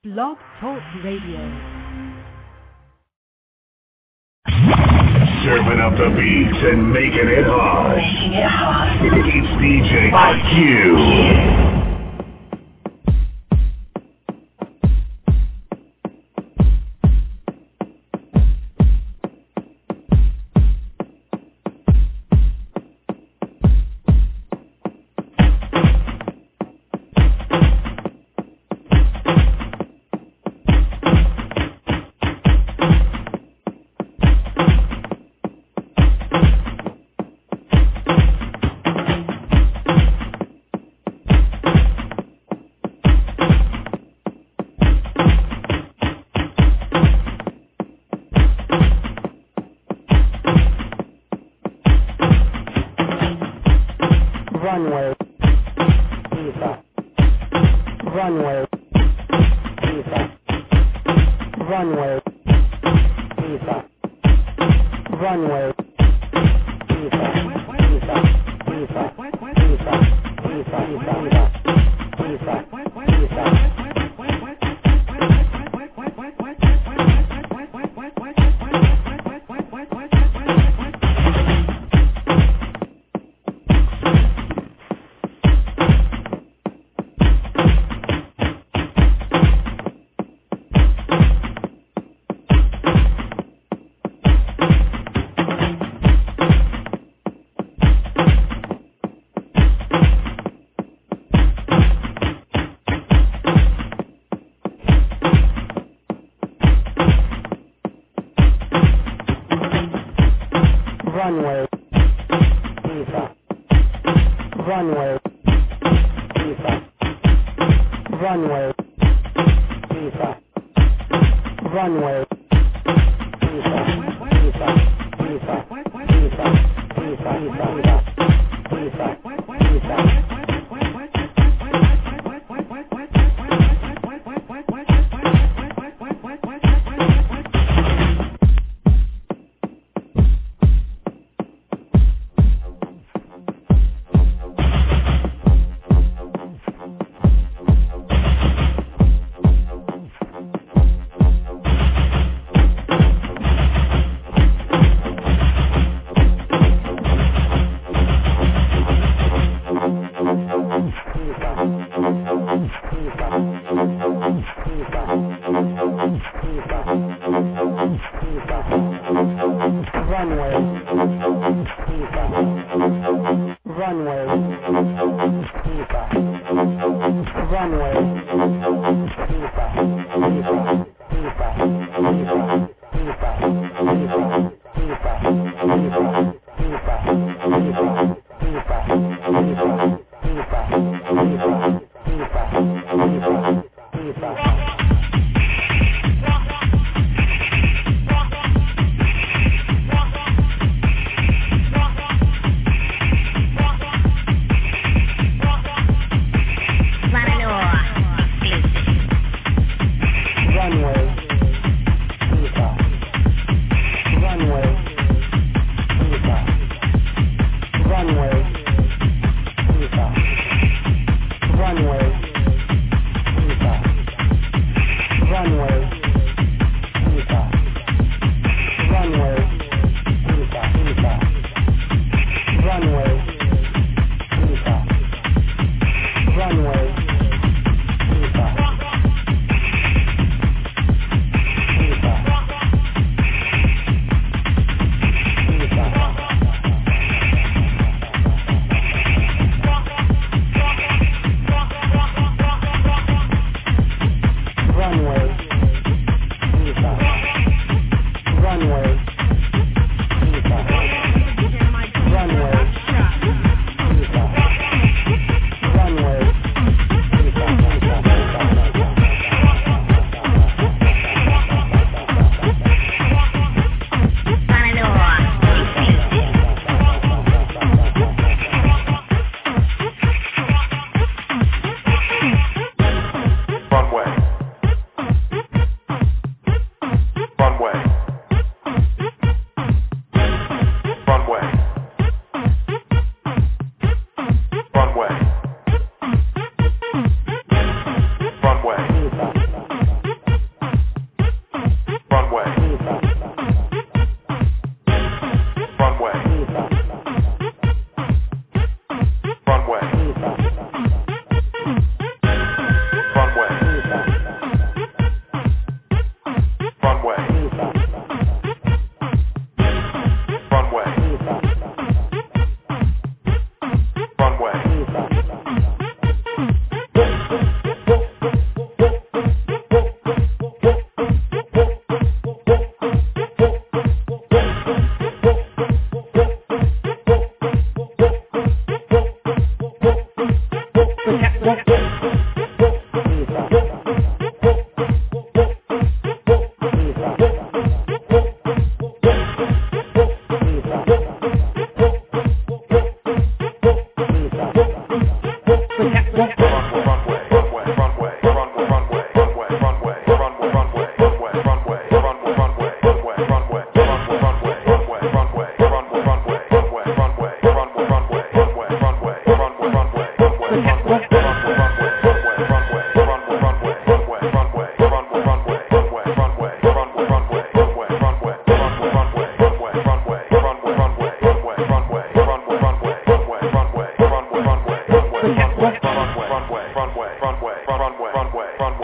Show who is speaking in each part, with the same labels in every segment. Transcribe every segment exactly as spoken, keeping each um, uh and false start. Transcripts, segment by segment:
Speaker 1: Blog Talk Radio.
Speaker 2: Serving up the beats and making it hot.
Speaker 3: Making it hot.
Speaker 2: It's D J I Q.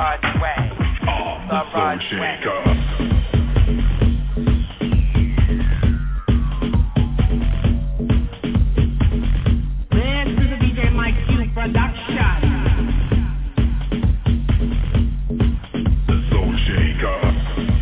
Speaker 3: ride your way.
Speaker 2: Oh, the Soul Shaker.
Speaker 4: Man, to the D J Mike Q production.
Speaker 2: The Soul Shaker.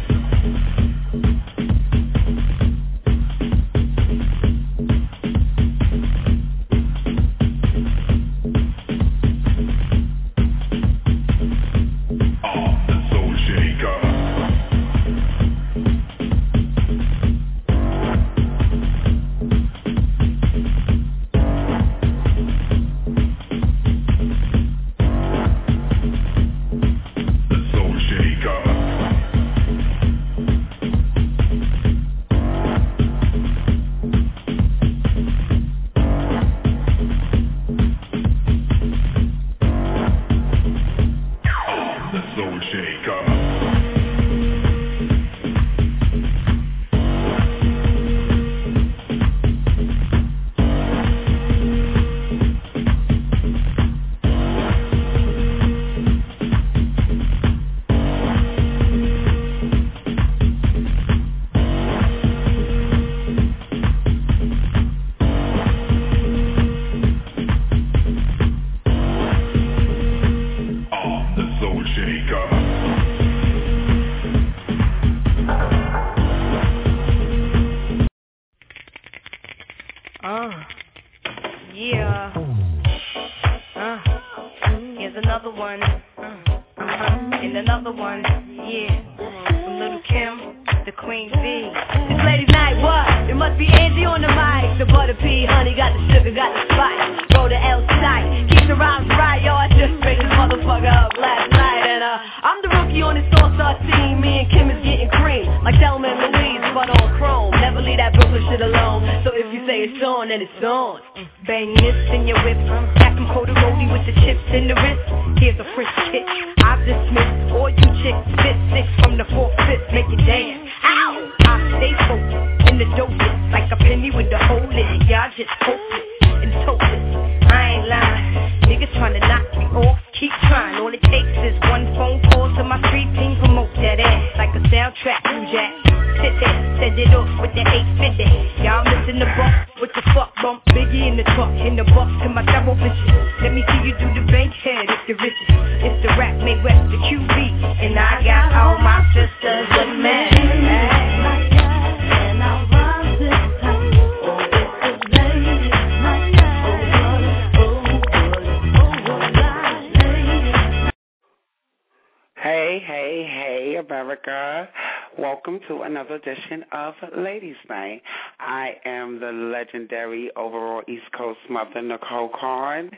Speaker 5: Welcome to another edition of Ladies Night. I am the legendary overall East Coast mother, Nicole Karn.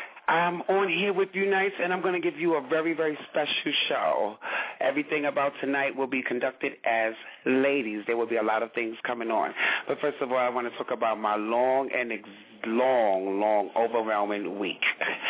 Speaker 5: I'm on here with you nights, and I'm going to give you a very, very special show. Everything about tonight will be conducted as ladies. There will be a lot of things coming on. But first of all, I want to talk about my long and ex- long, long, overwhelming week.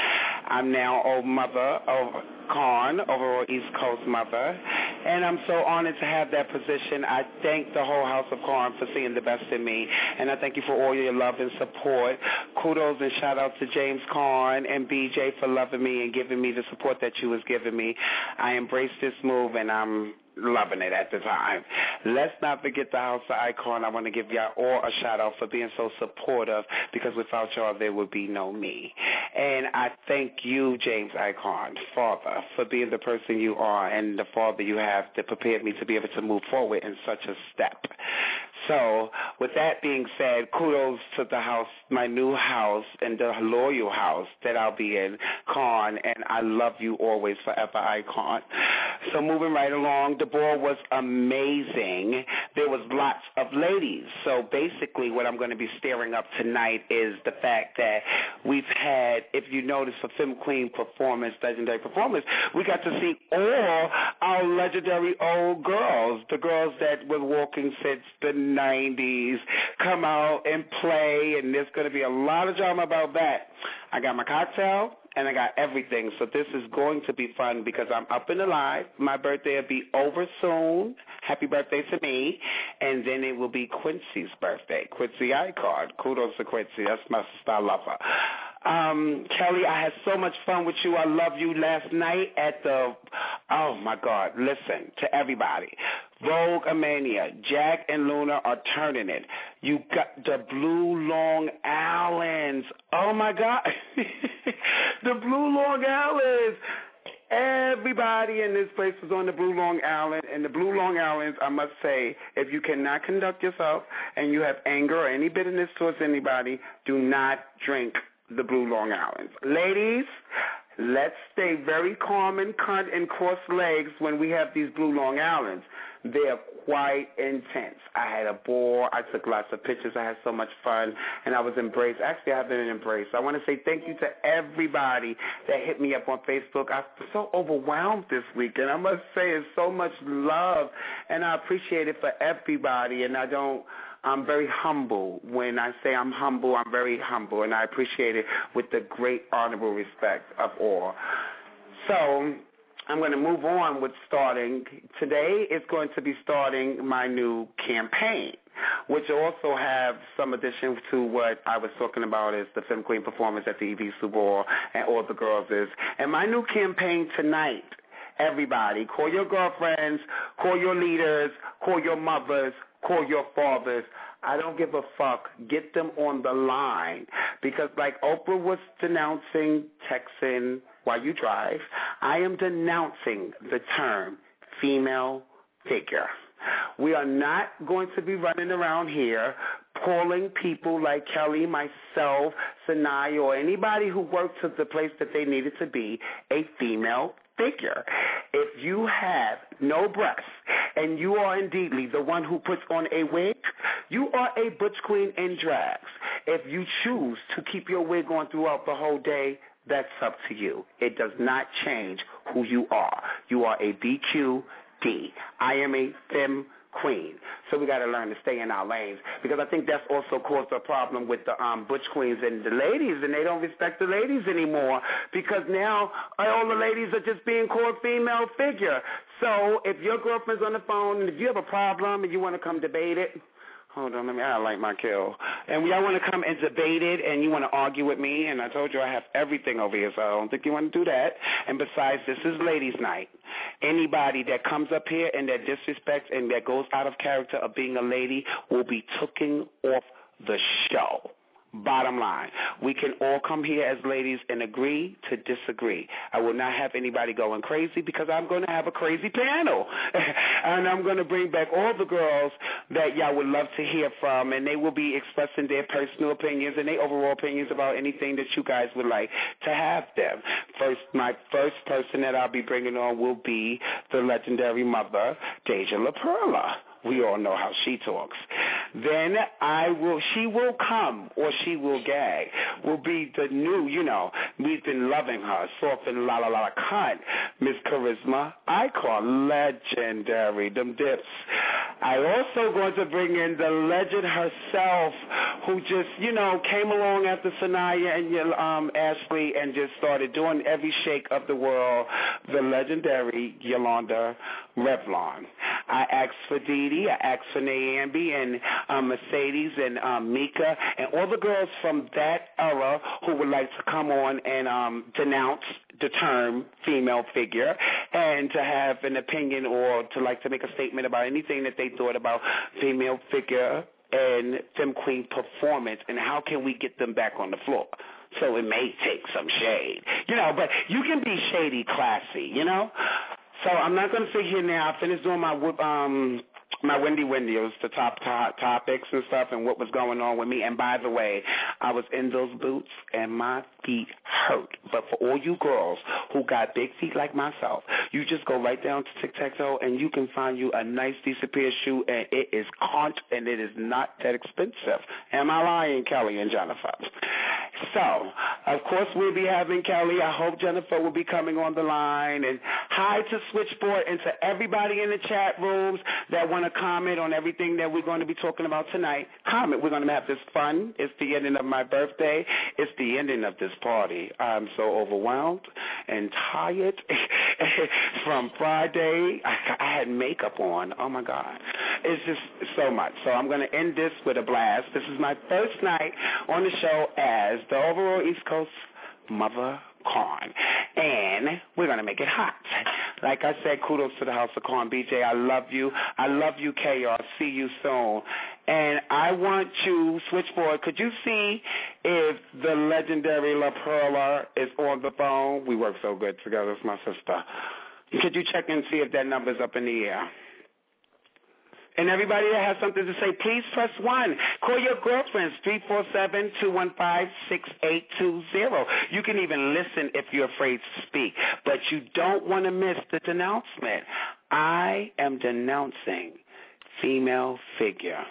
Speaker 5: I'm now old mother of Karn, overall East Coast mother, and I'm so honored to have that position. I thank the whole House of Karn for seeing the best in me, and I thank you for all your love and support. Kudos and shout out to James Karn and B J for loving me and giving me the support that you was giving me. I embrace this move, and I'm loving it at the time. Let's not forget the House of Icon. I want to give y'all all a shout out for being so supportive, because without y'all there would be no me. And I thank you, James Icon, Father, for being the person you are and the father you have that prepared me to be able to move forward in such a step. So, with that being said, kudos to the house, my new house, and the loyal house that I'll be in, Karn, and I love you always, forever, Icon. So, moving right along, the ball was amazing. There was lots of ladies. So, basically, what I'm going to be staring up tonight is the fact that we've had, if you notice, a Film Queen performance, legendary performance, we got to see all our legendary old girls, the girls that were walking since the nineties, come out and play, and there's going to be a lot of drama about that. I got my cocktail, and I got everything, so this is going to be fun because I'm up and alive. My birthday will be over soon. Happy birthday to me. And then it will be Quincy's birthday, Quincy Icon. Kudos to Quincy. That's my sister. I love her. Um, Kelly, I had so much fun with you. I love you. Last night at the Oh, my God. Listen to everybody. Vogue Amania, Jack and Luna are turning it. You got the Blue Long Allens. Oh, my God. The Blue Long Allens. Everybody in this place was on the Blue Long Island, and the Blue Long Islands, I must say, if you cannot conduct yourself and you have anger or any bitterness towards anybody, do not drink the Blue Long Islands. Ladies, let's stay very calm and cunt and cross legs when we have these Blue Long Islands. They're quite intense. I had a ball. I took lots of pictures. I had so much fun, and I was embraced. Actually, I've been embraced. I want to say thank you to everybody that hit me up on Facebook. I'm so overwhelmed this week, and I must say it's so much love, and I appreciate it for everybody, and I don't I'm very humble. When I say I'm humble, I'm very humble, and I appreciate it with the great honorable respect of all. So I'm going to move on with starting. Today is going to be starting my new campaign, which also have some addition to what I was talking about is the Femme Queen performance at the E V Super Bowl and all the girls is. And my new campaign tonight, everybody, call your girlfriends, call your leaders, call your mothers, call your fathers. I don't give a fuck. Get them on the line. Because like Oprah was denouncing texting while you drive, I am denouncing the term female figure. We are not going to be running around here calling people like Kelly, myself, Sanai, or anybody who worked to the place that they needed to be a female figure. If you have no breasts and you are indeedly the one who puts on a wig, you are a butch queen in drags. If you choose to keep your wig on throughout the whole day, that's up to you. It does not change who you are. You are a B Q D. I am a femme queen. So we got to learn to stay in our lanes, because I think that's also caused a problem with the um, butch queens and the ladies, and they don't respect the ladies anymore, because now all the ladies are just being called female figure. So if your girlfriend's on the phone and if you have a problem and you want to come debate it, hold on, let me, I like my kill. And y'all want to come and debate it and you want to argue with me, and I told you I have everything over here, so I don't think you want to do that. And besides, this is ladies' night. Anybody that comes up here and that disrespects and that goes out of character of being a lady will be taken off the show. Bottom line, we can all come here as ladies and agree to disagree. I will not have anybody going crazy, because I'm going to have a crazy panel. And I'm going to bring back all the girls that y'all would love to hear from, and they will be expressing their personal opinions and their overall opinions about anything that you guys would like to have them. First, my first person that I'll be bringing on will be the legendary mother, Deja La Perla. We all know how she talks. Then I will, she will come, or she will gag, will be the new, you know, we've been loving her, soft and la la la cunt, Miss Charisma. I call legendary, them dips. I also going to bring in the legend herself, who just, you know, came along after Sanaya and um, Ashley and just started doing every shake of the world, the legendary Yolanda Revlon. I asked for Dee Dee, I asked for Naambi and um, Mercedes and um, Mika and all the girls from that era who would like to come on and um, denounce the term female figure and to have an opinion or to like to make a statement about anything that they thought about female figure and femme queen performance, and how can we get them back on the floor. So it may take some shade, you know, but you can be shady classy, you know. So I'm not going to sit here now. I finished doing my um my Wendy Wendy. It was the top, top topics and stuff and what was going on with me. And by the way, I was in those boots and my feet hurt. But for all you girls who got big feet like myself, you just go right down to Tic-Tac-Toe and you can find you a nice decent pair of shoe, and it is conch and it is not that expensive. Am I lying, Kelly and Jennifer? So, of course, we'll be having Kelly. I hope Jennifer will be coming on the line. And hi to Switchboard and to everybody in the chat rooms that want to comment on everything that we're going to be talking about tonight. Comment. We're going to have this fun. It's the ending of my birthday. It's the ending of this party. I'm so overwhelmed and tired from Friday. I, I had makeup on. Oh, my God. It's just so much. So I'm going to end this with a blast. This is my first night on the show as the overall East Coast Mother Khan. and we're going to make it hot. Like I said, kudos to the House of Corn. B J, I love you. I love you, K R. See you soon. And I want you, switchboard, could you see if the legendary La Perla is on the phone? We work so good together. It's my sister. Could you check and see if that number's up in the air? And everybody that has something to say, please press one. Call your girlfriends, three four seven, two one five, six eight two zero. You can even listen if you're afraid to speak. But you don't want to miss the denouncement. I am denouncing female figure.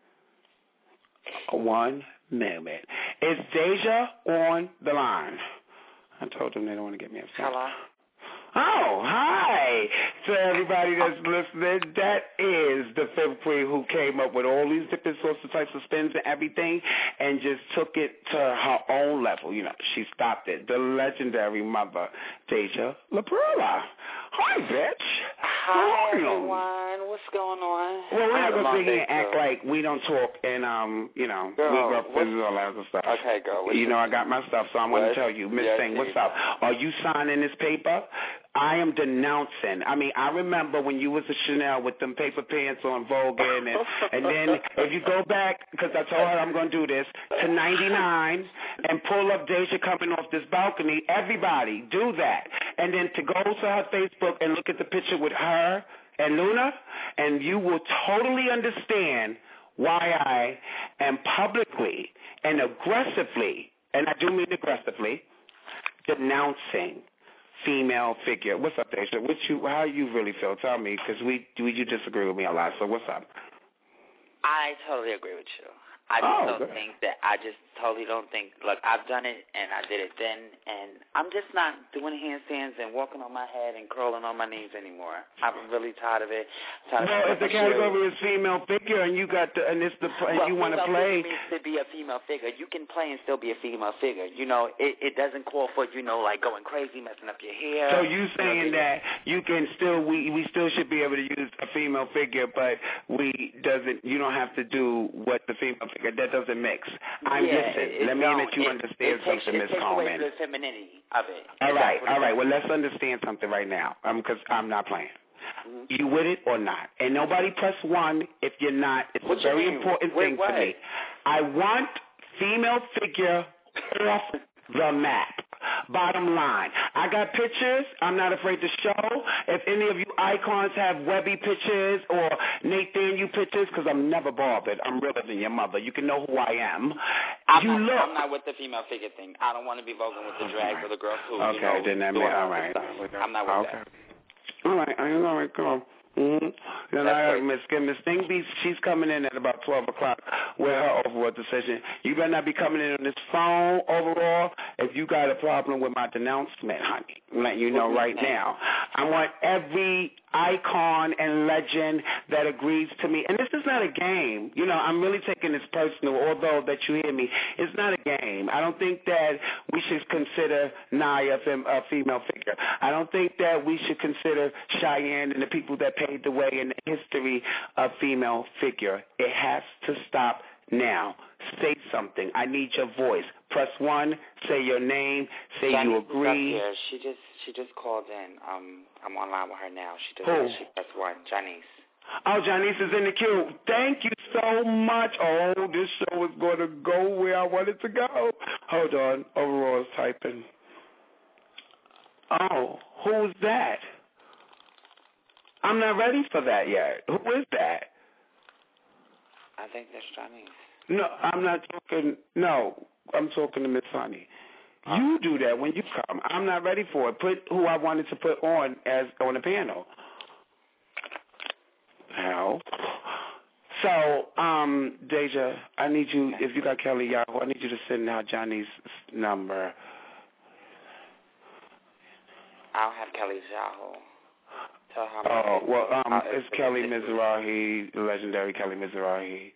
Speaker 5: One moment. Is Deja on the line? I told them they don't want to get me upset.
Speaker 3: Hello.
Speaker 5: Oh, hi. To everybody that's listening, that is the fifth queen who came up with all these different sorts of types of spins and everything and just took it to her own level. You know, she stopped it. The legendary mother, Deja La Perla. Hi, bitch.
Speaker 3: Hi, everyone. What's going on?
Speaker 5: Well, we're not going to sit here and act like we don't talk and, um, you know,
Speaker 3: girl,
Speaker 5: we go through all that other stuff.
Speaker 3: Okay, girl.
Speaker 5: You know, I got my stuff, so I'm going to tell you. Miss
Speaker 3: yes,
Speaker 5: Thing, what's up? Are you signing this paper? I am denouncing. I mean, I remember when you was a Chanel with them paper pants on Vogue, and and then if you go back, because I told her I'm going to do this, to ninety-nine and pull up Deja coming off this balcony, everybody do that. And then to go to her Facebook and look at the picture with her and Luna, and you will totally understand why I am publicly and aggressively, and I do mean aggressively, denouncing female figure. What's up, Deja? What you, how you really feel? Tell me, because we, we you disagree with me a lot. So what's up?
Speaker 3: I totally agree with you. I just
Speaker 5: oh,
Speaker 3: don't
Speaker 5: good.
Speaker 3: think that, I just totally don't think, look, I've done it, and I did it then, and I'm just not doing handstands and walking on my head and curling on my knees anymore. I'm really tired of it. Tired
Speaker 5: well,
Speaker 3: of
Speaker 5: if the category is female figure, and you got the, and it's the, and
Speaker 3: well,
Speaker 5: you want to play.
Speaker 3: Means to be a female figure. You can play and still be a female figure. You know, it, it doesn't call for, you know, like going crazy, messing up your hair.
Speaker 5: So you saying that you can still, we, we still should be able to use a female figure, but we doesn't, you don't have to do what the female figure, that doesn't mix. I'm
Speaker 3: yeah,
Speaker 5: listen, let me let you
Speaker 3: it,
Speaker 5: understand
Speaker 3: it takes,
Speaker 5: something, Miss
Speaker 3: It
Speaker 5: Coleman.
Speaker 3: takes away the femininity of it.
Speaker 5: All right, all right.
Speaker 3: It
Speaker 5: Well, let's understand something right now, because um, I'm not playing.
Speaker 3: Mm-hmm.
Speaker 5: You with it or not? And nobody press one if you're not. It's
Speaker 3: what
Speaker 5: a very
Speaker 3: mean?
Speaker 5: important
Speaker 3: Wait,
Speaker 5: thing
Speaker 3: what?
Speaker 5: to me. I want female figure off the map. Bottom line, I got pictures I'm not afraid to show. If any of you icons have Webby pictures or Nathaniel pictures, because I'm never bothered. I'm realer than your mother. You can know who I am.
Speaker 3: I'm,
Speaker 5: you
Speaker 3: not,
Speaker 5: look.
Speaker 3: I'm not with the female figure thing. I don't want to be voguing with the drag for the girls who,
Speaker 5: okay,
Speaker 3: you know,
Speaker 5: then that
Speaker 3: doing
Speaker 5: may, all
Speaker 3: all
Speaker 5: right.
Speaker 3: this stuff. I'm not with
Speaker 5: okay.
Speaker 3: that.
Speaker 5: All right, all right, come. Mm-hmm. Then I have Miss Miss Thing B. She's coming in at about twelve o'clock with her overall decision. You better not be coming in on this phone overall if you got a problem with my denouncement, honey. I'm letting you know right now. I want every icon and legend that agrees to me. And this is not a game. You know, I'm really taking this personal, although that you hear me. It's not a game. I don't think that we should consider Naya a female figure. I don't think that we should consider Cheyenne and the people that paved the way in the history of female figure. It has to stop now. Say something. I need your voice. Press one. Say your name. Say
Speaker 3: Janice
Speaker 5: you agree.
Speaker 3: Here. She just she just called in. Um, I'm online with her now. She just
Speaker 5: Who?
Speaker 3: she pressed one. Janice.
Speaker 5: Oh, Janice is in the queue. Thank you so much. Oh, this show is going to go where I want it to go. Hold on. Overall is typing. Oh, who's that? I'm not ready for that yet. Who is that?
Speaker 3: I think that's Janice.
Speaker 5: No, I'm not talking. No, I'm talking to Miss Honey. You do that when you come. I'm not ready for it. Put who I wanted to put on as on the panel. How? So, um, Deja, I need you, if you got Kelly Yahoo, I need you to send out Johnny's number.
Speaker 3: I don't have Kelly's Yahoo. Tell her
Speaker 5: Oh, well, um,
Speaker 3: uh,
Speaker 5: it's Kelly Mizrahi, the legendary Kelly Mizrahi.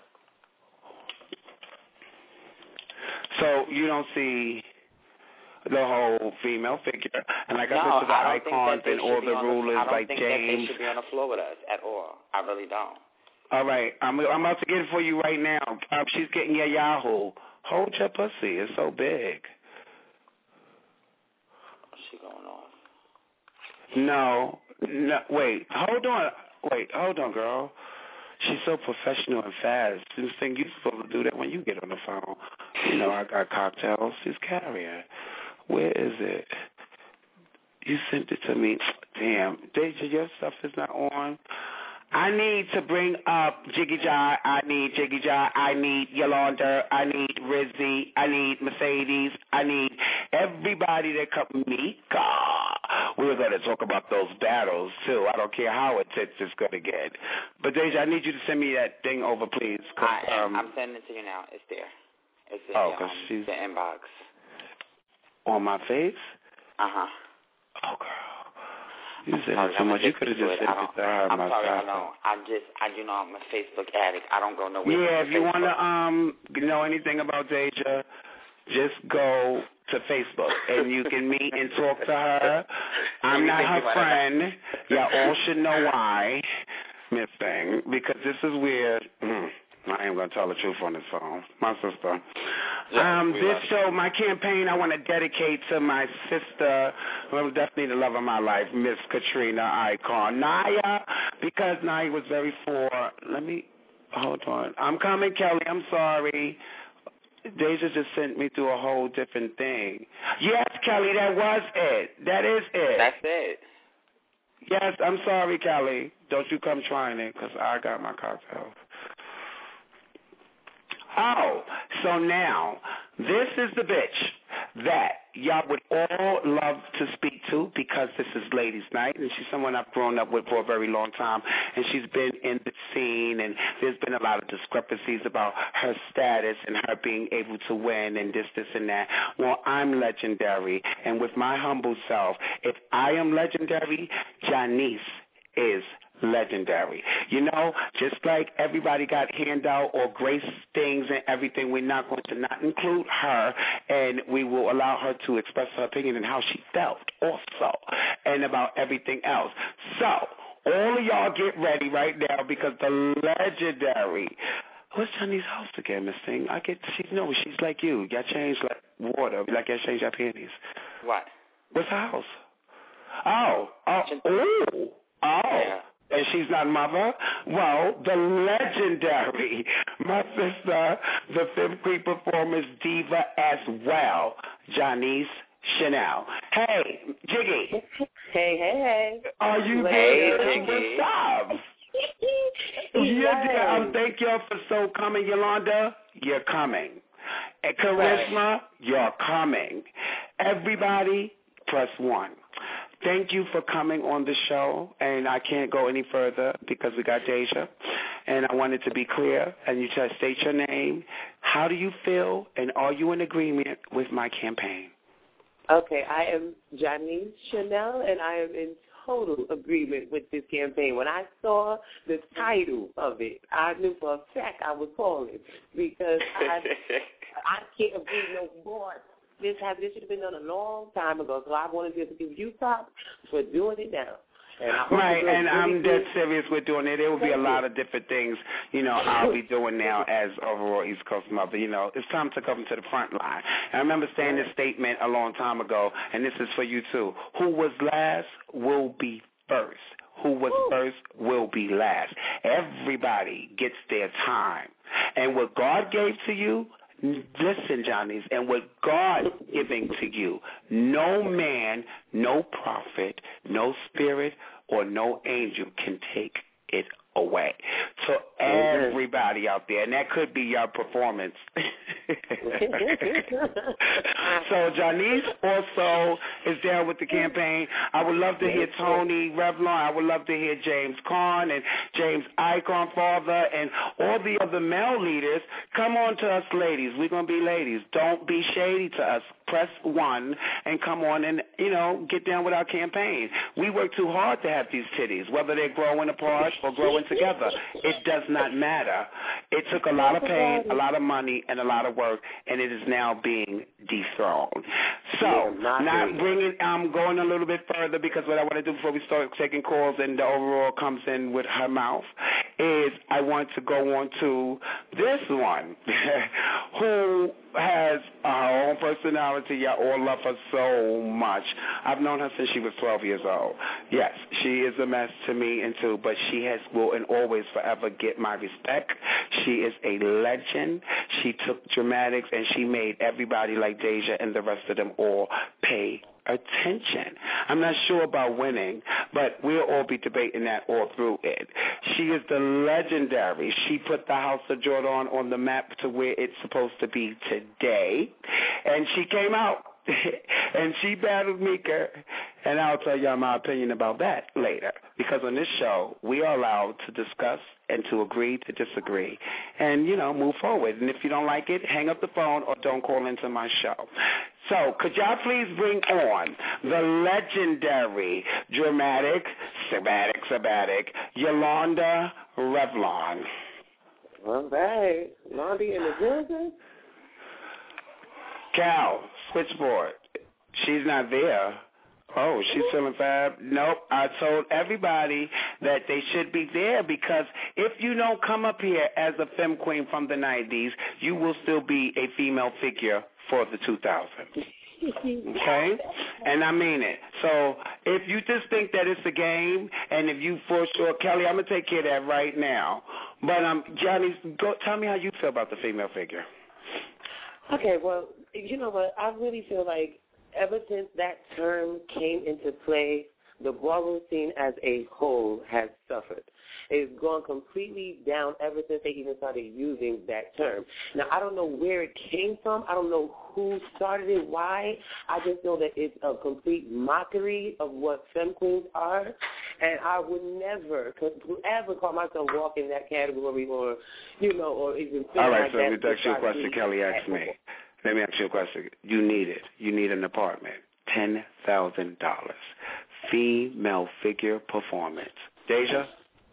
Speaker 5: So you don't see the whole female figure, and like
Speaker 3: no,
Speaker 5: I said to the
Speaker 3: I
Speaker 5: icons and all the rulers
Speaker 3: I don't
Speaker 5: like
Speaker 3: think
Speaker 5: James.
Speaker 3: that they should be on the floor with us at all. I really don't.
Speaker 5: All right, I'm I'm about to get it for you right now. Um, she's getting your Yahoo. Hold your pussy. It's so big.
Speaker 3: She
Speaker 5: No, no, wait, hold on. Wait, hold on, girl. She's so professional and fast. You think you're supposed to do that when you get on the phone. You know, I got cocktails. She's carrying. Where is it? You sent it to me. Damn. Deja, your stuff is not on. I need to bring up Jiggy Jar. I need Jiggy Jar. I need Yolanda. I need Rizzy. I need Mercedes. I need everybody that come Mika. We're going to talk about those battles, too. I don't care how intense it's going to get. But, Deja, I need you to send me that thing over, please.
Speaker 3: I am.
Speaker 5: Um,
Speaker 3: I'm sending it to you now. It's there. It's in
Speaker 5: oh,
Speaker 3: um,
Speaker 5: she's
Speaker 3: the inbox.
Speaker 5: On my face?
Speaker 3: Uh-huh.
Speaker 5: Oh, girl. You said
Speaker 3: sorry,
Speaker 5: it so much. You could have just sent it to her
Speaker 3: I'm
Speaker 5: myself.
Speaker 3: sorry, I don't. I'm just, I, you know, I'm a Facebook addict. I don't go nowhere.
Speaker 5: Yeah, if you want to um know anything about Deja, just go to Facebook and you can meet and talk to her. I'm not her friend. Y'all all should know why, Miss Thing, because this is weird. I ain't going to tell the truth on this phone. My sister. Yeah, um, this show, my campaign, I want to dedicate to my sister, well, definitely the love of my life, Miss Katrina Icon. Naya, because Naya was very for, let me, hold on. I'm coming, Kelly. I'm sorry. Deja just sent me through a whole different thing. Yes, Kelly, that was it. That is it.
Speaker 3: That's it.
Speaker 5: Yes, I'm sorry, Kelly. Don't you come trying it, because I got my cocktails. Oh, so now, this is the bitch that y'all would all love to speak to because this is Ladies' Night, and she's someone I've grown up with for a very long time, and she's been in the scene, and there's been a lot of discrepancies about her status and her being able to win and this, this, and that. Well, I'm legendary, and with my humble self, if I am legendary, Janice is legendary. You know, just like everybody got handout or grace things and everything, we're not going to not include her, and we will allow her to express her opinion and how she felt also, and about everything else. So, all of y'all get ready right now because the legendary, what's Johnny's house again, Miss Thing? I get, she knows she's like you. Y'all change like water, like y'all change your panties.
Speaker 3: What?
Speaker 5: What's her house? Oh, oh, oh, oh.
Speaker 3: Yeah.
Speaker 5: And she's not mother? Well, the legendary, my sister, the Fifth Creek Performance diva as well, Janice Chanel. Hey, Jiggy.
Speaker 6: Hey, hey, hey.
Speaker 5: Are you
Speaker 3: hey,
Speaker 5: there?
Speaker 3: Jiggy.
Speaker 5: What's up? Yeah, dear. Um, thank y'all for so coming. Yolanda, you're coming. And Charisma, you're coming. Everybody, press one. Thank you for coming on the show, and I can't go any further because we got Deja, and I wanted to be clear, and you just state your name. How do you feel, and are you in agreement with my campaign?
Speaker 6: Okay, I am Janice Chanel, and I am in total agreement with this campaign. When I saw the title of it, I knew for a fact I was calling because I, I can't agree no more. This have this should have been done a long time ago, so I wanted to give you props for doing it now. And I
Speaker 5: right, and
Speaker 6: really
Speaker 5: I'm
Speaker 6: good.
Speaker 5: dead serious with doing it. There will be a lot of different things, you know, I'll be doing now as overall East Coast mother. You know, it's time to come to the front line. And I remember saying this statement a long time ago, and this is for you too. Who was last will be first. Who was first will be last. Everybody gets their time. And what God gave to you, listen, Johnny's, and what God giving to you, no man, no prophet, no spirit, or no angel can take it away. So everybody out there, and that could be your performance. So Janice also is there with the campaign. I would love to hear Tony Revlon. I would love to hear James Carn and James Icon Father and all the other male leaders. Come on to us, ladies. We're going to be ladies. Don't be shady to us. Press one and come on and, you know, get down with our campaign. We work too hard to have these titties, whether they're growing apart or growing together. It does not matter. It took a lot of pain, a lot of money, and a lot of work, and it is now being dethroned. So,
Speaker 6: yeah, not,
Speaker 5: not bringing, I'm um, going a little bit further because what I want to do before we start taking calls and the overall comes in with her mouth is I want to go on to this one who has her own personality. Y'all all love her so much. I've known her since she was twelve years old. Yes, she is a mess to me and too, but she has will and always forever get my respect. She is a legend. She took dramatics and she made everybody like Deja and the rest of them all pay attention. I'm not sure about winning, but we'll all be debating that all through it. She is the legendary. She put the House of Jordan on the map to where it's supposed to be today, and she came out and she battled Mika, and I'll tell y'all my opinion about that later, because on this show we are allowed to discuss and to agree to disagree and, you know, move forward. And if you don't like it, hang up the phone or don't call into my show. So could y'all please bring on the legendary, dramatic, sabbatic, sabbatic, Yolanda Revlon.
Speaker 6: All right. Londy in the building?
Speaker 5: Cal, switchboard. She's not there. Oh, she's feeling fab. Nope. I told everybody that they should be there because if you don't come up here as a femme queen from the nineties, you will still be a female figure for the two thousands. Okay? And I mean it. So if you just think that it's a game and if you for sure, Kelly, I'm going to take care of that right now. But, um, Johnny, go, tell me how you feel about the female figure.
Speaker 6: Okay, well, you know what? I really feel like ever since that term came into play, the ballroom scene as a whole has suffered. It's gone completely down ever since they even started using that term. Now, I don't know where it came from. I don't know who started it, why. I just know that it's a complete mockery of what femme queens are, and I would never, could ever call myself walk in that category or, you know, or even feel
Speaker 5: All right,
Speaker 6: like
Speaker 5: so
Speaker 6: that.
Speaker 5: let me ask you a question Kelly asked me. Let me ask you a question. You need it. You need an apartment. ten thousand dollars. Female figure performance. Deja?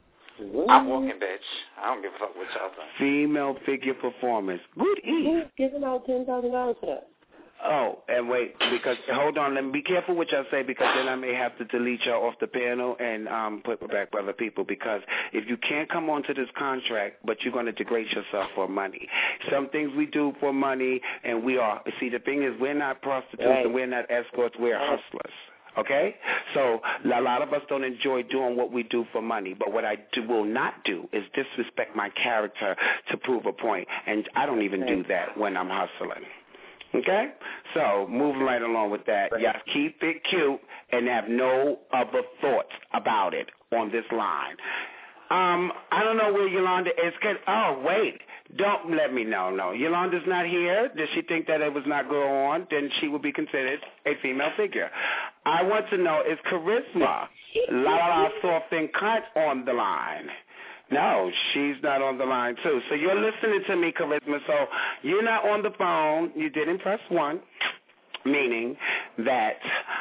Speaker 3: I'm walking, bitch. I don't give a fuck what y'all think.
Speaker 5: Female figure performance. Good Eve.
Speaker 6: Who's giving out ten thousand dollars for that?
Speaker 5: Oh, and wait, because, hold on, let me be careful what y'all say, because then I may have to delete y'all off the panel and um, put back for other people, because if you can't come onto this contract, but you're going to degrade yourself for money. Some things we do for money, and we are, see, the thing is, we're not prostitutes right. and we're not escorts, we're hustlers. Okay? So a lot of us don't enjoy doing what we do for money, but what I do, will not do is disrespect my character to prove a point, and I don't even do that when I'm hustling. Okay? So moving right along with that, y'all keep it cute and have no other thoughts about it on this line. Um, I don't know where Yolanda is. Oh, wait. Don't let me know. No, Yolanda's not here. Does she think that it was not go on? Then she would be considered a female figure. I want to know, is Charisma, La La La Soft and Cunt on the line? No, she's not on the line, too. So you're listening to me, Charisma. So you're not on the phone. You didn't press one, meaning that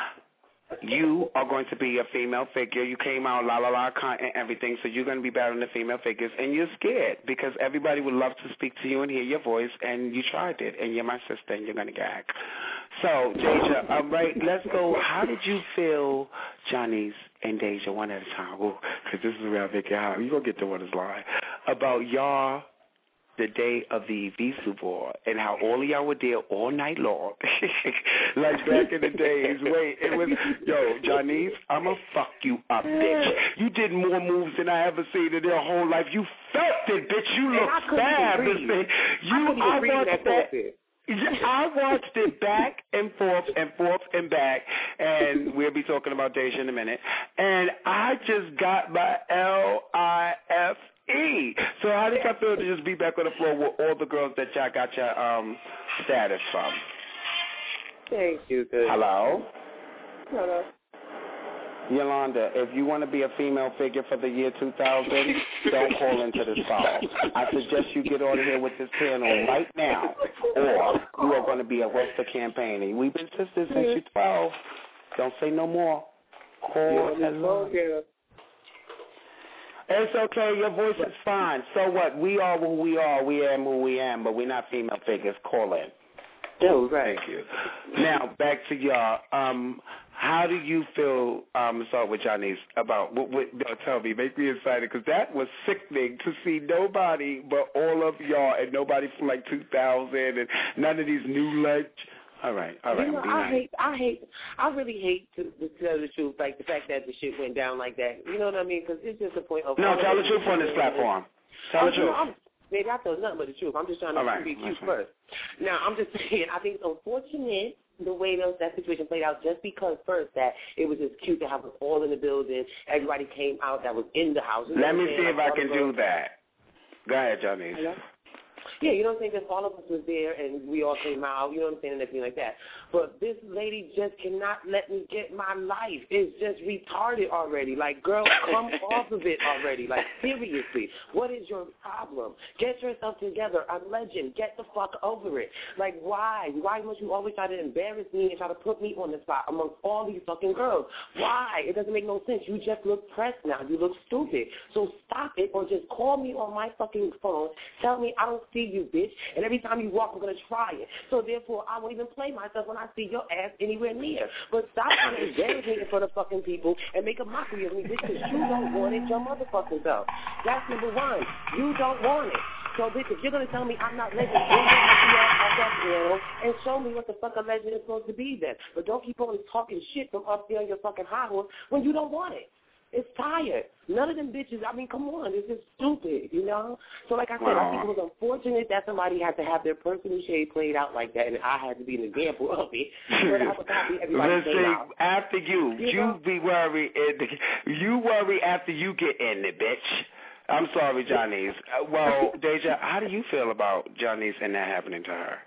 Speaker 5: you are going to be a female figure. You came out la la la cunt and everything, so you're going to be battling the female figures, and you're scared because everybody would love to speak to you and hear your voice, and you tried it, and you're my sister, and you're going to gag. So, Deja, all right, let's go. How did you feel, Johnny's and Deja, one at a time, because this is where I think you're high. You're going to get to what is lying, about y'all the day of the Evisu War and how all of y'all were there all night long. Like back in the days. Wait, it was, yo, Johnny's, I'm going to fuck you up, bitch. You did more moves than I ever seen in your whole life. You felt it, bitch. You look bad. You, I, I watched that. I watched it back and forth and forth and back, and we'll be talking about Deja in a minute. And I just got my L I F E. So how did y'all feel to just be back on the floor with all the girls that y'all got your um, status from?
Speaker 6: Thank you, good.
Speaker 5: Hello?
Speaker 6: Hello.
Speaker 5: Yolanda, if you want to be a female figure for the year two thousand, don't call into this phone. I suggest you get on here with this panel right now, or you are going to be a roaster campaigning. We've been sisters since you're twelve. Don't say no more. Call hello. It's okay. Your voice is fine. So what? We are who we are. We am who we am, but we're not female figures. Call in.
Speaker 6: Oh, right.
Speaker 5: Thank you. Now, back to y'all. Um, how do you feel, um, start with Janice, about what, what no, tell me, make me excited, because that was sickening to see nobody but all of y'all and nobody from like two thousand and none of these new lunch. All right, all right.
Speaker 6: You know, I nice. hate, I hate, I really hate to, to tell the truth, like the fact that the shit went down like that. You know what I mean? Because it's just a point of.
Speaker 5: No, tell the truth on this platform. Tell the truth.
Speaker 6: I'm, maybe I told nothing but the truth. I'm just trying to
Speaker 5: right,
Speaker 6: be cute first. Now, I'm just saying, I think it's unfortunate the way those, that situation played out, just because first that it was just cute to have us all in the building. Everybody came out that was in the house. You know
Speaker 5: Let me see
Speaker 6: like
Speaker 5: if I can do that. Go ahead, Janice.
Speaker 6: Hello? Yeah, you know what I'm saying? Because all of us was there and we all came out, you know what I'm saying, and everything like that. But this lady just cannot let me get my life. It's just retarded already. Like, girl, come off of it already. Like, seriously, what is your problem? Get yourself together. I'm legend. Get the fuck over it. Like, why? Why must you always try to embarrass me and try to put me on the spot amongst all these fucking girls? Why? It doesn't make no sense. You just look pressed now. You look stupid. So stop it or just call me on my fucking phone. Tell me I don't see you, bitch. And every time you walk, I'm going to try it. So therefore, I won't even play myself when I see your ass anywhere near. But stop trying to embarrass me in front of fucking people and make a mockery of me, bitch, because you don't want it your motherfucking self. That's number one. You don't want it. So, bitch, if you're going to tell me I'm not legend, bring your ass off that piano and show me what the fuck a legend is supposed to be then. But don't keep on talking shit from up there on your fucking high horse when you don't want it. It's tired. None of them bitches, I mean, come on, this is stupid, you know? So like I said, wow. I think it was unfortunate that somebody had to have their personal shade played out like that, and I had to be an example of it. But I was happy everybody
Speaker 5: Listen,
Speaker 6: out.
Speaker 5: after you, you, you know? be worried, you worry after you get in it, bitch. I'm sorry, Janice. Uh, well, Deja, how do you feel about Janice and that happening to her?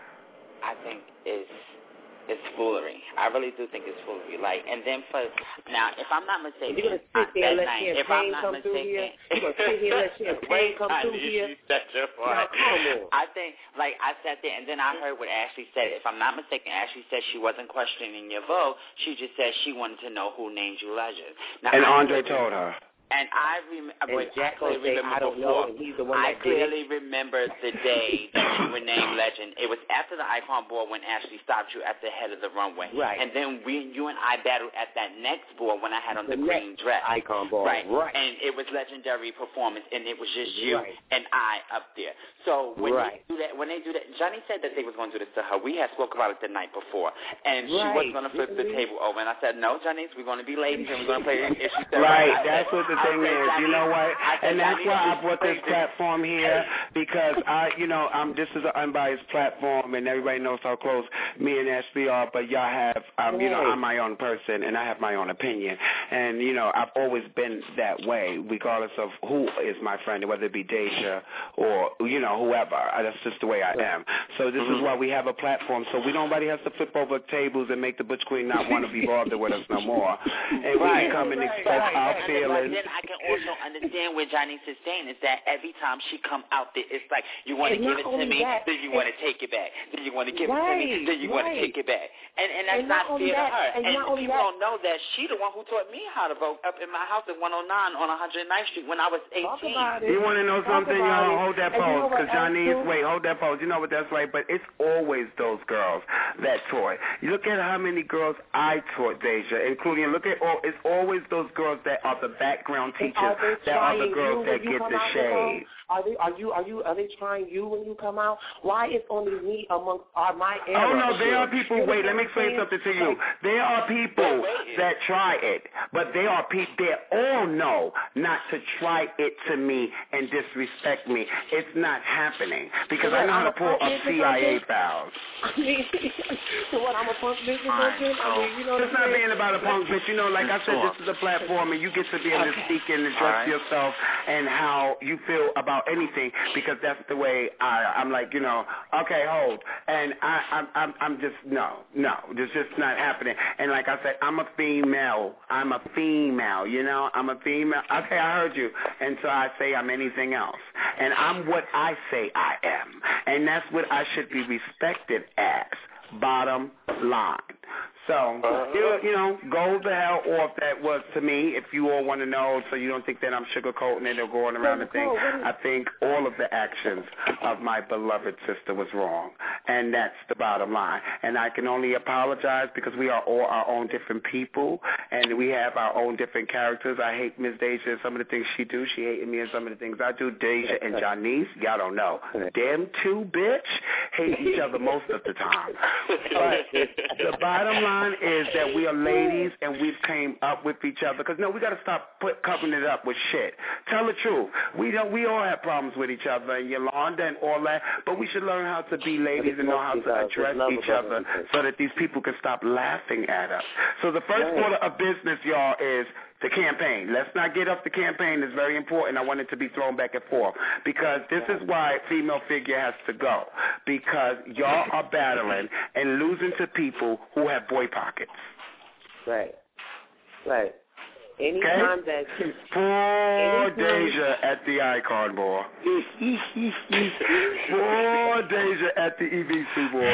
Speaker 3: I think it's... It's foolery. I really do think it's foolery. Like, and then for now, if I'm not mistaken,
Speaker 6: you're gonna sit there and let
Speaker 3: night, if I'm not
Speaker 6: come
Speaker 3: mistaken,
Speaker 6: through here. You're gonna sit here and let champagne come through here. Now, come on.
Speaker 3: I think, like, I sat there and then I heard what Ashley said. If I'm not mistaken, Ashley said she wasn't questioning your vote. She just said she wanted to know who named you legend. Now,
Speaker 5: and
Speaker 3: I
Speaker 5: Andre told her.
Speaker 3: And I, rem-
Speaker 6: and
Speaker 3: I clearly
Speaker 6: say,
Speaker 3: remember
Speaker 6: I don't
Speaker 3: before.
Speaker 6: know, he's the one
Speaker 3: I
Speaker 6: that
Speaker 3: clearly
Speaker 6: did it.
Speaker 3: remember the day that you were named legend. It was after the Icon Ball when Ashley stopped you at the head of the runway.
Speaker 6: Right.
Speaker 3: And then we, you and I battled at that next ball when I had on the, the green dress.
Speaker 6: Icon Ball.
Speaker 3: Right.
Speaker 6: Right.
Speaker 3: And it was legendary performance, and it was just you
Speaker 6: right.
Speaker 3: and I up there. So when
Speaker 6: right.
Speaker 3: they do that, when they do that, Johnny said that they was going to do this to her. We had spoke about it the night before, and she
Speaker 6: right.
Speaker 3: was going to flip the table over. And I said, no, Johnny, we're going to be ladies and we're going to play. And she said,
Speaker 5: right.
Speaker 3: right.
Speaker 5: That's what the thing is. You know what? And that's why I brought this platform here, because I, you know, um, this is an unbiased platform, and everybody knows how close me and Ashley are. But y'all have, um, you know, I'm my own person, and I have my own opinion, and you know, I've always been that way, regardless of who is my friend, whether it be Deja or you know whoever. That's just the way I am. So this mm-hmm. is why we have a platform, so we nobody has to flip over tables and make the Butch Queen not want to be bothered with us no more, and
Speaker 3: right.
Speaker 5: we can come and express
Speaker 3: right.
Speaker 5: our
Speaker 3: right.
Speaker 5: feelings.
Speaker 3: Then I can also understand where Janice is saying is that every time she come out there, it's like, you want to give it to me,
Speaker 6: that,
Speaker 3: then you want to take it back. Then you want to give
Speaker 6: right,
Speaker 3: it to me, then you
Speaker 6: right.
Speaker 3: want to take it back. And and that's
Speaker 6: and
Speaker 3: not,
Speaker 6: not
Speaker 3: fair
Speaker 6: that,
Speaker 3: to her.
Speaker 6: And,
Speaker 3: and
Speaker 6: and
Speaker 3: people
Speaker 6: that,
Speaker 3: don't know that she the one who taught me how to vote up in my house at one oh nine on one hundred ninth Street when I was eighteen.
Speaker 5: You want to know
Speaker 6: Talk
Speaker 5: something, y'all? Hold that
Speaker 6: and
Speaker 5: pose, because
Speaker 6: you know
Speaker 5: Janice, wait, hold that pose. You know what that's like, but it's always those girls that taught. You look at how many girls I taught, Deja, including, look at all, it's always those girls that are the background teachers, that are the girls that get the shade.
Speaker 6: Are they? Are you? Are you? Are they trying you when you come out? Why is only me amongst uh, my era?
Speaker 5: Oh no, there are people. Wait, let me explain something to you. There are people that try it, but they are people. They all know not to try it to me and disrespect me. It's not happening because I know how to pull up C I A files.
Speaker 6: I mean, so what? I'm a punk bitch or something? I mean, you know.
Speaker 5: It's not being about a punk bitch. You know, like I said, this is a platform, and you get to be able to speak and address yourself and how you feel about anything, because that's the way I, I'm like, you know, okay, hold. And I, I'm, I'm, I'm just, no, no, it's just not happening. And like I said, I'm a female. I'm a female, you know, I'm a female. Okay, I heard you. And so I say I'm anything else. And I'm what I say I am. And that's what I should be respected as, bottom line. So, uh-huh. you, you know, go the hell off that was to me, if you all want to know, so you don't think that I'm sugarcoating it or going around the thing. I think all of the actions of my beloved sister was wrong, and that's the bottom line. And I can only apologize because we are all our own different people, and we have our own different characters. I hate Miss Deja and some of the things she do. She hated me and some of the things I do. Deja and Janice, y'all don't know. Them two, bitch, hate each other most of the time. But the bottom line is that we are ladies and we've came up with each other because no, we got to stop put, covering it up with shit. Tell the truth. We don't. We all have problems with each other and Yolanda and all that, but we should learn how to be ladies and know how to address each other so that these people can stop laughing at us. So the first order of business, y'all, is the campaign. Let's not get off the campaign. It's very important. I want it to be thrown back and forth because this is why female figure has to go, because y'all are battling and losing to people who have boy pockets.
Speaker 6: Right. Right. Anytime
Speaker 5: okay?
Speaker 6: that...
Speaker 5: Poor Deja at the icon ball. Poor Deja at the E B C ball.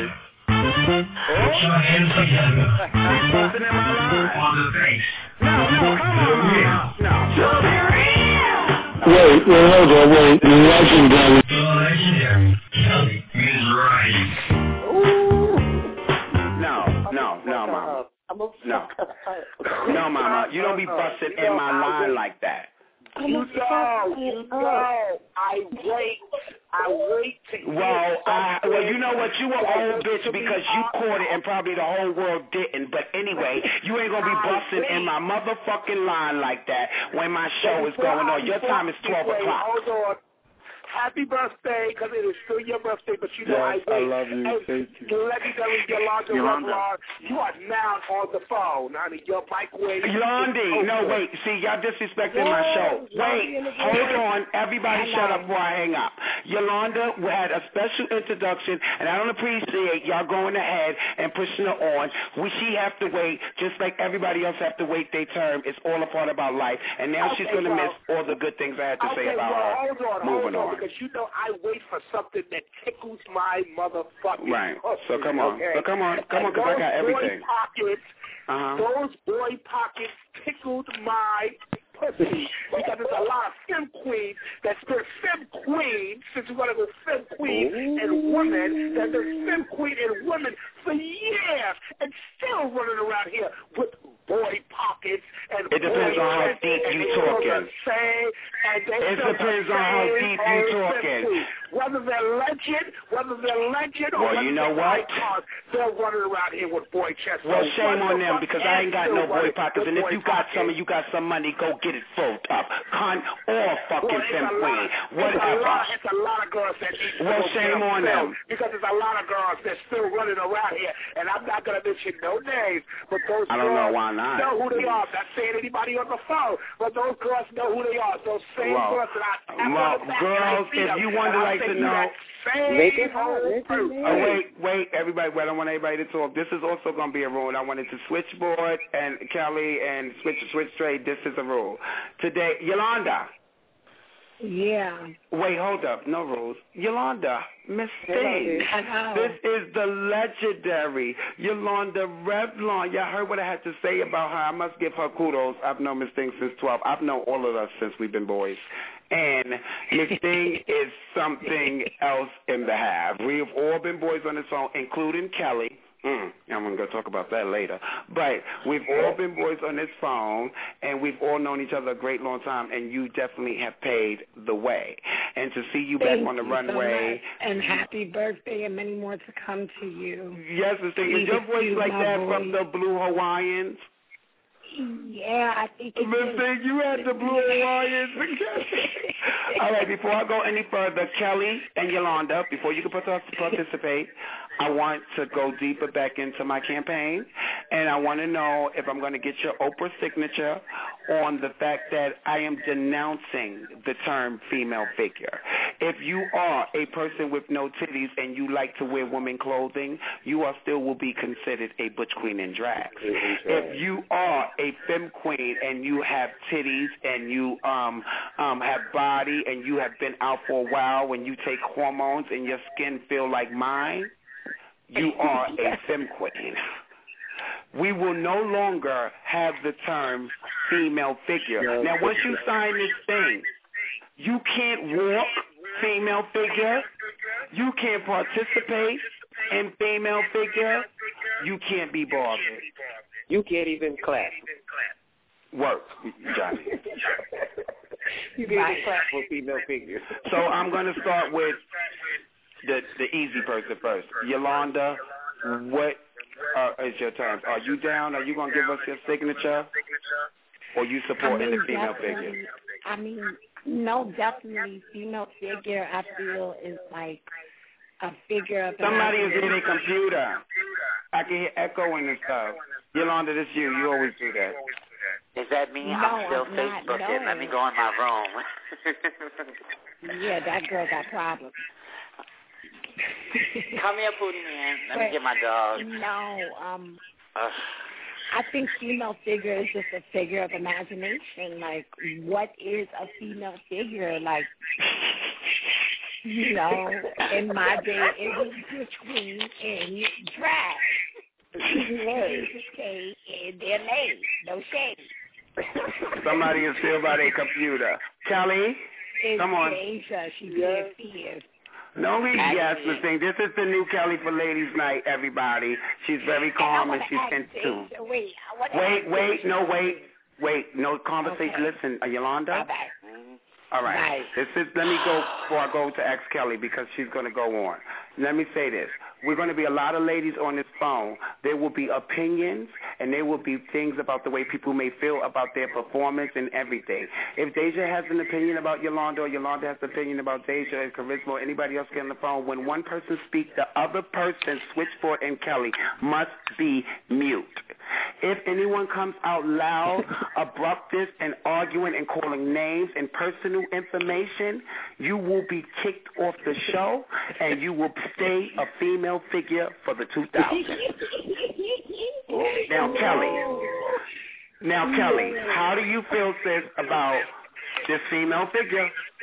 Speaker 2: Put your hands together.
Speaker 5: Busting in my line.
Speaker 2: On the face.
Speaker 5: No, no, come on. No.
Speaker 2: To be real.
Speaker 7: Wait, wait, hold on, wait. The legendary.
Speaker 2: The legendary Kelly is right.
Speaker 6: Ooh.
Speaker 5: No, no, no, Mama.
Speaker 6: I'm a
Speaker 5: no. No, Mama. You don't be busting in my line like that.
Speaker 8: You know, you know, I wait, I wait to
Speaker 5: Well, I, well, you know what? You were old bitch because you caught it and probably the whole world didn't. But anyway, you ain't going to be busting in my motherfucking line like that when my show is going on. Your time is twelve o'clock.
Speaker 8: Hold on. Happy birthday, because it is still your birthday, but you know
Speaker 7: yes,
Speaker 8: I wait.
Speaker 7: I love you.
Speaker 8: Hey,
Speaker 7: thank you.
Speaker 8: Legendary Yolanda Revlon, you are now on the phone. Honey, your microwave.
Speaker 5: Yolandi, no, wait. See, y'all disrespecting my show. Wait, hold on. Everybody shut up before I hang up. Yolanda had a special introduction, and I don't appreciate y'all going ahead and pushing her on. We, she have to wait, just like everybody else have to wait their term. It's all a part of our life, and now
Speaker 8: okay,
Speaker 5: she's going to
Speaker 8: well,
Speaker 5: miss all the good things I had to
Speaker 8: okay,
Speaker 5: say about
Speaker 8: well,
Speaker 5: her.
Speaker 8: Hold on,
Speaker 5: Moving
Speaker 8: hold on,
Speaker 5: on.
Speaker 8: because you know I wait for something that tickles my motherfucking
Speaker 5: Right.
Speaker 8: pussy,
Speaker 5: So come on.
Speaker 8: okay?
Speaker 5: So come on. Come on, because I got everything.
Speaker 8: Boy pockets,
Speaker 5: uh-huh.
Speaker 8: Those boy pockets tickled my pussy because there's a lot of femme queens that's been femme queen, since we want to go femme queen Ooh. and women, that been femme queen and women for years and still running around here with boy pockets and
Speaker 5: it depends on how deep you talking. It depends on how deep you talking.
Speaker 8: Whether they're legend, whether they're legend or
Speaker 5: well,
Speaker 8: whether
Speaker 5: you know
Speaker 8: they're
Speaker 5: what?
Speaker 8: icons, they're running around here with boy chests.
Speaker 5: Well,
Speaker 8: so
Speaker 5: shame on them because I ain't got no boy pockets. And if you got
Speaker 8: pockets.
Speaker 5: some and you got some money, go get it filled up. Con or fucking
Speaker 8: well,
Speaker 5: femme queen,
Speaker 8: whatever.
Speaker 5: It's a, lot,
Speaker 8: it's a lot of girls that need to
Speaker 5: well, shame on them.
Speaker 8: Because there's a lot of girls that's still running around here, and I'm not going to mention no names, but those
Speaker 5: I don't
Speaker 8: girls
Speaker 5: know why not.
Speaker 8: know who they are. I'm not saying anybody on the phone, but those girls know who they are. Those same
Speaker 5: well,
Speaker 8: girls that I tap
Speaker 5: well,
Speaker 8: on the back
Speaker 5: girls,
Speaker 8: if
Speaker 5: them, you want to like to know.
Speaker 6: Make it hard.
Speaker 5: Oh, wait, wait, everybody. Well, I don't want everybody to talk. This is also going to be a rule. I wanted to switchboard and Kelly and switch switch trade. This is a rule. Today, Yolanda.
Speaker 9: Yeah.
Speaker 5: Wait, hold up. No rules. Yolanda, Miss Thing. This is the legendary Yolanda Revlon. Y'all heard what I had to say about her. I must give her kudos. I've known Miss Thing since twelve. I've known all of us since we've been boys. And Miss Thing is something else in the half. We've all been boys on this phone, including Kelly. Mm, I'm going to go talk about that later. But we've all been boys on this phone, and we've all known each other a great long time, and you definitely have paved the way. And to see you
Speaker 9: Thank
Speaker 5: back on the
Speaker 9: you
Speaker 5: runway.
Speaker 9: So and happy birthday and many more to come to you.
Speaker 5: Yes, Miss Thing. Is your voice like that voice. From the Blue Hawaiians?
Speaker 9: Yeah, I think it's...
Speaker 5: Miss Thing, you had the Blue Hawaiians. All right, before I go any further, Kelly and Yolanda, before you can participate, I want to go deeper back into my campaign, and I want to know if I'm going to get your Oprah signature on the fact that I am denouncing the term female figure. If you are a person with no titties and you like to wear women clothing, you are still will be considered a butch queen in drag. If you are a femme queen and you have titties and you um, um, have body and you have been out for a while when you take hormones and your skin feel like mine, you are a femme queen. we will no longer have the term female figure. Now, once you sign this thing, you can't walk female figure. You can't participate in female figure. You can't be bothered.
Speaker 6: You can't even clap.
Speaker 5: Work, Johnny.
Speaker 6: You can't even clap for female figure.
Speaker 5: So I'm going to start with the the easy person first. Yolanda, what uh, is your terms? Are you down? Are you going to give us your signature? Or you supporting
Speaker 9: I mean,
Speaker 5: the female figure?
Speaker 9: I mean, no, definitely female figure, I feel, is like a figure of...
Speaker 5: Somebody is in their computer. I can hear echoing and stuff. Yolanda, this you. You always do that.
Speaker 3: Is that me?
Speaker 9: No,
Speaker 3: I'm still
Speaker 9: I'm not,
Speaker 3: Facebooking.
Speaker 9: no.
Speaker 3: Let me go in my room.
Speaker 9: Yeah, that girl got problems.
Speaker 3: Come here, Pootie Man. Let
Speaker 9: but,
Speaker 3: me get my dog.
Speaker 9: No, um...
Speaker 3: Ugh.
Speaker 9: I think female figure is just a figure of imagination. Like, what is a female figure? Like, you know, in my day, it was between in drag. Ladies stay in their lane. No shade.
Speaker 5: Somebody is still by their computer. Kelly,
Speaker 9: it's
Speaker 5: come on.
Speaker 9: Asia. She did fierce.
Speaker 5: No, we yes, the thing. This is the new Kelly for Ladies Night, everybody. She's very calm and she's in tune.
Speaker 9: Wait,
Speaker 5: wait, wait, no, wait, wait, no conversation.
Speaker 9: Okay.
Speaker 5: Listen, uh, Yolanda.
Speaker 9: Okay.
Speaker 5: All right.
Speaker 9: Right.
Speaker 5: This is. Let me go before I go to ask Kelly because she's going to go on. Let me say this. We're going to be a lot of ladies on this phone. There will be opinions and there will be things about the way people may feel about their performance and everything. If Deja has an opinion about Yolanda or Yolanda has an opinion about Deja and Charisma or anybody else get on the phone, when one person speaks, the other person, Switchboard and Kelly, must be mute. If anyone comes out loud, abruptness, and arguing and calling names and personal information, you will be kicked off the show and you will stay a female figure for the two thousands. Now, Kelly. Now, Kelly, how do you feel, sis, about this female figure?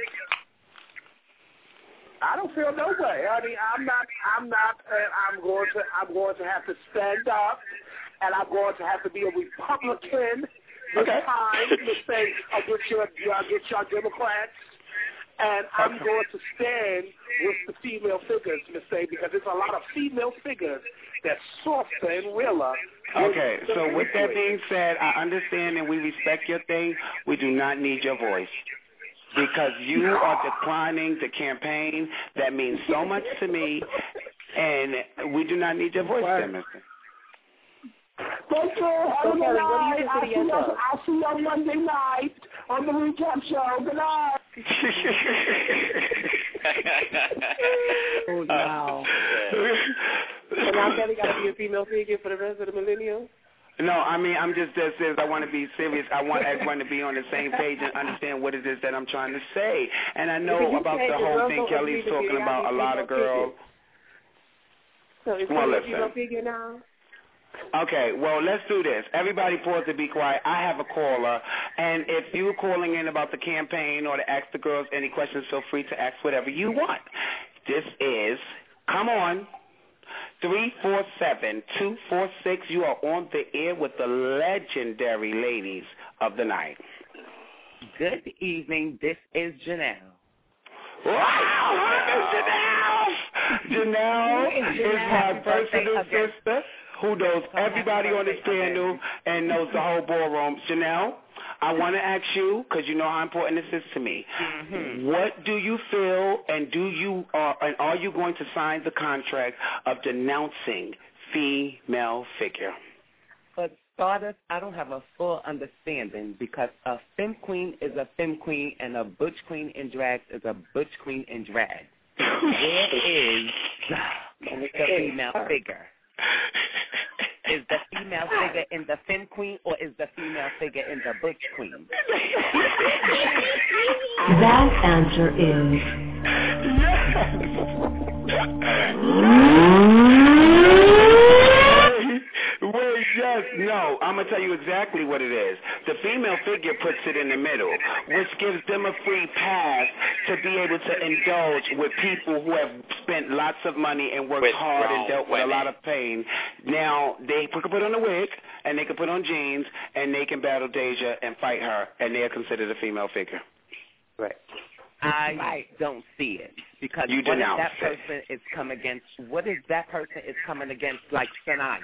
Speaker 8: I don't feel no way. I mean, I'm not. I'm not. Uh, I'm going to. I'm going to have to stand up, and I'm going to have to be a Republican this
Speaker 5: okay.
Speaker 8: time to say against your against your Democrats. And I'm
Speaker 5: okay.
Speaker 8: going to stand with the female figures, Miss A, because there's a lot of female figures that's softer and realer.
Speaker 5: Okay, so with that being said, I understand and we respect your thing. We do not need your voice. Because you are declining the campaign that means so much to me, and we do not need your voice there, mister.
Speaker 8: Thank you. Have a good night. I'll see, you,
Speaker 6: yourself?
Speaker 8: I'll see you on Monday night on the recap show. Good night.
Speaker 6: Oh, no. So now Kelly got to be a female figure for the rest of the millennium?
Speaker 5: No, I mean, I'm just that serious. I want to be serious. I want everyone to be on the same page and understand what it is that I'm trying to say. And I know about the whole thing Kelly's talking about, a lot of girls.
Speaker 6: So is
Speaker 5: well,
Speaker 6: Kelly a female figure now?
Speaker 5: Okay, well, let's do this. Everybody pause to be quiet. I have a caller, and if you're calling in about the campaign or to ask the girls any questions, feel free to ask whatever you want. This is, come on, three four seven, two four six. You are on the air with the legendary ladies of the night.
Speaker 10: Good evening. This is Janelle.
Speaker 5: Wow, Janelle! Janelle is my personal sister who knows everybody on this panel and knows the whole ballroom. Janelle, I want to ask you, because you know how important this is to me, mm-hmm. what do you feel, and do you uh, and are you going to sign the contract of denouncing female figure?
Speaker 10: For starters, I don't have a full understanding because a femme queen is a femme queen and a butch queen in drag is a butch queen in drag. Where is the female figure? Is the female figure in the femme queen or is the female figure in the butch queen?
Speaker 11: That answer is
Speaker 5: Wait, because, no, I'm going to tell you exactly what it is. The female figure puts it in the middle, which gives them a free pass to be able to indulge with people who have spent lots of money and worked
Speaker 3: With
Speaker 5: hard and
Speaker 3: grown
Speaker 5: dealt with a
Speaker 3: women.
Speaker 5: lot of pain. Now, they can put on a wig, and they can put on jeans, and they can battle Deja and fight her, and they are considered a female figure.
Speaker 6: Right.
Speaker 10: I
Speaker 9: Right.
Speaker 10: don't see it because
Speaker 5: You
Speaker 10: what if
Speaker 5: denounce
Speaker 10: that
Speaker 5: it.
Speaker 10: person is come against? What if that person is coming against like Sanaya?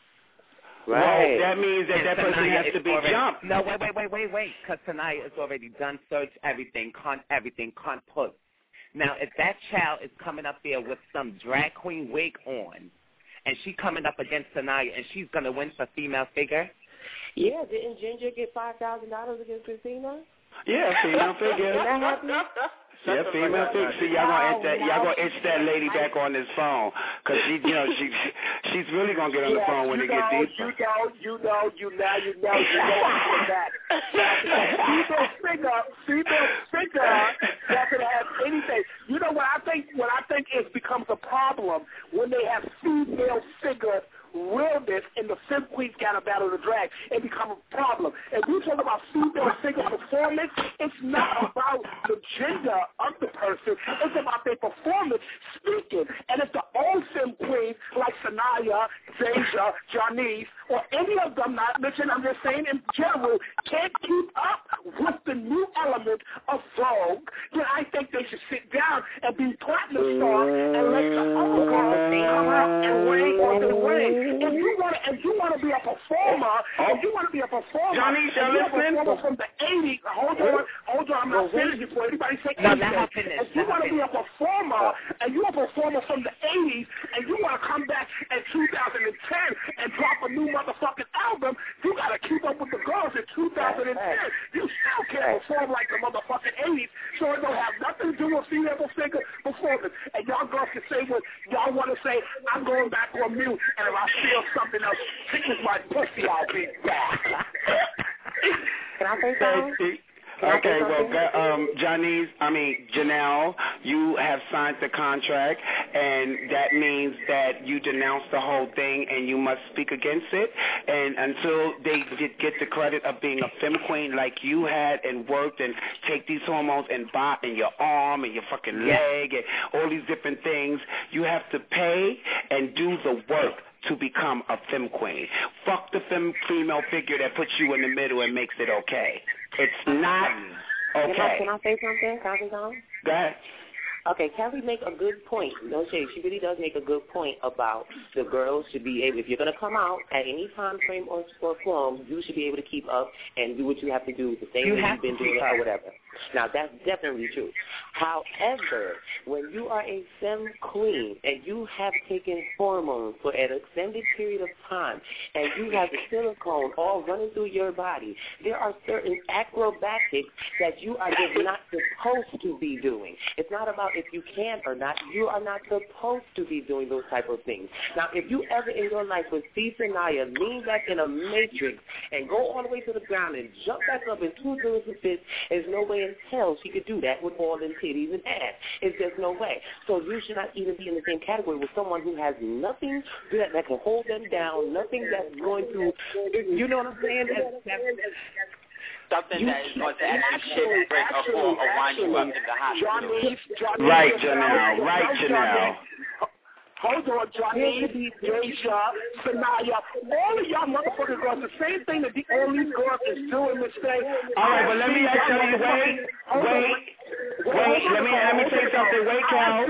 Speaker 6: Right.
Speaker 5: Well, that means that
Speaker 10: And
Speaker 5: that person
Speaker 10: Sanaya
Speaker 5: has to
Speaker 10: is
Speaker 5: be
Speaker 10: already,
Speaker 5: jumped.
Speaker 10: No, wait, wait, wait, wait, wait, because Sanaya has already done search everything, con everything, con put. Now, if that child is coming up there with some drag queen wig on, and she coming up against Sanaya, and she's gonna win for female figure.
Speaker 6: Yeah, didn't Ginger get five thousand dollars against Christina?
Speaker 5: Yeah, female figure.
Speaker 6: Isn't that happy?
Speaker 5: Yeah, female figure. See, y'all gonna itch that, y'all gonna itch that lady back on this phone, cause she, you know, she, she's really gonna get on the
Speaker 8: Yes,
Speaker 5: phone when
Speaker 8: you
Speaker 5: it get
Speaker 8: know,
Speaker 5: deeper.
Speaker 8: You know, you know, you now, you know, you know that. Female figure, female figure doesn't have anything. You know what I think? What I think is becomes a problem when they have female figures. Realness in the fifth queen's got to battle the drag. It becomes a problem. If we talk about female figure performance, it's not about the gender of the person. It's about their performance speaking. And if the old femme queens like Sanaya, Deja, Janice, or any of them, not mentioned, I'm just saying in general, can't keep up with the new element of Vogue, then I think they should sit down and be platinum star and let the other girls come out and reign on their reign. If you want to, if you want to be a performer, if you want to be a performer,
Speaker 5: Johnny,
Speaker 8: if you're a
Speaker 5: listen.
Speaker 8: performer from the eighties, hold on, hold on, I'm not finished before anybody say
Speaker 10: No,
Speaker 8: anything.
Speaker 10: let her finish,
Speaker 8: If you
Speaker 10: let her
Speaker 8: want to be a performer, and you're a performer from the eighties, and you want to come back in two thousand ten and drop a new motherfucking album, you got to keep up with the girls in two thousand ten. You still can't perform like the motherfucking eighties, so it don't have nothing to do with female figure performance. And y'all girls can say what y'all want to say. I'm going back on mute, and if I feel something else tickles my pussy, I'll be back.
Speaker 6: Can I say something?
Speaker 5: Okay, well, go- um, Janice, I mean, Janelle, you have signed the contract, and that means that you denounce the whole thing, and you must speak against it. And until they get, get the credit of being a femme queen like you had and worked and take these hormones and bot in your arm and your fucking leg and all these different things, you have to pay and do the work to become a femme queen. Fuck the femme female figure that puts you in the middle and makes it okay. It's not okay.
Speaker 6: Can I, can I say something? Can I say something?
Speaker 5: Go ahead.
Speaker 6: Okay, Kelly make a good point. No shade. She really does make a good point about the girls should be able, if you're going to come out at any time frame or, or form, you should be able to keep up and do what you have to do the same
Speaker 10: You
Speaker 6: way
Speaker 10: have
Speaker 6: you've been
Speaker 10: to
Speaker 6: doing
Speaker 10: keep
Speaker 6: it
Speaker 10: up.
Speaker 6: or whatever. Now, that's definitely true. However, when you are a femme queen and you have taken hormones for an extended period of time and you have the silicone all running through your body, there are certain acrobatics that you are just not supposed to be doing. It's not about if you can or not. You are not supposed to be doing those type of things. Now, if you ever in your life would see Sanaya lean back in a matrix and go all the way to the ground and jump back up in two different fits, there's no way in hell she could do that with all them titties and ass. It's just no way. So you should not even be in the same category with someone who has nothing that, that can hold them down, nothing that's going to, you know what I'm saying? That's, that's,
Speaker 3: Something
Speaker 6: You
Speaker 3: that is going to actually
Speaker 8: actually,
Speaker 3: shit, break a
Speaker 8: actually,
Speaker 3: fall or wind you up in
Speaker 8: actually,
Speaker 3: the hospital.
Speaker 8: Johnny, Johnny,
Speaker 5: Right, Janelle. Right, Janelle.
Speaker 8: Hold on, Johnny, Deja, Sanaya, all of y'all motherfucking girls, the same thing that the, all these girls is doing, Miss Faye.
Speaker 5: All right, but let me tell you, wait, wait, wait, let me, let me say something. Wait, Cal.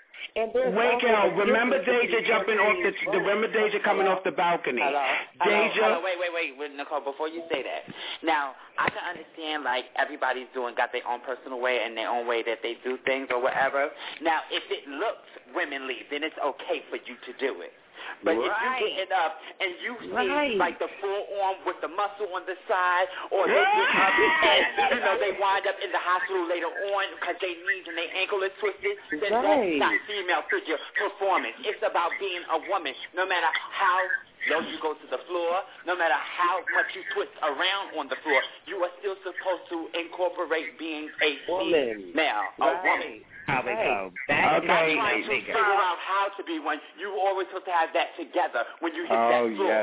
Speaker 5: Wait, Cal. Remember Deja jumping off the, the remember Deja coming off the balcony.
Speaker 3: Hello?
Speaker 5: Deja.
Speaker 3: Hello? Hello? Wait, wait, wait, wait, Nicole, before you say that. Now, I can understand, like, everybody's doing, got their own personal way and their own way that they do things or whatever. Now, if it looks womanly, then it's okay for you to do it. But
Speaker 6: right.
Speaker 3: if you get it up and you see,
Speaker 6: right.
Speaker 3: like, the forearm with the muscle on the side, or they get up and, you know, they wind up in the hospital later on because their knees and their ankle is twisted, then
Speaker 6: right.
Speaker 3: that's not female figure performance. It's about being a woman, no matter how low you go to the floor, no matter how much you twist around on the floor, you are still supposed to incorporate being a
Speaker 6: woman.
Speaker 3: female, a
Speaker 6: right.
Speaker 3: woman.
Speaker 10: How we
Speaker 6: Right.
Speaker 10: go. That's
Speaker 5: Okay.
Speaker 3: Not
Speaker 10: not
Speaker 3: trying to
Speaker 10: figure.
Speaker 3: figure out how to be one. You always supposed to have that together when you hit
Speaker 5: Oh,
Speaker 3: that floor.
Speaker 5: yes.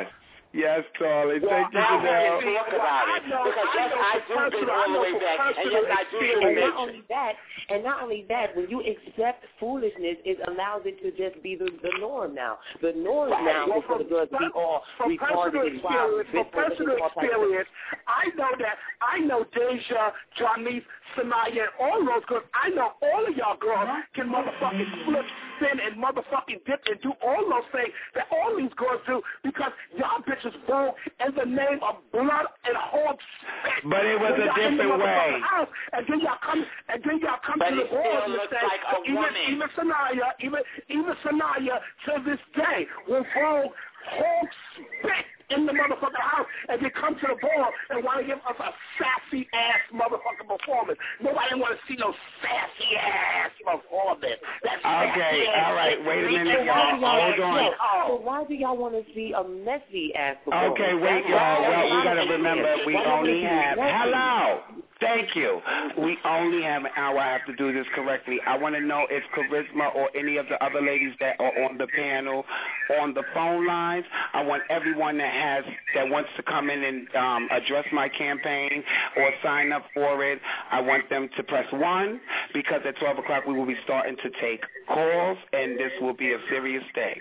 Speaker 5: Yes, darling.
Speaker 3: Well,
Speaker 5: Thank you,
Speaker 3: now
Speaker 5: Janelle.
Speaker 3: we can talk about it.
Speaker 8: know,
Speaker 3: because yes, I,
Speaker 8: I
Speaker 3: do
Speaker 8: know
Speaker 3: get
Speaker 8: personal-
Speaker 3: all the
Speaker 8: I know
Speaker 3: way
Speaker 8: from
Speaker 3: back, and
Speaker 8: personal
Speaker 3: yes, I do
Speaker 8: experience.
Speaker 3: get
Speaker 6: And not
Speaker 3: it.
Speaker 6: only that, and not only that, when you accept foolishness, it allows it to just be the, the norm now. The norm
Speaker 8: Right.
Speaker 6: now
Speaker 8: Well,
Speaker 6: is for the girls to be all
Speaker 8: from personal
Speaker 6: retarded and wild.
Speaker 8: experience, from personal experience, I know that I know Deja, Janice, Sanaya, and all those girls. I know all of y'all girls can motherfucking flip, spin, and motherfucking dip and do all those things that all these girls do because y'all bitches vote in the name of blood and hog spit.
Speaker 5: But it was
Speaker 8: When
Speaker 5: a
Speaker 8: y'all in the
Speaker 5: different way.
Speaker 8: motherfucking house, and then y'all come, and then y'all come
Speaker 3: But
Speaker 8: to the
Speaker 3: it still
Speaker 8: board and
Speaker 3: looks
Speaker 8: say,
Speaker 3: like a
Speaker 8: even,
Speaker 3: woman.
Speaker 8: even Sanaya, even even Sanaya to this day will vote hog spit in the motherfucking house and they come to the ball and want to give us a sassy ass motherfucking performance. Nobody want to see no sassy ass performance. That's
Speaker 5: Okay, all right, wait a minute, y'all. Hold on.
Speaker 6: So why do y'all want to see a messy ass performance?
Speaker 5: Okay, wait,
Speaker 6: That's
Speaker 5: y'all.
Speaker 6: why-
Speaker 5: Well, we got to
Speaker 6: why-
Speaker 5: remember we
Speaker 6: why do you
Speaker 5: only
Speaker 6: wanna see
Speaker 5: have.
Speaker 6: messy?
Speaker 5: Hello. Thank you. We only have an hour. I have to do this correctly. I want to know if Charisma or any of the other ladies that are on the panel on the phone lines. I want everyone that has that wants to come in and um, address my campaign or sign up for it. I want them to press one because at twelve o'clock we will be starting to take calls, and this will be a serious day.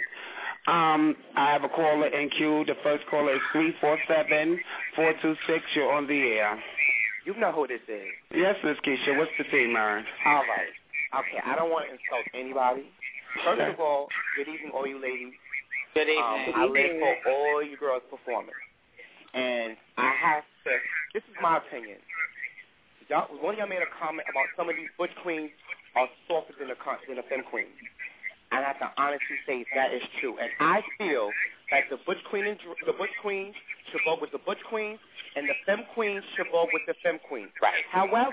Speaker 5: Um, I have a caller in queue. The first caller is three four seven, four two six. You're on the air.
Speaker 12: You know who this is.
Speaker 5: Yes, Miss Keisha. What's the theme, Maren?
Speaker 12: All right. Okay, I don't want to insult anybody. First of all, good evening, all you ladies.
Speaker 3: Good evening.
Speaker 12: Um, I live for all you girls' performance. And I have to, this is my opinion. Y'all, one of y'all made a comment about some of these butch queens are softer than the, than the femme queens. And I can honestly say that is true. And I feel that the butch queen and the butch queens should vote with the butch queens, and the femme queens should vote with the femme queens.
Speaker 3: Right.
Speaker 12: However,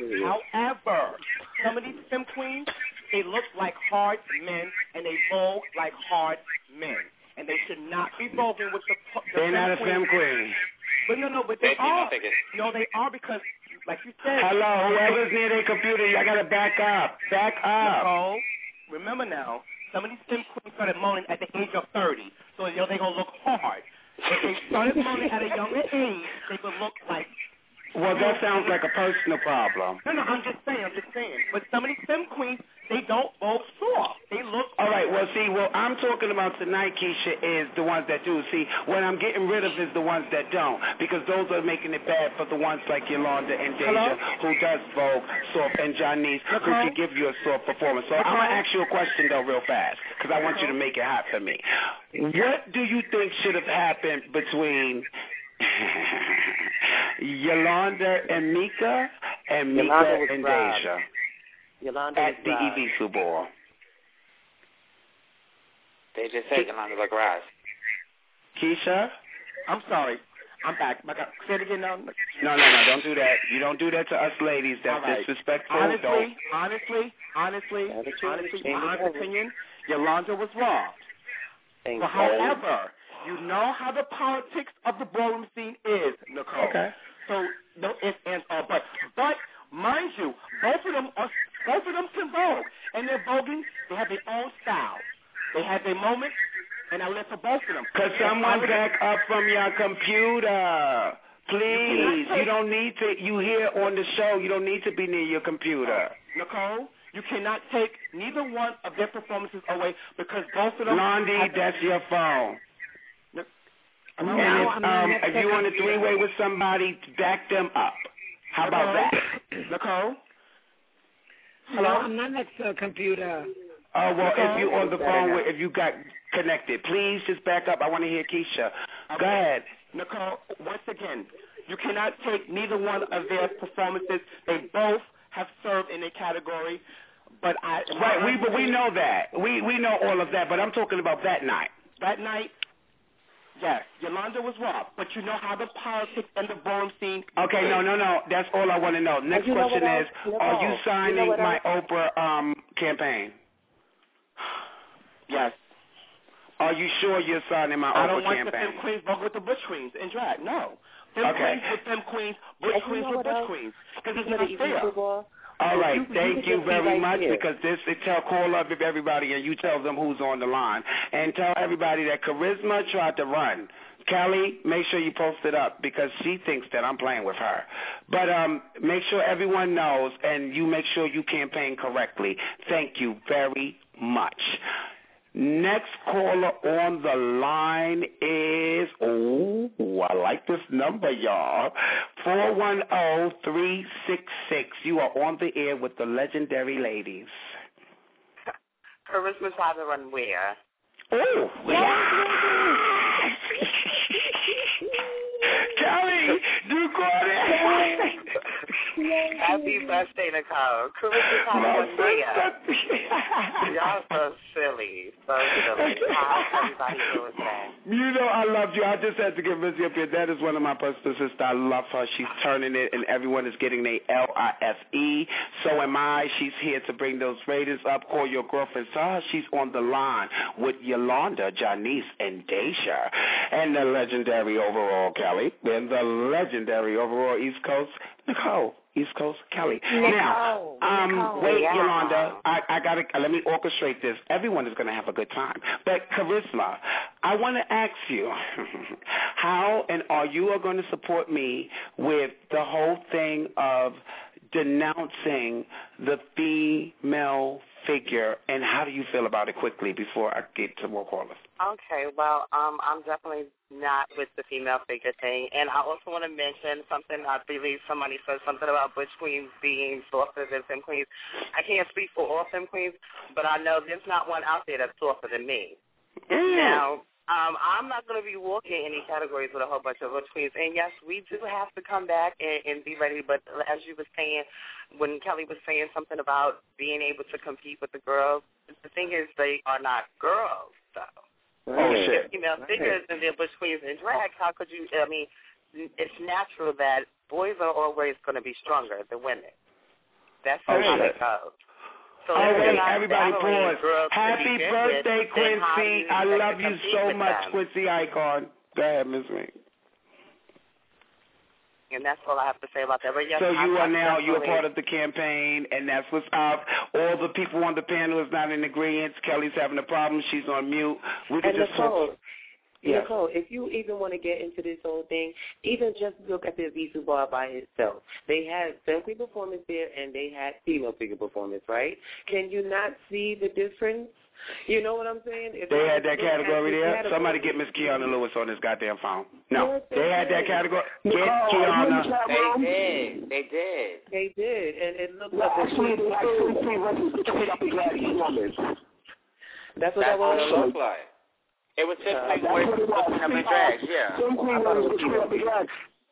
Speaker 12: however, some of these femme queens, they look like hard men, and they vote like hard men. And they should not be voting with the, the
Speaker 5: They're not a femme queen.
Speaker 12: But no, no, but they
Speaker 3: Maybe
Speaker 12: are.
Speaker 3: you think it-
Speaker 12: No, they are because, like you said.
Speaker 5: Hello, whoever's near their computer, y'all got to back up. Back up.
Speaker 12: Nicole, remember now, some of these femme queens started moaning at the age of thirty, so you know, they're going to look hard. If they started moaning at a younger age, they would look like...
Speaker 5: Well, that sounds like a personal problem.
Speaker 12: No, no, I'm just saying, I'm just saying. But some of these femme queens, they don't vote soft. They look...
Speaker 5: All right, well, see, what I'm talking about tonight, Keisha, is the ones that do. See, what I'm getting rid of is the ones that don't, because those are making it bad for the ones like Yolanda and Deja,
Speaker 12: Hello?
Speaker 5: who does vote soft, and Janice, who
Speaker 12: Nicole?
Speaker 5: can give you a soft performance. So I'm going to ask you a question, though, real fast, because I want you to make it hot for me. What do you think should have happened between Yolanda and Mika and Mika
Speaker 6: Yolanda was
Speaker 5: and
Speaker 6: robbed.
Speaker 5: Deja
Speaker 6: Yolanda
Speaker 5: at
Speaker 6: was
Speaker 5: the
Speaker 6: robbed.
Speaker 5: Ibisu Ball?
Speaker 3: They just said Yolanda look rise.
Speaker 5: Keisha?
Speaker 12: I'm sorry. I'm back. I got, say it again now.
Speaker 5: No, no, no, don't do that. You don't do that to us ladies. That's
Speaker 12: All right.
Speaker 5: disrespectful.
Speaker 12: Honestly,
Speaker 5: Don't.
Speaker 12: honestly, honestly,
Speaker 6: Attitude,
Speaker 12: honestly,
Speaker 6: change
Speaker 12: my
Speaker 6: it
Speaker 12: honest
Speaker 6: over.
Speaker 12: opinion, Yolanda was robbed.
Speaker 6: Thank
Speaker 12: But
Speaker 6: you.
Speaker 12: however, you know how the politics of the ballroom scene is, Nicole.
Speaker 5: Okay.
Speaker 12: So no ifs, ands, or buts. But mind you, both of them are both of them can vogue, and they're voguing. They have their own style. They have their moments, and I live for both of them.
Speaker 5: Could someone back up from your computer? Please. You don't need to. You here on the show. You don't need to be near your computer.
Speaker 12: Nicole, you cannot take neither one of their performances away because both of them.
Speaker 5: Blondie,
Speaker 12: have-
Speaker 5: that's your phone.
Speaker 12: No,
Speaker 5: And
Speaker 12: I'm
Speaker 5: if,
Speaker 12: not
Speaker 5: um,
Speaker 12: next
Speaker 5: if
Speaker 12: to
Speaker 5: you on a
Speaker 12: computer.
Speaker 5: three-way with somebody, back them up. How about that?
Speaker 12: Nicole?
Speaker 9: Hello? No, I'm not next to a computer.
Speaker 5: Oh, well,
Speaker 12: Nicole?
Speaker 5: if you on the phone, with, if you got connected, please just back up. I want to hear Keisha. Go ahead.
Speaker 12: Nicole, once again, you cannot take neither one of their performances. They both have served in a category, but I...
Speaker 5: Right, we but we know that. We we know all of that, but I'm talking about that night.
Speaker 12: That night, yes, Yolanda was robbed, but you know how the politics and the ballroom scene...
Speaker 5: Okay, no, no, no. That's all I want to know. Next
Speaker 6: you know
Speaker 5: question
Speaker 6: what
Speaker 5: is,
Speaker 6: else?
Speaker 5: are you
Speaker 6: You know
Speaker 5: signing
Speaker 6: what
Speaker 5: my
Speaker 6: else?
Speaker 5: Oprah um, campaign?
Speaker 12: Yes.
Speaker 5: Are you sure you're signing my
Speaker 12: I don't
Speaker 5: Oprah
Speaker 12: want
Speaker 5: campaign?
Speaker 12: the femme queens vote with the butch queens in drag. No. Femme
Speaker 5: Okay.
Speaker 12: queens with femme queens, butch
Speaker 6: And you
Speaker 12: queens
Speaker 6: know
Speaker 12: with
Speaker 6: what
Speaker 12: butch
Speaker 6: else?
Speaker 12: queens. Because it's
Speaker 6: You know
Speaker 12: not
Speaker 6: the
Speaker 12: fair.
Speaker 6: Ibisu Ball?
Speaker 5: All right,
Speaker 6: You- you
Speaker 5: thank
Speaker 6: could
Speaker 5: you
Speaker 6: just be
Speaker 5: very
Speaker 6: right
Speaker 5: much
Speaker 6: here.
Speaker 5: because this it tell call up everybody and you tell them who's on the line and tell everybody that Charisma tried to run Kelly, make sure you post it up because she thinks that I'm playing with her. But um, make sure everyone knows, and you make sure you campaign correctly. Thank you very much. Next caller on the line is, oh, I like this number, y'all, four one zero, three six six. You are on the air with the legendary ladies.
Speaker 13: Charisma's Father and where?
Speaker 5: Oh, yeah. Kelly, you caught it.
Speaker 13: Happy birthday, Nicole. Charisma's Father and where? Y'all so silly. So silly. How's everybody doing today?
Speaker 5: You know I love you. I just had to get Missy up here. That is one of my personal sisters. I love her. She's turning it, and everyone is getting their L I F E. So am I. She's here to bring those ratings up. Call your girlfriend. Saw she's on the line with Yolanda, Janice, and Deja. And the legendary overall Kelly. And the legendary overall East Coast Nicole. East Coast Kelly.
Speaker 9: Nicole.
Speaker 5: Now, um,
Speaker 9: Nicole.
Speaker 5: wait,
Speaker 13: Yeah.
Speaker 5: Yolanda, I, I gotta let me orchestrate this. Everyone is gonna have a good time. But Charisma, I want to ask you, how and are you are going to support me with the whole thing of denouncing the female figure, and how do you feel about it quickly before I get to more callers?
Speaker 13: Okay, well, um, I'm definitely not with the female figure thing. And I also want to mention something. I believe somebody said something about Butch Queens being softer than Femme Queens. I can't speak for all Femme Queens, but I know there's not one out there that's softer than me.
Speaker 5: Mm.
Speaker 13: Now, um, I'm not going to be walking any categories with a whole bunch of Butch Queens. And, yes, we do have to come back and, and be ready. But as you were saying, when Kelly was saying something about being able to compete with the girls, the thing is they are not girls, though.
Speaker 5: Oh, shit.
Speaker 13: Female figures and they're Butch Queens and drag. How could you, I mean, it's natural that boys are always going to be stronger than women. That's
Speaker 5: Oh,
Speaker 13: how
Speaker 5: shit.
Speaker 13: it goes. So
Speaker 5: Oh,
Speaker 13: if
Speaker 5: wait,
Speaker 13: you're not
Speaker 5: everybody
Speaker 13: battling
Speaker 5: pause.
Speaker 13: girls to
Speaker 5: Happy
Speaker 13: begin
Speaker 5: birthday,
Speaker 13: with, then how do
Speaker 5: Quincy.
Speaker 13: you
Speaker 5: I
Speaker 13: expect
Speaker 5: love
Speaker 13: to
Speaker 5: you
Speaker 13: compete
Speaker 5: so
Speaker 13: with
Speaker 5: much,
Speaker 13: them?
Speaker 5: Quincy Icon. Go ahead, Miss Me.
Speaker 13: And that's all I have to say about that. But yes,
Speaker 5: So you
Speaker 13: I'm,
Speaker 5: are
Speaker 13: I'm
Speaker 5: now, you're
Speaker 13: definitely-
Speaker 5: part of the campaign, and that's what's up. All the people on the panel is not in agreement. Kelly's having a problem. She's on mute. We can
Speaker 6: And
Speaker 5: just
Speaker 6: Nicole,
Speaker 5: talk. Yes.
Speaker 6: Nicole, if you even want to get into this whole thing, even just look at the Avisu bar by itself. They had Femme Queen performance there, and they had female figure performance, right? Can you not see the difference? You know what I'm saying? If
Speaker 5: They
Speaker 6: I
Speaker 5: had that
Speaker 6: look at
Speaker 5: category
Speaker 6: the
Speaker 5: there.
Speaker 6: category-
Speaker 5: Somebody get Miss Kiana Lewis on this goddamn phone. No,
Speaker 6: Yes, they
Speaker 5: they had that
Speaker 6: did.
Speaker 5: category. Get
Speaker 8: Nicole,
Speaker 5: Kiana.
Speaker 8: you
Speaker 3: They did. They did.
Speaker 6: They did, and it looked
Speaker 8: Well,
Speaker 6: like
Speaker 8: actually, they had Femme Queen versus the Queen of the Drag performance.
Speaker 6: That's what
Speaker 3: That's
Speaker 6: that
Speaker 3: what it
Speaker 6: was.
Speaker 3: looked like. It was just
Speaker 8: Uh,
Speaker 3: like
Speaker 8: that's
Speaker 3: boys
Speaker 8: what it was.
Speaker 3: looking up in
Speaker 8: See,
Speaker 3: drags,
Speaker 8: uh,
Speaker 3: yeah.
Speaker 8: Femme Queen versus the Queen of the Drag.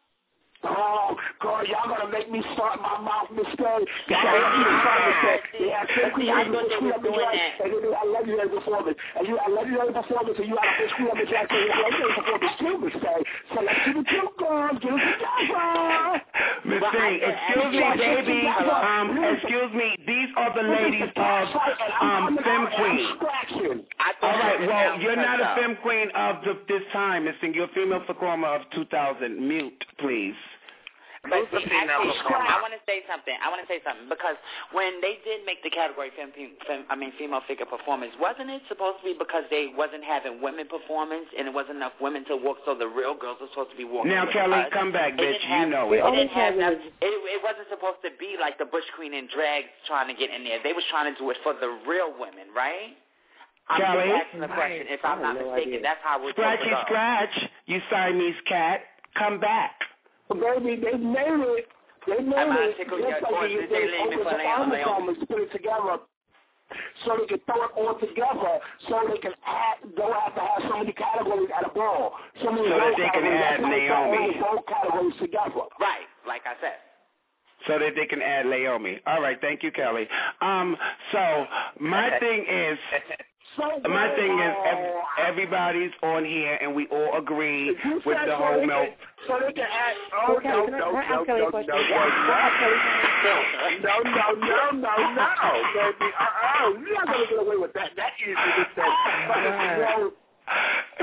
Speaker 8: Oh, God, y'all gonna make me start my mouth mistake. Y'all gonna make me start mistake. They had Femme Queen
Speaker 3: I
Speaker 8: versus
Speaker 3: thought
Speaker 8: the
Speaker 3: they
Speaker 8: Queen
Speaker 3: was
Speaker 8: of the
Speaker 3: doing
Speaker 8: Drag,
Speaker 3: that.
Speaker 8: and then they had legendary performance. And you had legendary performance, and you had a Miss Queen of the Drag, so you had legendary performance too, mistake. So let's keep it two girls, get it together.
Speaker 5: Miss
Speaker 3: Well,
Speaker 5: Thing,
Speaker 3: I-
Speaker 5: excuse me,
Speaker 3: I-
Speaker 5: baby. Um, excuse me. These are the ladies of um Femme Queen.
Speaker 3: I thought
Speaker 5: All right.
Speaker 3: it was
Speaker 5: Well,
Speaker 3: down
Speaker 5: you're not a
Speaker 3: herself.
Speaker 5: Femme Queen of the, this time, Miss Thing. You're a female performer of two thousand. Mute, please.
Speaker 3: But see,
Speaker 13: Who's the female
Speaker 3: actually,
Speaker 13: performer?
Speaker 3: I want to say something. I want to say something because when they did make the category fem, fem, I mean female figure performance, wasn't it supposed to be because they wasn't having women performance and it wasn't enough women to walk, so the real girls were supposed to be walking?
Speaker 5: Now,
Speaker 3: with
Speaker 5: Kelly,
Speaker 3: us.
Speaker 5: come back,
Speaker 3: It
Speaker 5: bitch.
Speaker 3: didn't
Speaker 5: You
Speaker 3: have-
Speaker 5: know
Speaker 6: We
Speaker 5: it.
Speaker 3: It
Speaker 6: only
Speaker 3: didn't have
Speaker 6: had
Speaker 3: enough.
Speaker 6: women.
Speaker 3: It, it wasn't supposed to be like the Bush Queen and drags trying to get in there. They was trying to do it for the real women, right? I'm
Speaker 5: Kelly?
Speaker 3: just asking the question. If I'm
Speaker 6: I
Speaker 3: not
Speaker 6: have no
Speaker 3: mistaken,
Speaker 6: idea.
Speaker 3: that's how we're supposed
Speaker 5: Scratchy
Speaker 3: to go.
Speaker 5: scratch. You Siamese cat. Come back.
Speaker 8: Baby, they made it. They made
Speaker 3: I'm gonna
Speaker 8: it.
Speaker 3: tickle
Speaker 8: Just
Speaker 3: your
Speaker 8: like
Speaker 3: horse.
Speaker 8: they
Speaker 3: Did they
Speaker 8: did
Speaker 3: leave me
Speaker 8: over
Speaker 3: for
Speaker 8: the
Speaker 3: Leon?
Speaker 8: army
Speaker 3: Leon?
Speaker 8: farmers to put it together so they can throw it all together so they can add, don't have to have so many categories at a ball. So, many
Speaker 5: So that
Speaker 8: role
Speaker 5: they can
Speaker 8: categories.
Speaker 5: add
Speaker 8: That's why they throw
Speaker 5: Naomi.
Speaker 8: all the role categories together.
Speaker 3: Right, like I said.
Speaker 5: So that they can add Naomi. All right, thank you, Kelly. Um, so my thing is, my thing is, ev- everybody's on here, and we all agree
Speaker 8: You
Speaker 5: with
Speaker 8: said
Speaker 5: the
Speaker 8: so
Speaker 5: whole
Speaker 8: they
Speaker 5: milk.
Speaker 8: can- So they can add, oh,
Speaker 6: Okay,
Speaker 8: no,
Speaker 6: can I-
Speaker 8: no,
Speaker 6: can I
Speaker 8: no,
Speaker 6: ask Kelly
Speaker 8: no,
Speaker 6: a
Speaker 8: no,
Speaker 6: question?
Speaker 8: no,
Speaker 6: Can I ask Kelly
Speaker 8: no, no, no, no, no, baby. Uh-uh. You're not going to get away with that. That is the mistake. Well,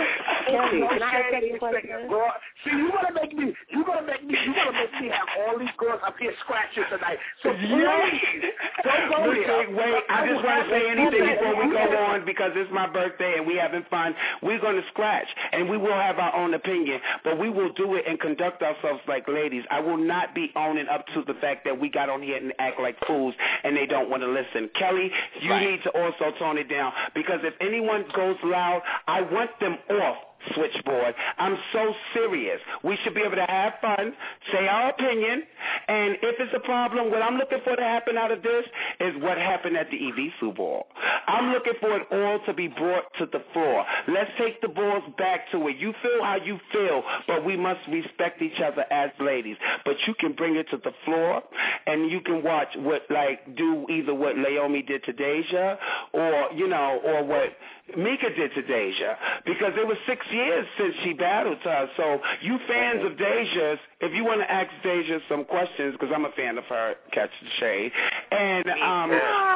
Speaker 6: Kelly,
Speaker 8: no
Speaker 6: can I ask
Speaker 8: shade
Speaker 6: you a question?
Speaker 8: Girl, see, you gonna make me, you gonna make me, you gonna make me have all these girls up here scratching tonight. So please, don't go
Speaker 5: Listen,
Speaker 8: there.
Speaker 5: wait, I just want to say anything before we go on because it's my birthday and we having fun. We're going to scratch and we will have our own opinion, but we will do it and conduct ourselves like ladies. I will not be owning up to the fact that we got on here and act like fools and they don't want to listen. Kelly, you right. need to also tone it down because if anyone goes loud, I want them off switchboard. I'm so serious. We should be able to have fun, say our opinion, and if it's a problem, what I'm looking for to happen out of this is what happened at the Evisu ball. I'm looking for it all to be brought to the floor. Let's take the balls back to it. You feel how you feel, but we must respect each other as ladies. But you can bring it to the floor, and you can watch what, like, do either what Naomi did to Deja or, you know, or what Mika did to Deja, because it was six years since she battled her. So you fans of Deja's, if you want to ask Deja some questions, because I'm a fan of her, catch the shade, and um,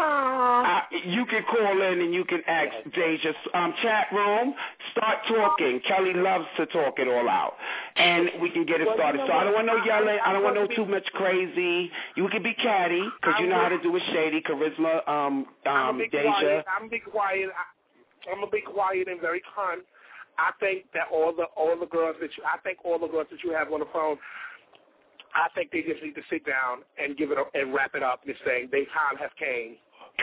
Speaker 5: I, you can call in and you can ask Deja's um, chat room, start talking. Kelly loves to talk it all out, and we can get it started. So I don't want no yelling. I don't want no too much crazy. You can be catty, because you know how to do it shady, charisma, um, um, Deja.
Speaker 8: I'm big quiet. I'm gonna be quiet and very calm. I think that all the all the girls that you, I think all the girls that you have on the phone, I think they just need to sit down and give it up and wrap it up and say their time has came.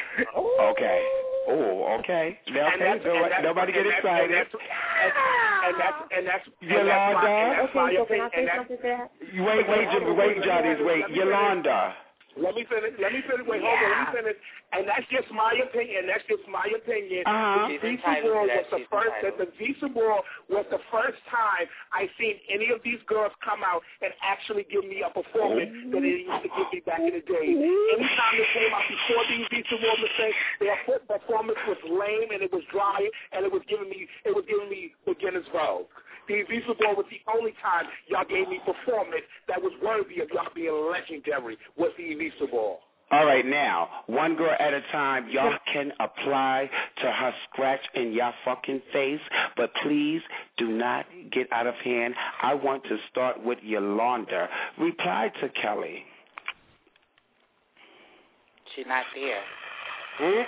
Speaker 5: Okay. Oh, okay. Okay. Nobody get excited.
Speaker 8: And that's and that's
Speaker 5: Yolanda.
Speaker 6: Okay, so can I say something to that?
Speaker 5: Wait, wait, wait, Johnny, wait. Yolanda.
Speaker 8: Let me finish. Let me finish. Wait, hold on. Let me finish. And that's just my opinion. That's just my opinion.
Speaker 5: Uh-huh.
Speaker 8: The Visa Ball was the first. That the Visa Ball was the first time I seen any of these girls come out and actually give me a performance that they used to give me back in the day. Anytime they came out before these Visa Ball mistakes, their performance was lame and it was dry and it was giving me it was giving me beginner's vogue. The Visa Ball was the only time y'all gave me performance that was worthy of y'all being legendary. Was the Visa Ball.
Speaker 5: All right, now, one girl at a time, y'all can apply to her scratch in your fucking face, but please do not get out of hand. I want to start with Yolanda. Reply to Kelly.
Speaker 3: She's not there.
Speaker 5: Hmm?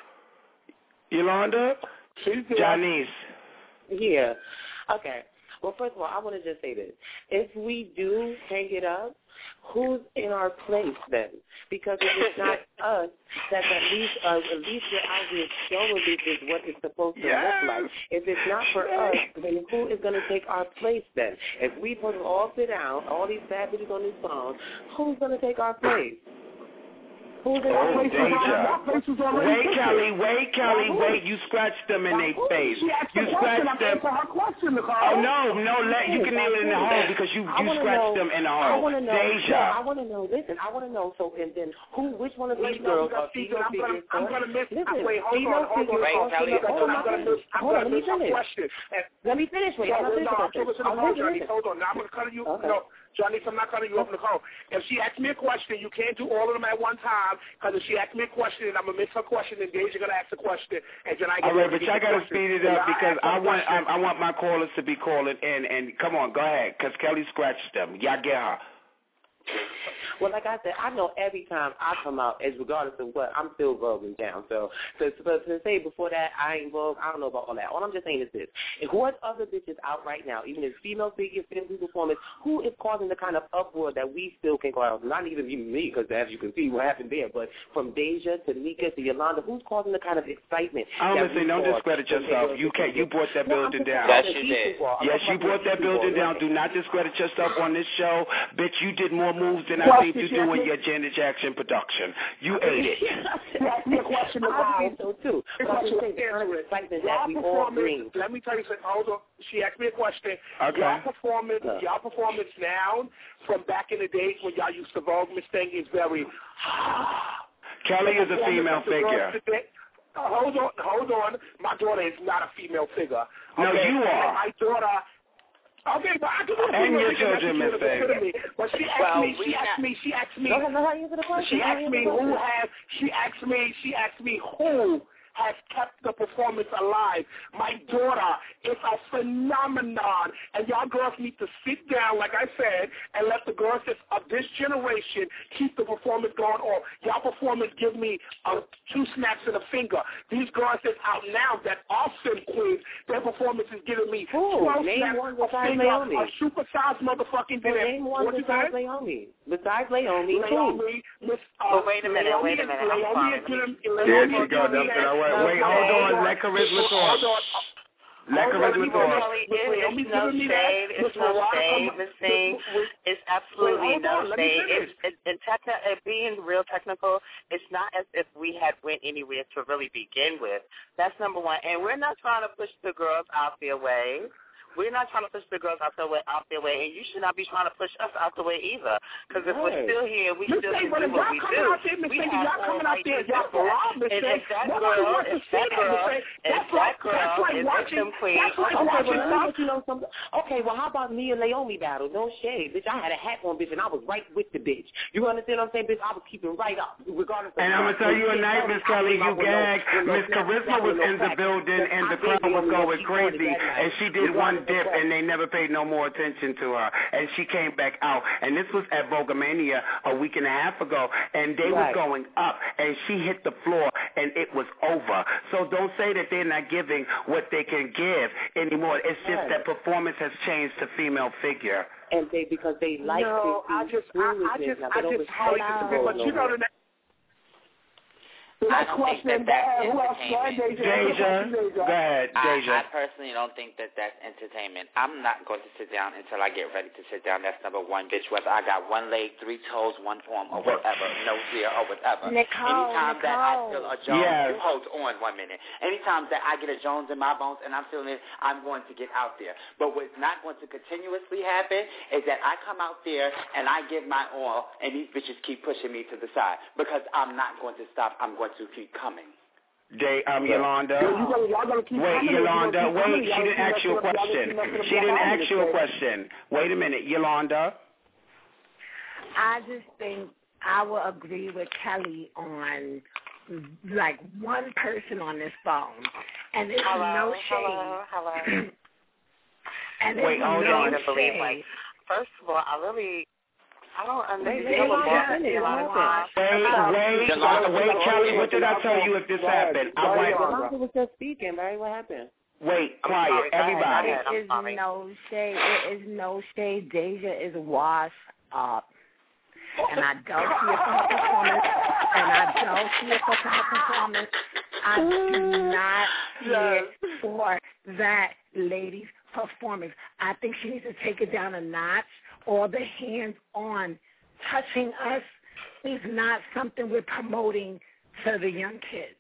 Speaker 5: Yolanda?
Speaker 8: She's there.
Speaker 5: Janice.
Speaker 6: Yeah. Okay. Well, first of all, I want to just say this. If we do hang it up, who's in our place then? Because if it's not us, that at least uh, at least we're out here showing bitches what it's supposed to yes. look like. If it's not for us, then who is going to take our place then? If we supposed to all sit down, all these fat bitches on this phone, who's going to take our place? Who's in
Speaker 5: oh, Deja. Wait, Kelly, wait, Kelly, wait. You scratched them in their face. You scratched them. Oh, no, no, let, you can name it in the hole because you, you scratched them in the hole. Deja.
Speaker 6: I want to know, listen, I want to know, so, and then who, which one of these girls are female figures?
Speaker 8: I'm going to miss,
Speaker 6: listen,
Speaker 8: wait, hold on, hold on, hold on, I'm going to miss, I'm going to miss a question.
Speaker 6: Let me finish, wait, I'm going to finish.
Speaker 8: Hold on, now I'm going to cut you, no. Johnny, I'm not cutting you off, Nicole. If she asks me a question, you can't do all of them at one time, because if she asks me a question, and I'm going to miss her question, and Deja's going to ask a question, and then I get
Speaker 5: all right, but y'all got to speed it up, because I want I, I want my callers to be calling in, and come on, go ahead, because Kelly scratched them. Y'all get her.
Speaker 6: Well, like I said, I know every time I come out, as regardless of what, I'm still voguing down. So, so, so to say before that I ain't vogue, I don't know about all that. All I'm just saying is this: if what other bitches out right now, even if female figures, female performance, who is causing the kind of uproar that we still can call out? Not even even me, because as you can see what happened there. But from Deja to Nika to Yolanda, who's causing the kind of excitement?
Speaker 5: I'm gonna say, don't discredit yourself. You can't. You brought that
Speaker 6: no,
Speaker 5: building down.
Speaker 3: Yes, you did.
Speaker 5: Yes, you brought that building down. Do not discredit yourself on this show, bitch. You did more moves than I think you do in your Janet Jackson production. You ate it.
Speaker 8: Ask me a question about.
Speaker 6: I think so too. But the kind of excitement that we all bring.
Speaker 8: Let me tell you something. Hold on. She asked me a question.
Speaker 5: Okay.
Speaker 8: Y'all performance, uh. y'all performance now from back in the days when y'all used to vogue Miss Thing is very.
Speaker 5: Kelly is a female figure.
Speaker 8: Uh, hold on, hold on. My daughter is not a female figure.
Speaker 5: No,
Speaker 8: okay?
Speaker 5: you are.
Speaker 8: And my daughter. Okay, but I can do
Speaker 5: and your children, Miss Thing.
Speaker 8: But she asked
Speaker 3: well,
Speaker 8: me. She asked me. She asked me.
Speaker 6: No, no, no,
Speaker 8: she asked me who has. She asked me. She asked me who has kept the performance alive. My daughter is a phenomenon, and y'all girls need to sit down, like I said, and let the girls of this generation keep the performance going on. Y'all performance give me uh, two snaps and a finger. These girls that's out now that are sim queens, their performance is giving me
Speaker 6: Ooh,
Speaker 8: twelve
Speaker 6: name
Speaker 8: snaps,
Speaker 6: one
Speaker 8: a
Speaker 6: besides
Speaker 8: finger,
Speaker 6: Naomi.
Speaker 8: a supersized motherfucking
Speaker 6: Well,
Speaker 8: dance.
Speaker 6: name one
Speaker 8: What you
Speaker 6: besides
Speaker 8: say?
Speaker 6: Naomi. Besides Naomi,
Speaker 8: Naomi, Miss, uh,
Speaker 13: But wait a minute,
Speaker 8: Naomi
Speaker 13: wait a
Speaker 8: is-
Speaker 13: minute. I'm
Speaker 8: Naomi
Speaker 13: sorry.
Speaker 8: is getting-
Speaker 5: There
Speaker 8: Naomi
Speaker 5: she
Speaker 8: is
Speaker 5: go.
Speaker 8: getting-
Speaker 5: That's it. Wait, wait, hold on. Let Charisma talk.
Speaker 8: Hold on.
Speaker 5: Let
Speaker 8: Hold on,
Speaker 5: Charisma
Speaker 8: you
Speaker 5: talk.
Speaker 8: know,
Speaker 13: Kelly,
Speaker 8: Miss
Speaker 13: it,
Speaker 8: Naomi's
Speaker 13: it's no
Speaker 8: giving me
Speaker 13: shade.
Speaker 8: that.
Speaker 13: It's
Speaker 8: Miss
Speaker 13: no
Speaker 8: Veronica,
Speaker 13: shade.
Speaker 8: come-
Speaker 13: Miss Singh,
Speaker 8: Wait,
Speaker 13: it's absolutely
Speaker 8: hold
Speaker 13: no
Speaker 8: on, let me
Speaker 13: shade.
Speaker 8: finish.
Speaker 13: It's it, it, techni- it being real technical. It's not as if we had went anywhere to really begin with. That's number one. And we're not trying to push the girls out their way. We're not trying to push the girls out their way, out their way, and you should not be trying to push us out the way either. Because if
Speaker 8: Right.
Speaker 13: we're still here, we
Speaker 8: Miss
Speaker 13: still
Speaker 8: Singh,
Speaker 13: can
Speaker 8: but
Speaker 13: do
Speaker 8: if
Speaker 13: what
Speaker 8: y'all
Speaker 13: we
Speaker 8: coming
Speaker 13: do.
Speaker 8: out there, Miss
Speaker 13: We
Speaker 8: Singh,
Speaker 13: have
Speaker 8: y'all
Speaker 13: all
Speaker 8: coming out
Speaker 13: right
Speaker 8: there,
Speaker 13: to do
Speaker 8: y'all
Speaker 13: that.
Speaker 8: rob, Miss
Speaker 13: And
Speaker 8: Singh.
Speaker 13: if that
Speaker 8: Nobody
Speaker 13: girl,
Speaker 8: wants to
Speaker 13: if
Speaker 8: see
Speaker 13: that
Speaker 8: that,
Speaker 13: girl,
Speaker 8: Miss Singh.
Speaker 13: if
Speaker 8: That's like,
Speaker 13: that girl
Speaker 8: that's like
Speaker 13: is a
Speaker 8: watching,
Speaker 13: sim queen,
Speaker 8: that's like
Speaker 6: Okay,
Speaker 8: watching
Speaker 6: well, let me
Speaker 8: some.
Speaker 6: let you know something. Okay, well, how about me and Naomi battle? No shade, bitch. I had a hat on, bitch, and I was right with the bitch. You understand what I'm saying, bitch? I was keeping right up, regardless of.
Speaker 5: And I'm gonna tell you a night, Miss Kelly, you gagged. Miss Charisma was in the building, and the crowd was going crazy, and she did one dip, and they never paid no more attention to her, and she came back out. And this was at Vulgamania a week and a half ago, and they
Speaker 6: Right.
Speaker 5: was going up, and she hit the floor, and it was over. So don't say that they're not giving what they can give anymore. It's just
Speaker 6: Right.
Speaker 5: that performance has changed to female figure.
Speaker 6: And they because they like
Speaker 8: No,
Speaker 6: this.
Speaker 8: I just, I, I just, I just hate it. But you know the next. The
Speaker 3: I
Speaker 8: next
Speaker 3: don't think
Speaker 8: question,
Speaker 3: that that's
Speaker 8: uh, who else? Go ahead,
Speaker 3: entertainment.
Speaker 8: Deja.
Speaker 5: Deja, go ahead, Deja.
Speaker 3: I, I personally don't think that that's entertainment. I'm not going to sit down until I get ready to sit down. That's number one, bitch. Whether I got one leg, three toes, one arm, or whatever, no ear, or whatever.
Speaker 9: Nicole,
Speaker 3: Anytime
Speaker 9: Nicole.
Speaker 3: that I feel a Jones,
Speaker 5: Yes.
Speaker 3: hold on one minute. Anytime that I get a Jones in my bones and I'm feeling it, I'm going to get out there. But what's not going to continuously happen is that I come out there and I give my all, and these bitches keep pushing me to the side because I'm not going to stop. I'm going to keep coming.
Speaker 5: Jay, um, Yolanda.
Speaker 8: You gotta, y'all gotta keep
Speaker 5: Wait,
Speaker 8: coming.
Speaker 5: Yolanda,
Speaker 8: You gotta keep
Speaker 5: wait,
Speaker 8: coming.
Speaker 5: she
Speaker 8: Y'all
Speaker 5: didn't
Speaker 8: gotta
Speaker 5: ask
Speaker 8: keep
Speaker 5: you a
Speaker 8: messing up- y'all
Speaker 5: question.
Speaker 8: gotta keep messing up
Speaker 5: She
Speaker 8: your
Speaker 5: didn't
Speaker 8: mind,
Speaker 5: ask you a
Speaker 8: Miss
Speaker 5: question. Wait a minute, Yolanda.
Speaker 9: I just think I will agree with Kelly on like one person on this phone, and there's
Speaker 13: Hello,
Speaker 9: no shade.
Speaker 13: hello, hello.
Speaker 9: And there's
Speaker 5: Wait, hold
Speaker 9: no
Speaker 5: on.
Speaker 13: I believe,
Speaker 9: shade.
Speaker 13: like, first of all, I really, I don't
Speaker 9: They-
Speaker 13: understand what
Speaker 9: they
Speaker 13: brought
Speaker 9: just-
Speaker 13: me a lot of
Speaker 9: they
Speaker 13: time.
Speaker 5: Wait, wait,
Speaker 8: Yolanda,
Speaker 5: wait, Kelly, what did I tell you if this
Speaker 8: Go ahead.
Speaker 5: happened?
Speaker 8: Go
Speaker 5: I
Speaker 8: ahead,
Speaker 5: want,
Speaker 8: Yolanda.
Speaker 6: Yolanda was just speaking, Barry. What happened?
Speaker 5: wait,
Speaker 13: I'm
Speaker 5: quiet,
Speaker 13: sorry, go ahead,
Speaker 5: everybody.
Speaker 13: go ahead. I'm
Speaker 9: It is
Speaker 13: sorry.
Speaker 9: no shade. It is no shade. Deja is washed up. And I don't see it from her performance. And I don't see it from her performance. I do not see it for that lady's performance. I think she needs to take it down a notch. All the hands-on touching us is not something we're promoting to the young kids.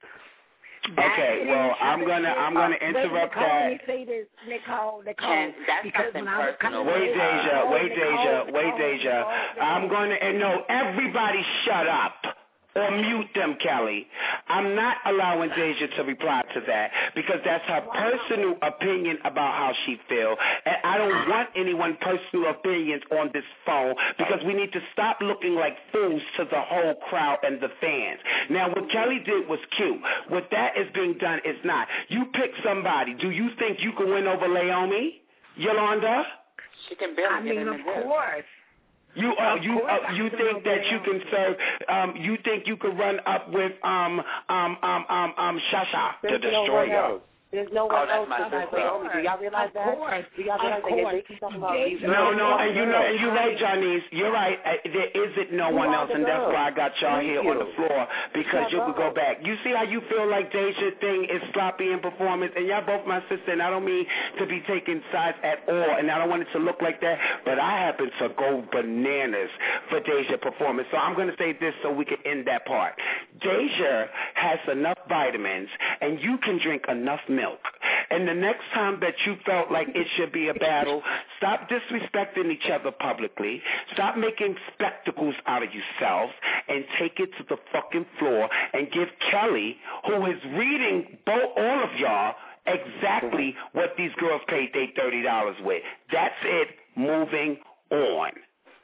Speaker 9: That
Speaker 5: Okay,
Speaker 9: is
Speaker 5: well, I'm
Speaker 9: the
Speaker 5: gonna,
Speaker 9: shit.
Speaker 5: I'm gonna
Speaker 9: Wait,
Speaker 5: interrupt
Speaker 9: Nicole,
Speaker 5: that.
Speaker 9: Let me say this, Nicole, Nicole.
Speaker 3: And that's
Speaker 9: because
Speaker 3: something
Speaker 9: when I was
Speaker 3: personal.
Speaker 9: coming
Speaker 5: Wait,
Speaker 9: to-
Speaker 5: Deja,
Speaker 9: Nicole,
Speaker 5: wait,
Speaker 9: Nicole,
Speaker 5: Deja,
Speaker 9: Nicole,
Speaker 5: wait, Deja.
Speaker 9: Nicole, Nicole.
Speaker 5: I'm going to, and no, everybody shut up. Or mute them, Kelly. I'm not allowing Deja to reply to that because that's her personal opinion about how she feels. And I don't want anyone's personal opinions on this phone because we need to stop looking like fools to the whole crowd and the fans. Now, what Kelly did was cute. What that is being done is not. You pick somebody. Do you think you can win over Naomi, Yolanda?
Speaker 3: She can barely
Speaker 9: I
Speaker 3: get
Speaker 9: mean,
Speaker 3: in
Speaker 9: of
Speaker 3: the dip.
Speaker 9: course.
Speaker 5: You uh,
Speaker 9: Of
Speaker 5: you
Speaker 9: course
Speaker 5: uh,
Speaker 9: I
Speaker 5: you
Speaker 9: can
Speaker 5: think
Speaker 9: know
Speaker 5: that you can
Speaker 9: Naomi.
Speaker 5: serve? Um, you think you could run up with um um um um um Shasha to
Speaker 6: There's no
Speaker 5: destroy
Speaker 6: one
Speaker 5: you?
Speaker 6: else. There's no
Speaker 3: Oh,
Speaker 6: one
Speaker 3: that's
Speaker 6: else
Speaker 3: my
Speaker 6: besides
Speaker 3: sister.
Speaker 6: Naomi. Do y'all realize
Speaker 9: Of
Speaker 6: that?
Speaker 9: course.
Speaker 6: Do y'all realize
Speaker 9: Of
Speaker 6: that? Yeah,
Speaker 9: course.
Speaker 6: they keep talking about
Speaker 9: They-
Speaker 6: these
Speaker 5: No, no,
Speaker 6: girls.
Speaker 5: and you know, and you're right, Johnny's. You're right. Uh, there isn't no
Speaker 6: Who
Speaker 5: one
Speaker 6: are
Speaker 5: else,
Speaker 6: the
Speaker 5: and that's
Speaker 6: girls?
Speaker 5: why I got y'all
Speaker 6: Thank
Speaker 5: here
Speaker 6: you.
Speaker 5: on the floor because
Speaker 6: Shut
Speaker 5: you can go
Speaker 6: up.
Speaker 5: back. You see how you feel like Deja thing is sloppy in performance, and y'all both my sister, and I don't mean to be taking sides at all, and I don't want it to look like that, but I happen to go bananas for Deja performance. So I'm going to say this so we can end that part. Deja has enough vitamins, and you can drink enough milk. And the next time that you felt like it should be a battle, stop disrespecting each other publicly, stop making spectacles out of yourselves, and take it to the fucking floor and give Kelly, who is reading both all of y'all, exactly what these girls paid their thirty dollars with. That's it. Moving on.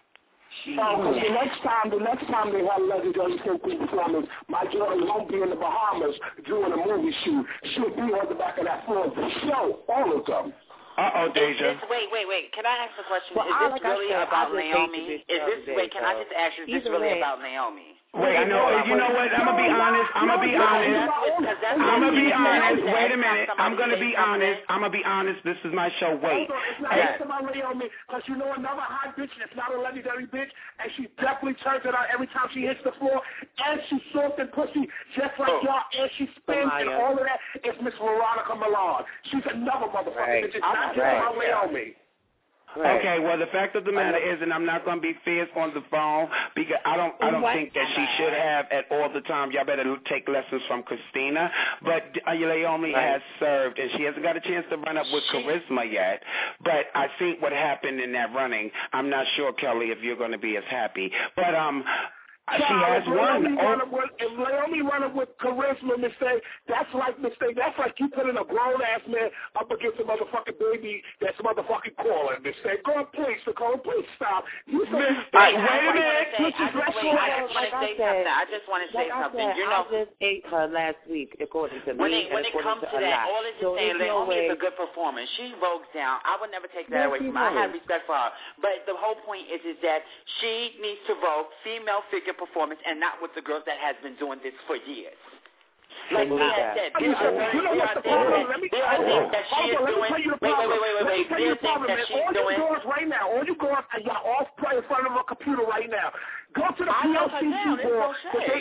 Speaker 8: Because the next time, the next time they have legendary Femme Queen performance, my daughter won't be in the Bahamas doing a movie shoot. She'll be on the back of that floor of the show, all of them.
Speaker 5: Uh-oh, Deja.
Speaker 3: This, wait, wait, wait. Can I ask a question?
Speaker 9: Well,
Speaker 3: is
Speaker 9: I,
Speaker 3: this
Speaker 9: like
Speaker 3: really
Speaker 9: I said,
Speaker 3: about
Speaker 9: I just
Speaker 3: Naomi?
Speaker 9: hated
Speaker 3: Is
Speaker 9: this
Speaker 3: this, wait, can I just ask you, is this really
Speaker 9: way.
Speaker 3: about Naomi?
Speaker 5: Wait, no, you know what? I'm gonna be honest. I'm gonna be honest. I'm gonna be honest. Wait a minute. I'm gonna be honest. I'm gonna be honest. This is my show. Wait.
Speaker 8: Hold on, it's not just about Naomi, because you know another hot bitch that's not a legendary bitch, and she definitely turns it out every time she hits the floor, and she's soft and pussy just like
Speaker 3: Oh.
Speaker 8: y'all, and she spins and all of that. It's Miss Veronica Millard. She's another motherfucker
Speaker 10: Right.
Speaker 8: bitch. It's not just
Speaker 10: Right.
Speaker 8: about Naomi.
Speaker 10: Right.
Speaker 5: Okay, well, the fact of the matter is, and I'm not going to be fierce on the phone because I don't, I don't
Speaker 9: What?
Speaker 5: think that she should have at all the time. Y'all better take lessons from Christina. But uh, Naomi
Speaker 10: Right.
Speaker 5: has served, and she hasn't got a chance to run up with charisma yet. But I think what happened in that running, I'm not sure, Kelly, if you're going to be as happy. But um. She has
Speaker 8: if
Speaker 5: won.
Speaker 8: Naomi
Speaker 5: Oh.
Speaker 8: run up with, if Naomi run up with charisma, mistake, that's like mistake. That's like you putting a grown ass man up against a motherfucking baby that's motherfucking calling. Mistake. Go on, please, Nicole, please stop. You say
Speaker 5: All right, wait a minute.
Speaker 3: I just want to say
Speaker 6: Like I
Speaker 3: something.
Speaker 6: said,
Speaker 3: I just want to say
Speaker 6: like I
Speaker 3: something.
Speaker 6: said,
Speaker 3: You know,
Speaker 6: I just ate her last week, according to
Speaker 3: when
Speaker 6: me,
Speaker 3: it, when
Speaker 6: and
Speaker 3: it
Speaker 6: according
Speaker 3: comes
Speaker 6: to
Speaker 3: to
Speaker 6: a
Speaker 3: that,
Speaker 6: lot.
Speaker 3: all this is
Speaker 6: So
Speaker 3: saying
Speaker 6: there's no
Speaker 3: Naomi is
Speaker 6: way.
Speaker 3: a good performer. She broke down. I would never take that
Speaker 6: Yes,
Speaker 3: away
Speaker 6: she
Speaker 3: from her. I
Speaker 6: was.
Speaker 3: have respect for her. But the whole point is is that she needs to vote female figure performance and not with the girls that has been doing this for years. Like we had said, there are
Speaker 8: You know
Speaker 3: there
Speaker 8: what's
Speaker 3: are
Speaker 8: the
Speaker 3: things
Speaker 8: problem?
Speaker 3: that
Speaker 8: Let me
Speaker 3: there are
Speaker 8: hold
Speaker 3: things
Speaker 8: on.
Speaker 3: that she
Speaker 8: Hold
Speaker 3: is
Speaker 8: on, let me
Speaker 3: doing.
Speaker 8: tell you the
Speaker 3: Wait, wait,
Speaker 8: problem.
Speaker 3: wait, wait,
Speaker 8: Let me
Speaker 3: wait.
Speaker 8: tell
Speaker 3: There
Speaker 8: you
Speaker 3: are
Speaker 8: the
Speaker 3: things
Speaker 8: problem,
Speaker 3: that
Speaker 8: man.
Speaker 3: she's
Speaker 8: All you
Speaker 3: doing.
Speaker 8: girls right now, all you girls, and y'all all play in front of a computer right now. Go to the
Speaker 3: I
Speaker 8: P
Speaker 3: know
Speaker 8: L
Speaker 3: her
Speaker 8: C C
Speaker 3: now. It's
Speaker 8: board.
Speaker 3: okay.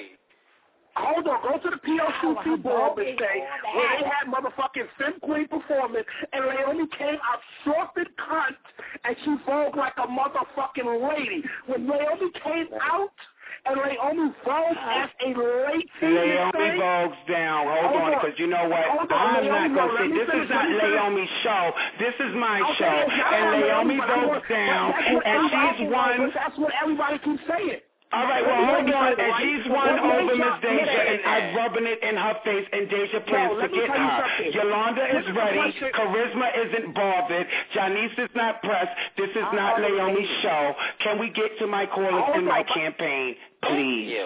Speaker 8: Hold on, go to the P L C C board and say where they had motherfucking Femme Queen performance, and Naomi came out soft and cunt, and she vogued like a motherfucking lady. When Naomi came out, and Naomi vogued as a lady.
Speaker 5: Naomi vogues down. Hold,
Speaker 8: Hold
Speaker 5: on,
Speaker 8: on.
Speaker 5: because you know what?
Speaker 8: Hold on,
Speaker 5: I'm
Speaker 8: Naomi,
Speaker 5: not
Speaker 8: no,
Speaker 5: going to
Speaker 8: let
Speaker 5: say,
Speaker 8: me
Speaker 5: this
Speaker 8: finish,
Speaker 5: is not
Speaker 8: let me finish.
Speaker 5: Naomi's show. This is my
Speaker 8: Okay,
Speaker 5: show.
Speaker 8: it's not
Speaker 5: And
Speaker 8: about
Speaker 5: Naomi
Speaker 8: but I
Speaker 5: votes
Speaker 8: want-
Speaker 5: down,
Speaker 8: but that's what
Speaker 5: and
Speaker 8: everybody-
Speaker 5: she's won.
Speaker 8: but That's what everybody keeps saying.
Speaker 5: All right, well, hold on. And she's won over Miss Deja, and I'm rubbing it in her face, and Deja plans
Speaker 8: let
Speaker 5: to
Speaker 8: me
Speaker 5: get
Speaker 8: tell you
Speaker 5: her.
Speaker 8: something.
Speaker 5: Yolanda
Speaker 8: This
Speaker 5: is
Speaker 8: is the
Speaker 5: ready.
Speaker 8: question.
Speaker 5: Charisma isn't bothered. Janice is not pressed. This is
Speaker 8: I
Speaker 5: not
Speaker 8: already
Speaker 5: Naomi's
Speaker 8: made it.
Speaker 5: show. Can we get to my callers
Speaker 8: Hold
Speaker 5: in my
Speaker 8: on, but-
Speaker 5: campaign, please?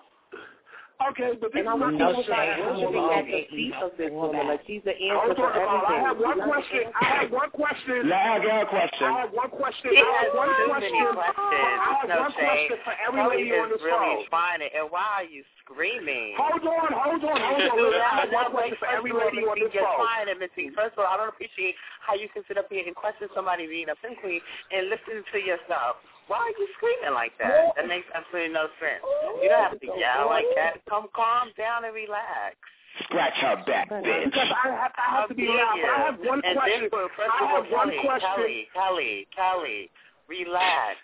Speaker 8: Okay, but this
Speaker 6: And I
Speaker 8: is
Speaker 6: was
Speaker 8: my
Speaker 6: no
Speaker 8: question.
Speaker 6: shade.
Speaker 8: I
Speaker 6: She's at the feet of this woman. Like she's the answer
Speaker 8: Hold
Speaker 6: for
Speaker 8: on, I
Speaker 6: everything.
Speaker 8: have one question. I have one question.
Speaker 5: Let her get her question.
Speaker 8: I have one question.
Speaker 13: She
Speaker 8: I have
Speaker 13: has
Speaker 8: one
Speaker 13: too
Speaker 8: question.
Speaker 13: many questions.
Speaker 8: I have
Speaker 13: No
Speaker 8: one
Speaker 13: shade.
Speaker 8: question for every
Speaker 13: Kelly
Speaker 8: lady on
Speaker 13: is
Speaker 8: this
Speaker 13: really
Speaker 8: phone.
Speaker 13: fine, and why are you screaming?
Speaker 8: Hold on, hold on, hold on. Listen, I have one question for every lady on this
Speaker 13: You're
Speaker 8: phone.
Speaker 13: fine, and Missy. First of all, I don't appreciate how you can sit up here and question somebody being a Femme Queen and listen to yourself. Why are you screaming like that? That makes absolutely no sense. You don't have to yell like that. Come calm down and relax.
Speaker 5: Scratch her back, bitch.
Speaker 8: Because I have, I have to be loud, but I have one
Speaker 13: and
Speaker 8: question.
Speaker 13: Then, first
Speaker 8: I
Speaker 13: of all,
Speaker 8: have one
Speaker 13: Kelly,
Speaker 8: question.
Speaker 13: Kelly, Kelly, Kelly, relax.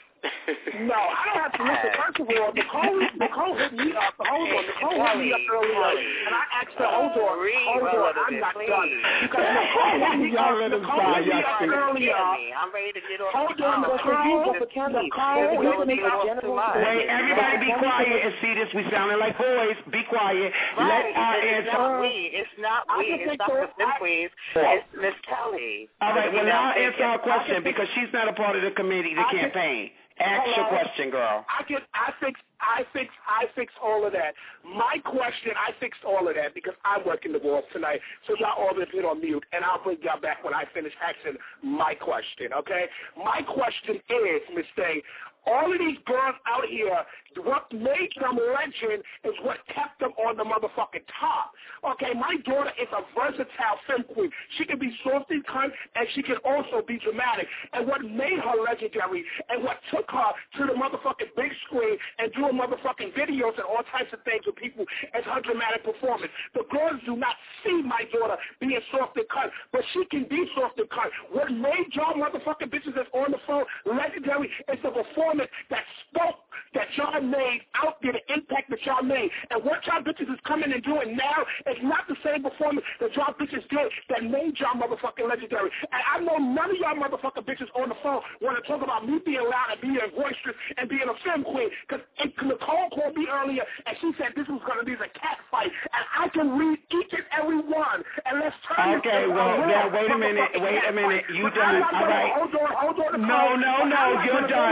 Speaker 8: No, I don't have to listen. First of all, Nicole, Nicole hit me up. Hold on, Nicole hit me up earlier, and I asked her, hold on, hold on, I'm not done. Because Nicole hit me up, Nicole hit me up earlier.
Speaker 13: I'm ready to get off
Speaker 8: Hold
Speaker 13: the
Speaker 8: on,
Speaker 13: phone.
Speaker 8: Nicole, Nicole hit me up.
Speaker 5: Wait, everybody be quiet and see this. We sounding like boys. Be quiet. Let our
Speaker 13: It's
Speaker 5: answer.
Speaker 13: not we. It's not we. It's not the Femme Queens. It's Miss Kelly.
Speaker 5: All right, well,
Speaker 13: You know,
Speaker 5: now
Speaker 13: they-
Speaker 5: answer her question because she's not a part of the committee, the
Speaker 8: I can-
Speaker 5: campaign. Ask your
Speaker 8: Hello?
Speaker 5: question, girl.
Speaker 8: I can, I fix, I fix, I fix all of that. My question, I fixed all of that because I work in the world tonight. So y'all all been on mute, and I'll bring y'all back when I finish asking my question. Okay? My question is, Miss Day, all of these girls out here, what made them legend is what kept them on the motherfucking top. Okay, my daughter is a versatile Femme Queen. She can be soft and cunt, and she can also be dramatic. And what made her legendary and what took her to the motherfucking big screen and doing motherfucking videos and all types of things with people is her dramatic performance. The girls do not see my daughter being soft and cunt, but she can be soft and cunt. What made y'all motherfucking bitches that's on the phone legendary is the performance that spoke, that y'all made out there, the impact that y'all made. And what y'all bitches is coming and doing now is not the same performance that y'all bitches did that made y'all motherfucking legendary. And I know none of y'all motherfucking bitches on the phone want to talk about me being loud and being boisterous and being a Femme Queen. Because Nicole called me earlier and she said this was going to be a cat fight. And I can read each and every one. And let's turn
Speaker 5: Okay,
Speaker 8: this
Speaker 5: well,
Speaker 8: around.
Speaker 5: now, wait a minute, wait a minute. You
Speaker 8: But
Speaker 5: done.
Speaker 8: I'm not
Speaker 5: All
Speaker 8: gonna,
Speaker 5: right.
Speaker 8: Hold on, hold on.
Speaker 5: No, no, no. You're done. You're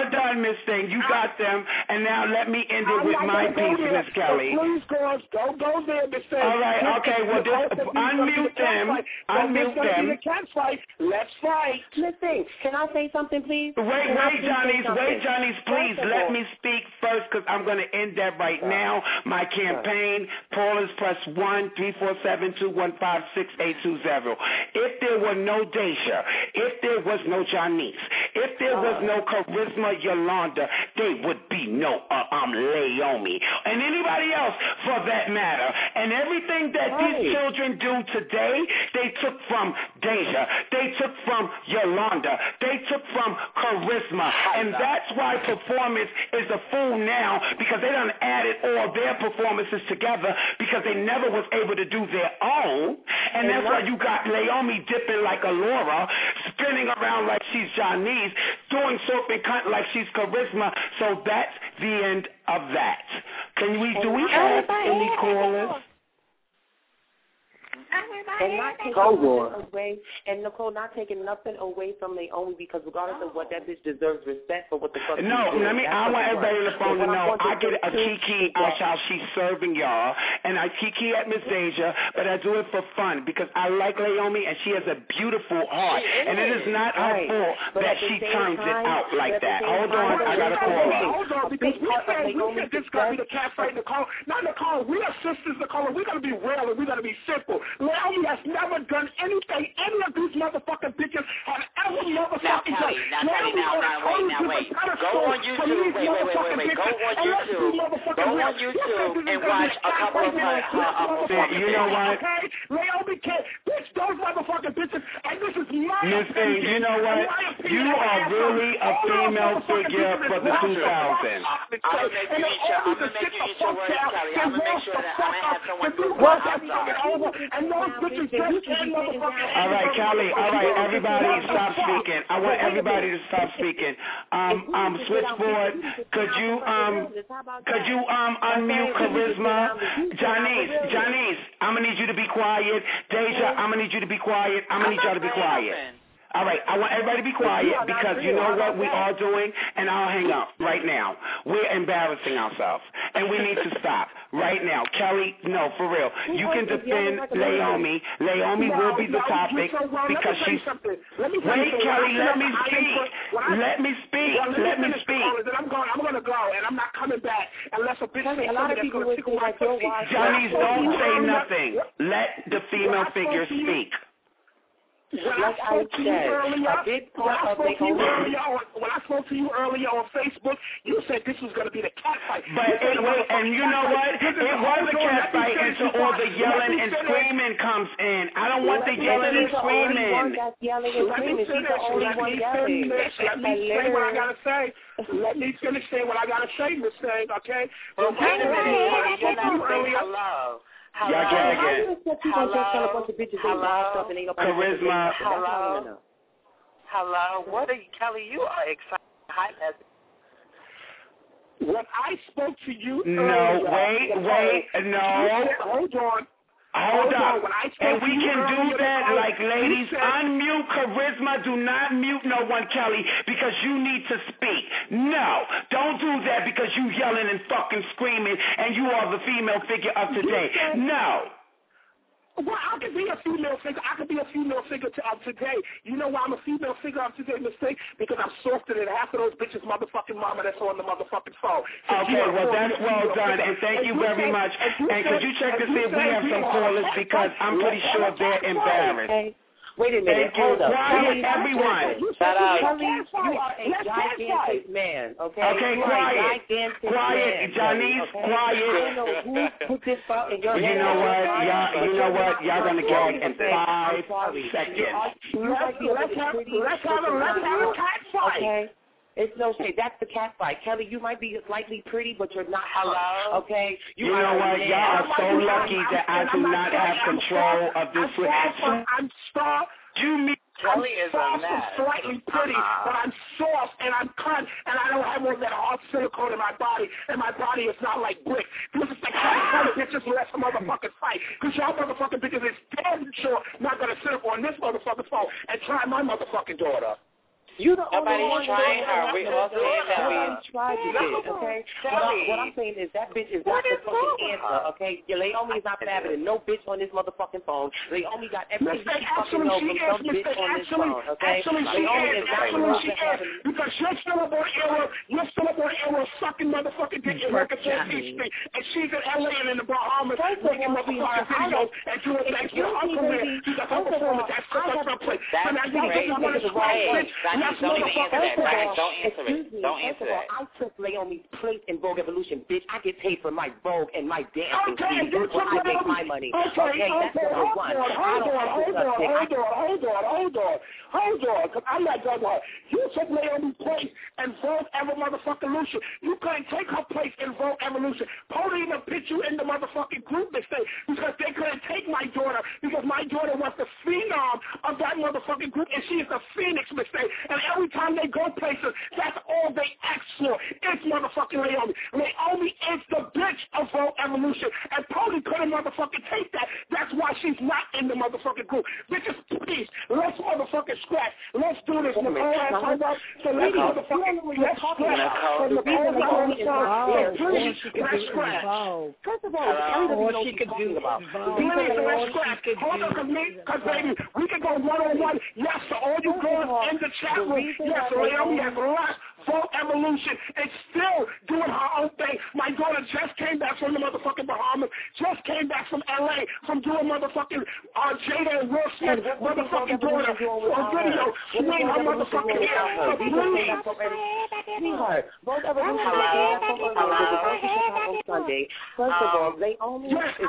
Speaker 5: well done, Miss Thing. You got them. And now let me end it
Speaker 8: I'm
Speaker 5: with my piece, Miss Kelly.
Speaker 8: So please, girls, don't go there, Miss Thing.
Speaker 5: All right, okay, well, this, unmute them. Unmute them.
Speaker 8: The cat fight. Let's fight.
Speaker 6: Miss Thing, can I say something, please?
Speaker 5: Wait,
Speaker 6: can
Speaker 5: wait, Johnny's, wait, Johnny's, please let me speak first because I'm going to end that right now. My campaign, Paula's press one, three four seven, two one five, six eight two zero. If there were no Deja, if there was no Johnny's, if there was no Charisma Yolanda, there would be no uh, um Leomi and anybody else for that matter. And everything that right. these children do today, they took from Deja, they took from Yolanda, they took from Charisma, and that's why performance is a fool now because they done added all their performances together because they never was able to do their own, and that's why you got Leomi dipping like a Laura, spinning around like she's Johnny's, doing soap and cunt like she's Charisma. So that's the end of that. Can we? Do we have any callers?
Speaker 6: And not taking nothing away, and Nicole not taking nothing away from Naomi because regardless of what that bitch deserves respect for what the fuck.
Speaker 5: No, let me. I want everybody on the phone to know I get a kiki out how she's serving y'all, and I kiki at Miss Deja, but I do it for fun because I like Naomi and she has a beautiful heart, and it is not her fault that she turns it out like that. Hold on, I got a call.
Speaker 8: Hold on, because we said we said this got to be the cat fight, Nicole. Not Nicole. We are sisters, Nicole. We got to be real and we got to be simple. Naomi has never done anything any of these motherfucking bitches have ever motherfucking
Speaker 3: done. Now, Kelly, now, now, wait, now, wait. Go on YouTube. Wait, wait, wait, wait, wait. Go on YouTube. Go on YouTube and watch a couple of her performances.
Speaker 5: You know what?
Speaker 8: Okay? Naomi can't. Bitch, those motherfucking bitches, and this is my
Speaker 5: Miss Thing, you know what? You are really a female figure for the two thousands.
Speaker 3: I'm going to make you eat your, I'm going to make you eat your words, Kelly. I'm going to make sure that I'm going to have someone do it.
Speaker 8: And those bitches just can't motherfucking.
Speaker 5: All right, Kelly. All right, everybody, stop speaking. I want everybody to stop speaking. Um, um, switchboard. Could you um, could you um unmute Charisma? Johnny's, Johnny's. I'm gonna need you to be quiet. Deja, I'm gonna need you to be quiet. I'm gonna need y'all to be quiet. All right, I want everybody to be quiet because you know what we're all doing, and I'll hang up right now. We're embarrassing ourselves, and we need to stop right now. Kelly, no, for real. You can defend Naomi. Naomi will be the topic because she's... Wait, Kelly, let me speak. Let me speak. Let me speak.
Speaker 8: I'm going, I'm going to go, and I'm not coming back unless a bitch says something that's going to tickle my pussy.
Speaker 5: Johnny's, don't say nothing. Let the female figure speak.
Speaker 8: When like I spoke I to you earlier, when I spoke to you earlier, on, when I spoke to you earlier on Facebook, you said this was going to be the cat fight.
Speaker 5: But it, wait, and you know what? It was a cat fight until all the yelling and screaming comes in. I don't want the yelling and screaming.
Speaker 8: Let me finish. Let me finish. Let me say what I got to say. Let me finish saying what I got to say, Miss Thing. Okay?
Speaker 3: Well, wait a minute. You're not saying hello. Hello.
Speaker 5: Y'all again.
Speaker 3: Hello. Hello.
Speaker 5: Charisma.
Speaker 3: Hello. Hello. What are you, Kelly? You are excited. Hi,
Speaker 8: When I spoke to you
Speaker 5: No,
Speaker 8: earlier,
Speaker 5: wait, wait, no.
Speaker 8: Hold on.
Speaker 5: Hold up. And we can do that like ladies. Unmute Charisma. Do not mute no one, Kelly, because you need to speak. No. Don't do that because you yelling and fucking screaming and you are the female figure of today. No.
Speaker 8: Well, I could be a female figure. I could be a female figure to, of today. You know why I'm a female figure of today, mistake? Because I'm softer than half of those bitches' motherfucking mama that's on the motherfucking phone. So
Speaker 5: okay, well, that's well done, and thank you very much. And could you check to see if we have some callers because I'm pretty sure they're embarrassed.
Speaker 6: Wait a minute.
Speaker 5: Thank you. Quiet, everyone.
Speaker 6: Shut up. Kelly, you are a gigantic man, okay?
Speaker 5: Okay,
Speaker 6: you
Speaker 5: quiet. Quiet, Johnny's,
Speaker 6: okay?
Speaker 5: quiet.
Speaker 6: I don't know who put this out in your
Speaker 5: You know what? Y'all, you know what? Y'all gonna gag in five seconds.
Speaker 8: Let's, let's, have, let's, have a, let's have a cat fight.
Speaker 6: Okay? It's no shade. That's the cat fight. Kelly, you might be slightly pretty, but you're not.
Speaker 3: Hello?
Speaker 6: Okay?
Speaker 5: You, you know what? Y'all are so lucky that I do not have control of this.
Speaker 8: I'm soft.
Speaker 5: You mean
Speaker 3: Kelly is
Speaker 8: soft
Speaker 3: a
Speaker 8: and slightly pretty,
Speaker 3: uh-huh.
Speaker 8: but I'm soft and I'm cunt, and I don't have all that hard silicone in my body, and my body is not like brick. This is like trying to bitches let some motherfucking fight, because y'all motherfucking bitches is damn sure not going to sit up on this motherfucking phone and try my motherfucking daughter.
Speaker 6: You the
Speaker 3: Nobody's
Speaker 6: only one
Speaker 3: trying her. We all saying that
Speaker 6: Nobody tried to do it, okay? What, I, what I'm saying is that bitch is not the fucking answer, okay? Your Laomi is not fabbing no bitch on this motherfucking phone. Laomi got everything she fucking know from some bitch on this phone, okay? Laomi is not supposed to have it.
Speaker 8: Because you're still up on era, you're still up on era sucking motherfucking dick in records on East Street, and she's in L A and in the Bahamas making motherfucking videos and doing things with her career. She's a her performance. That's her place. So now you think you want to squash bitch? That's motherfucking.
Speaker 3: First of all, don't answer
Speaker 6: excuse
Speaker 3: it.
Speaker 6: me,
Speaker 3: Don't
Speaker 6: first
Speaker 3: answer
Speaker 6: of all,
Speaker 3: that.
Speaker 6: I took Laomi's place in Vogue Evolution, bitch. I get paid for my Vogue and my dancing.
Speaker 8: Okay,
Speaker 6: That's where I make my money.
Speaker 8: Okay,
Speaker 6: okay, that's
Speaker 8: okay,
Speaker 6: number
Speaker 8: hold
Speaker 6: one.
Speaker 8: on, hold on, hold on, hold on, hold on, hold on, hold on, because I'm not done with her. You took Laomi's place in Vogue Evolution. You couldn't take her place in Vogue Evolution. Pony even put you in the motherfucking group mistake because they couldn't take my daughter because my daughter was the phenom of that motherfucking group and she is the Phoenix mistake. And every time they go places, that's all they ask for. It's motherfucking Laomi. Laomi is the bitch of Vogue Evolution. And Pony couldn't motherfucking take that. That's why she's not in the motherfucking group. Bitches, please, let's motherfucking scratch. Let's do this. Nicole has her up, so let's motherfucking, let's scratch. So Nicole has her up, so please, let's scratch.
Speaker 6: First of all, everybody knows what she's talking about.
Speaker 8: Please, let's scratch. Hold on, because me, because baby, we can go one-on-one. Yes, to all you girls in the chat room. Yes, Laomi has lost Vogue Evolution and still doing her own thing. My daughter just came back from the motherfucking Bahamas, just came back from L A from doing motherfucking uh, Jada and Will Smith motherfucking daughter on video, swing her motherfucking hair. So please.
Speaker 6: Sweetheart, Vogue Evolution on Sunday. First of all, Laomi
Speaker 8: yes,
Speaker 6: is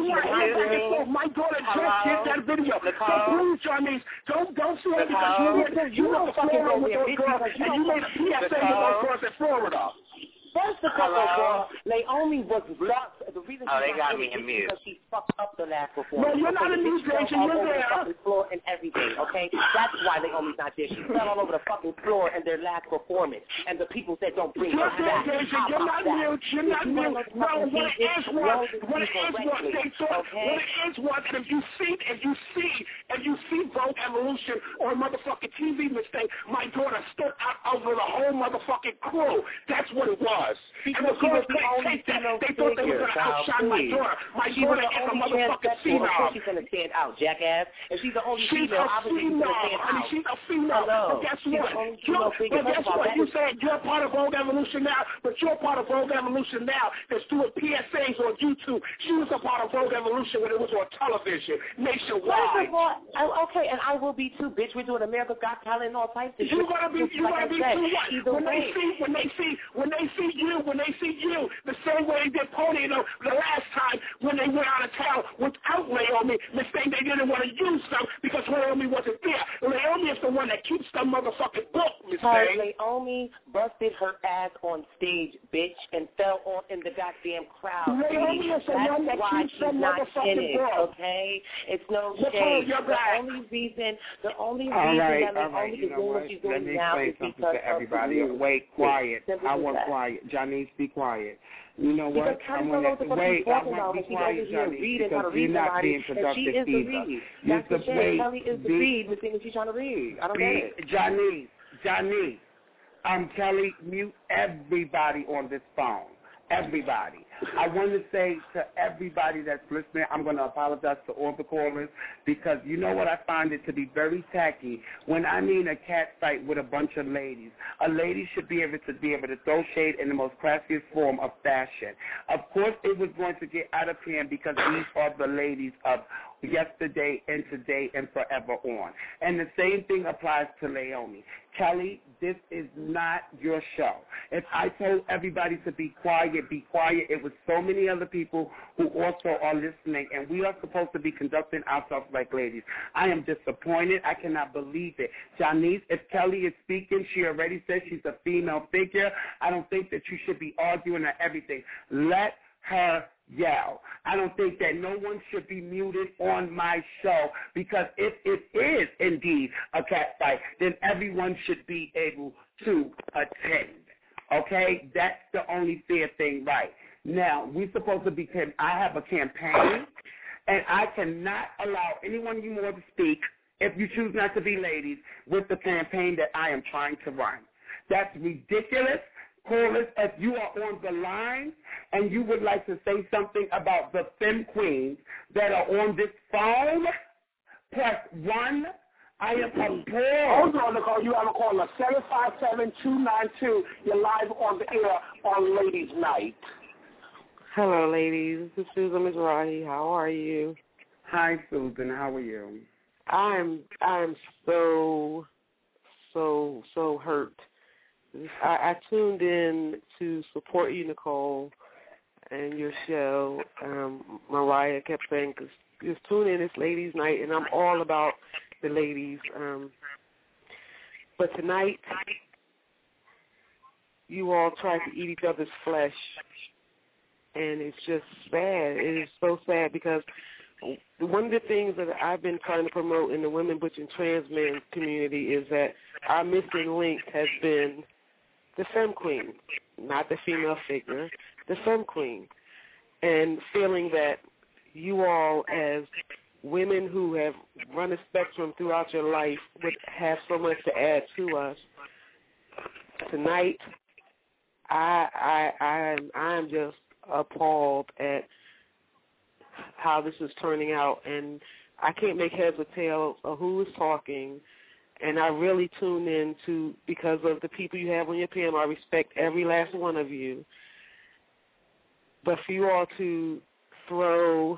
Speaker 8: only my daughter just did that video. So please, Johnny, don't don't see it because you you know Florida with those girls and you made a P S A with those girls in Florida.
Speaker 6: First of all, Laomi was lost. The reason
Speaker 3: oh,
Speaker 6: she
Speaker 3: they got me
Speaker 6: is
Speaker 3: amused.
Speaker 6: because she fucked up the last performance.
Speaker 8: No, you're not a news station. You're there.
Speaker 6: The fucking floor and everything. Okay, that's why Laomi's not there. She fell all over the fucking floor in their last performance, and the people said, "Don't bring her back."
Speaker 8: You're not mute. You're not mute. No, what it is was, what it is was, they thought, what it is was, and if you see, if you see, if you see Vogue Evolution or a motherfucking T V mistake, my daughter stood out over the whole motherfucking crew. That's what it was. And the girls couldn't take that. They thought they were going to outshine my daughter. My daughter is a motherfucking female.
Speaker 6: Of course she's going to stand out, jackass. If she's the only
Speaker 8: she's
Speaker 6: female,
Speaker 8: a
Speaker 6: obviously
Speaker 8: female,
Speaker 6: she's going to stand
Speaker 8: honey,
Speaker 6: out.
Speaker 8: She's a female.
Speaker 6: Hello.
Speaker 8: But guess
Speaker 6: she's
Speaker 8: what? You're, but guess what? You said you're part of Vogue Evolution now, but you're part of Vogue Evolution now that's doing P S As on YouTube. She was a part of Vogue Evolution when it was on television, nationwide.
Speaker 6: First of all, okay, and I will be too, bitch. We're doing America's Got Talent and all types of shit.
Speaker 8: You're going to be, you're
Speaker 6: like
Speaker 8: going to be too what?
Speaker 6: Either
Speaker 8: when
Speaker 6: way.
Speaker 8: they see, when they see, when they see you, when they see you, the same way they did Pony the, the last time when they went out of town without Laomi, mistake they didn't want to use them because Laomi wasn't there. Laomi is the one that keeps the motherfucking book, Miss
Speaker 6: Her Laomi busted her ass on stage, bitch, and fell on in the goddamn crowd.
Speaker 8: Laomi is the one that
Speaker 6: why
Speaker 8: keeps
Speaker 6: she's
Speaker 8: the
Speaker 6: not in
Speaker 8: motherfucking
Speaker 6: it,
Speaker 8: book.
Speaker 6: okay? It's no
Speaker 8: Nicole,
Speaker 6: shade.
Speaker 8: you're
Speaker 6: The
Speaker 8: back.
Speaker 6: only reason, the only
Speaker 14: all
Speaker 6: reason
Speaker 14: right,
Speaker 6: that
Speaker 14: all right.
Speaker 6: Laomi
Speaker 14: You
Speaker 6: is
Speaker 14: know
Speaker 6: doing
Speaker 14: what?
Speaker 6: what she's
Speaker 14: Let
Speaker 6: doing
Speaker 14: me
Speaker 6: now
Speaker 14: explain
Speaker 6: is
Speaker 14: something
Speaker 6: because
Speaker 14: to everybody.
Speaker 6: of
Speaker 14: Wait, quiet.
Speaker 6: Simple
Speaker 14: I
Speaker 6: as
Speaker 14: want
Speaker 6: that.
Speaker 14: quiet. Janice, be quiet. You know what?
Speaker 6: Because
Speaker 14: I
Speaker 6: Kelly
Speaker 14: want
Speaker 6: knows what
Speaker 14: to
Speaker 6: the
Speaker 14: wait.
Speaker 6: fuck
Speaker 14: I
Speaker 6: she's talking
Speaker 14: want
Speaker 6: about.
Speaker 14: to be
Speaker 6: She's over
Speaker 14: quiet,
Speaker 6: here
Speaker 14: Janice,
Speaker 6: reading how to
Speaker 14: because
Speaker 6: read
Speaker 14: you're not
Speaker 6: somebody,
Speaker 14: being
Speaker 6: and
Speaker 14: productive
Speaker 6: she is the
Speaker 14: either.
Speaker 6: read.
Speaker 14: You're
Speaker 6: That's the shit.
Speaker 14: wait,
Speaker 6: Kelly is the
Speaker 14: be,
Speaker 6: read, the thing that she's trying to read. I don't
Speaker 14: be,
Speaker 6: get it.
Speaker 14: Janice, Janice, I'm Kelly. Mute everybody on this phone. Everybody. I want to say to everybody that's listening, I'm going to apologize to all the callers because you know what, I find it to be very tacky. When I mean a cat fight with a bunch of ladies, a lady should be able to be able to throw shade in the most classiest form of fashion. Of course, it was going to get out of hand because these are the ladies of yesterday and today and forever on. And the same thing applies to Laomi. Kelly, this is not your show. If I told everybody to be quiet, be quiet, it was so many other people who also are listening, and we are supposed to be conducting ourselves like ladies. I am disappointed. I cannot believe it. Janice, if Kelly is speaking, she already said she's a female figure. I don't think that you should be arguing on everything. Let her yell. I don't think that no one should be muted on my show because if it is indeed a cat fight, then everyone should be able to attend. Okay? That's the only fair thing, right? Now, we're supposed to be, I have a campaign, and I cannot allow anyone anymore to speak if you choose not to be ladies, with the campaign that I am trying to run. That's ridiculous. Callers, if you are on the line and you would like to say something about the femme queens that are on this phone, press one. I am appalled.
Speaker 8: Hold on, Nicole. You have a caller, seven five seven, two nine two. You're live on the air on Ladies Night.
Speaker 15: Hello, ladies. This is Susan Mizrahi. How are you?
Speaker 14: Hi, Susan. How are you?
Speaker 15: I'm I'm so, so, so hurt. I, I tuned in to support you, Nicole, and your show. Um, Mariah kept saying, cause, just tune in, it's Ladies Night, and I'm all about the ladies. Um, but tonight, you all tried to eat each other's flesh, and it's just sad. It is so sad because one of the things that I've been trying to promote in the women, butch, and trans men community is that our missing link has been the femme queen, not the female figure, the femme queen. And feeling that you all as women who have run a spectrum throughout your life would have so much to add to us. Tonight, I I I'm I'm just appalled at how this is turning out, and I can't make heads or tails of who is talking. And I really tune in to, because of the people you have on your panel, I respect every last one of you. But for you all to throw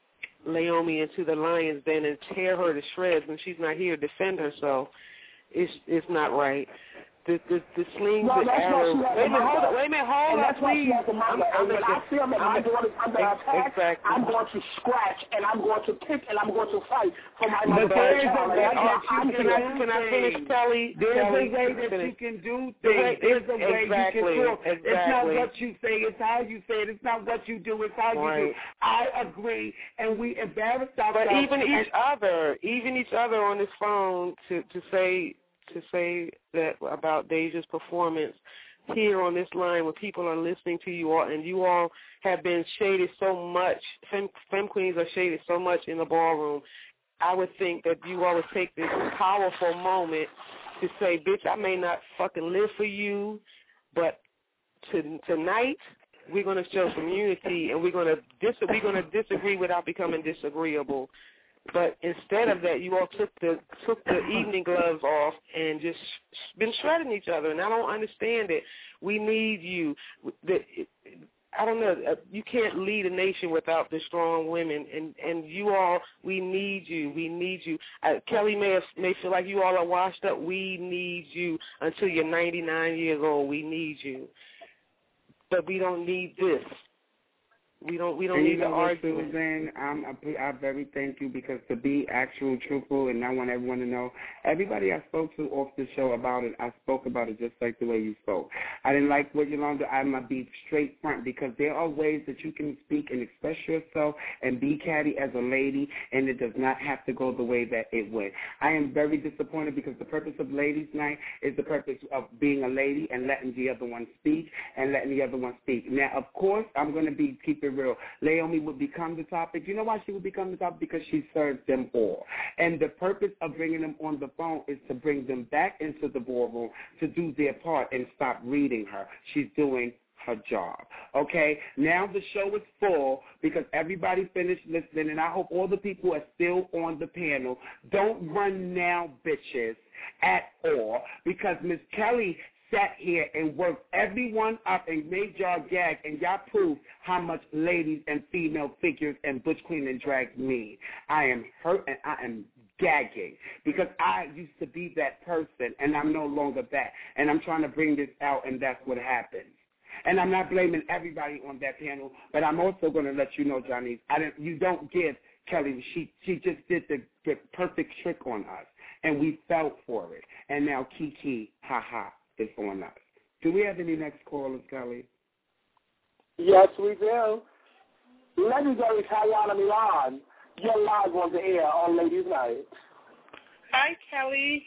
Speaker 15: Naomi into the lion's den and tear her to shreds when she's not here to defend herself, it's, it's not right. The, the, the slings
Speaker 8: no,
Speaker 15: and arrows. Wait a minute, hold on, wait a minute, hold on, please.
Speaker 8: I'm, I'm and when I feel that my daughter's under attack,
Speaker 15: exactly.
Speaker 8: I'm going to scratch and I'm going to kick and I'm going to fight for my
Speaker 14: mother.
Speaker 8: But
Speaker 14: there's a way that you
Speaker 15: can, I, can I finish, Kelly?
Speaker 14: There's
Speaker 15: Kelly,
Speaker 14: a way that
Speaker 15: finish.
Speaker 14: you can do things. There's a way
Speaker 15: exactly,
Speaker 14: you can talk.
Speaker 15: exactly.
Speaker 14: It's not what you say, it's how you say it. It's not what you do, it's how
Speaker 15: right.
Speaker 14: you do. I agree, and we embarrass ourselves.
Speaker 15: But even each other, even each other on this phone to, to say to say that about Deja's performance here on this line when people are listening to you all, and you all have been shaded so much, femme, femme queens are shaded so much in the ballroom. I would think that you all would take this powerful moment to say, bitch, I may not fucking live for you, but to, tonight we're going to show some unity, and we're going to dis- we're going to disagree without becoming disagreeable. But instead of that, you all took the took the evening gloves off and just been shredding each other, and I don't understand it. We need you. The, I don't know. You can't lead a nation without the strong women, and, and you all, we need you. We need you. Uh, Kelly may have, may feel like you all are washed up. We need you until you're ninety-nine years old. We need you. But we don't need this. We don't. We don't
Speaker 14: and
Speaker 15: need
Speaker 14: you know
Speaker 15: to
Speaker 14: what,
Speaker 15: argue.
Speaker 14: Susan, I'm, I, I very thank you, because to be actual, truthful, and I want everyone to know, everybody I spoke to off the show about it, I spoke about it just like the way you spoke. I didn't like what Yolanda. I'm gonna be straight front, because there are ways that you can speak and express yourself and be catty as a lady, and it does not have to go the way that it went. I am very disappointed, because the purpose of Ladies Night is the purpose of being a lady and letting the other one speak and letting the other one speak. Now, of course, I'm gonna be keeping real. Naomi would become the topic. You know why she would become the topic? Because she serves them all. And the purpose of bringing them on the phone is to bring them back into the ballroom to do their part and stop reading her. She's doing her job. Okay? Now the show is full because everybody finished listening, and I hope all the people are still on the panel. Don't run now, bitches, at all, because Miss Kelly sat here and worked everyone up and made y'all gag, and y'all proved how much ladies and female figures and butch, queen, and drag mean. I am hurt and I am gagging because I used to be that person, and I'm no longer that. And I'm trying to bring this out, and that's what happens. And I'm not blaming everybody on that panel, but I'm also going to let you know, Johnny, I didn't, you don't give Kelly. She she just did the, the perfect trick on us, and we fell for it. And now Kiki, ha-ha, is on us. Do we have any next callers, Kelly?
Speaker 8: Yes, we do. Legendary Tayana Milan, you're live on the air on Ladies Night.
Speaker 16: Hi, Kelly.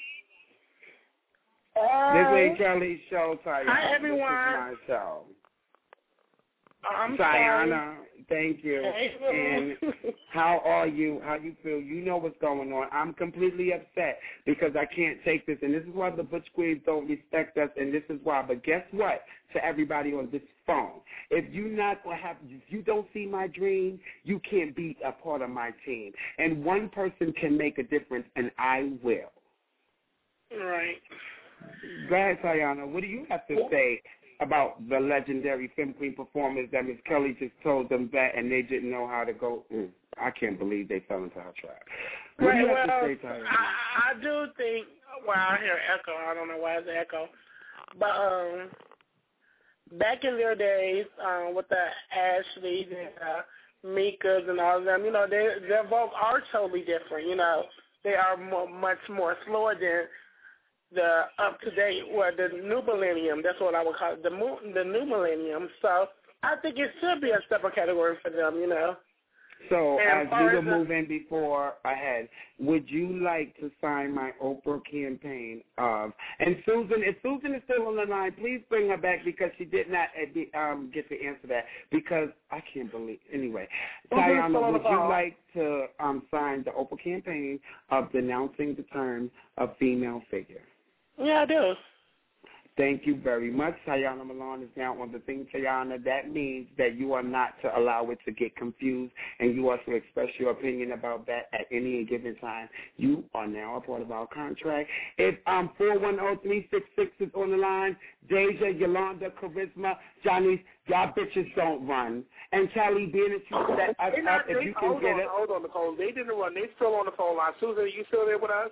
Speaker 8: Hey.
Speaker 14: This ain't Kelly's show, Tayana.
Speaker 16: Hi, everyone.
Speaker 14: This is my show.
Speaker 8: I'm
Speaker 14: Sayana,
Speaker 8: sorry.
Speaker 14: thank you.
Speaker 8: Hey,
Speaker 14: And how are you? How you feel? You know what's going on. I'm completely upset because I can't take this, and this is why the Butch Queens don't respect us, and this is why. But guess what? To everybody on this phone, if you not gonna have, if you don't see my dream, you can't be a part of my team. And one person can make a difference, and I will.
Speaker 8: Right.
Speaker 14: Go ahead, Sayana. What do you have to say about the legendary Femme Queen performance that Miss Kelly just told them that and they didn't know how to go? Mm, I can't believe they fell into our trap. What
Speaker 8: right,
Speaker 14: do you have
Speaker 8: well,
Speaker 14: to say, Sayana?
Speaker 8: I, I do think, well, I hear echo. I don't know why it's echo. But um, back in their days, um, with the Ashleys and uh, Mikas and all of them, you know, they, their vocals are totally different. You know, they are more, much more slower than the up-to-date, well, the new millennium, that's what I would call it, the, mo- the new millennium. So I think it should be a separate category for them, you know.
Speaker 14: So
Speaker 8: and
Speaker 14: as we were
Speaker 8: as
Speaker 14: moving before ahead, would you like to sign my Oprah campaign of, and Susan, if Susan is still on the line, please bring her back because she did not um, get to answer that because I can't believe, anyway. Sayana, would you like to um, sign the Oprah campaign of denouncing the term of female figure?
Speaker 8: Yeah, I do.
Speaker 14: Thank you very much. Sayana Milan is now on the thing, Sayana. That means that you are not to allow it to get confused, and you are to express your opinion about that at any given time. You are now a part of our contract. If um, four one zero three six six is on the line, Deja, Yolanda, Charisma, Johnny, y'all bitches don't run. And Kelly, being that you set us
Speaker 8: not,
Speaker 14: up, if
Speaker 8: they,
Speaker 14: you can
Speaker 8: hold
Speaker 14: get
Speaker 8: on,
Speaker 14: it.
Speaker 8: Hold on, Nicole. They didn't run. They still on the phone line. Susan, are you still there with us?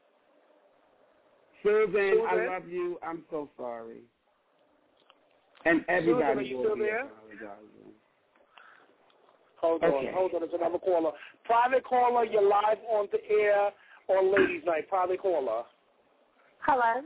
Speaker 14: Susan,
Speaker 8: Susan,
Speaker 14: I love you. I'm so sorry. And everybody
Speaker 8: Susan, are you
Speaker 14: will
Speaker 8: still
Speaker 14: be
Speaker 8: there?
Speaker 14: apologizing.
Speaker 8: Hold
Speaker 14: okay.
Speaker 8: on, hold on. There's another caller. Private caller, you're live on the air on Ladies Night. Private caller.
Speaker 17: Hello.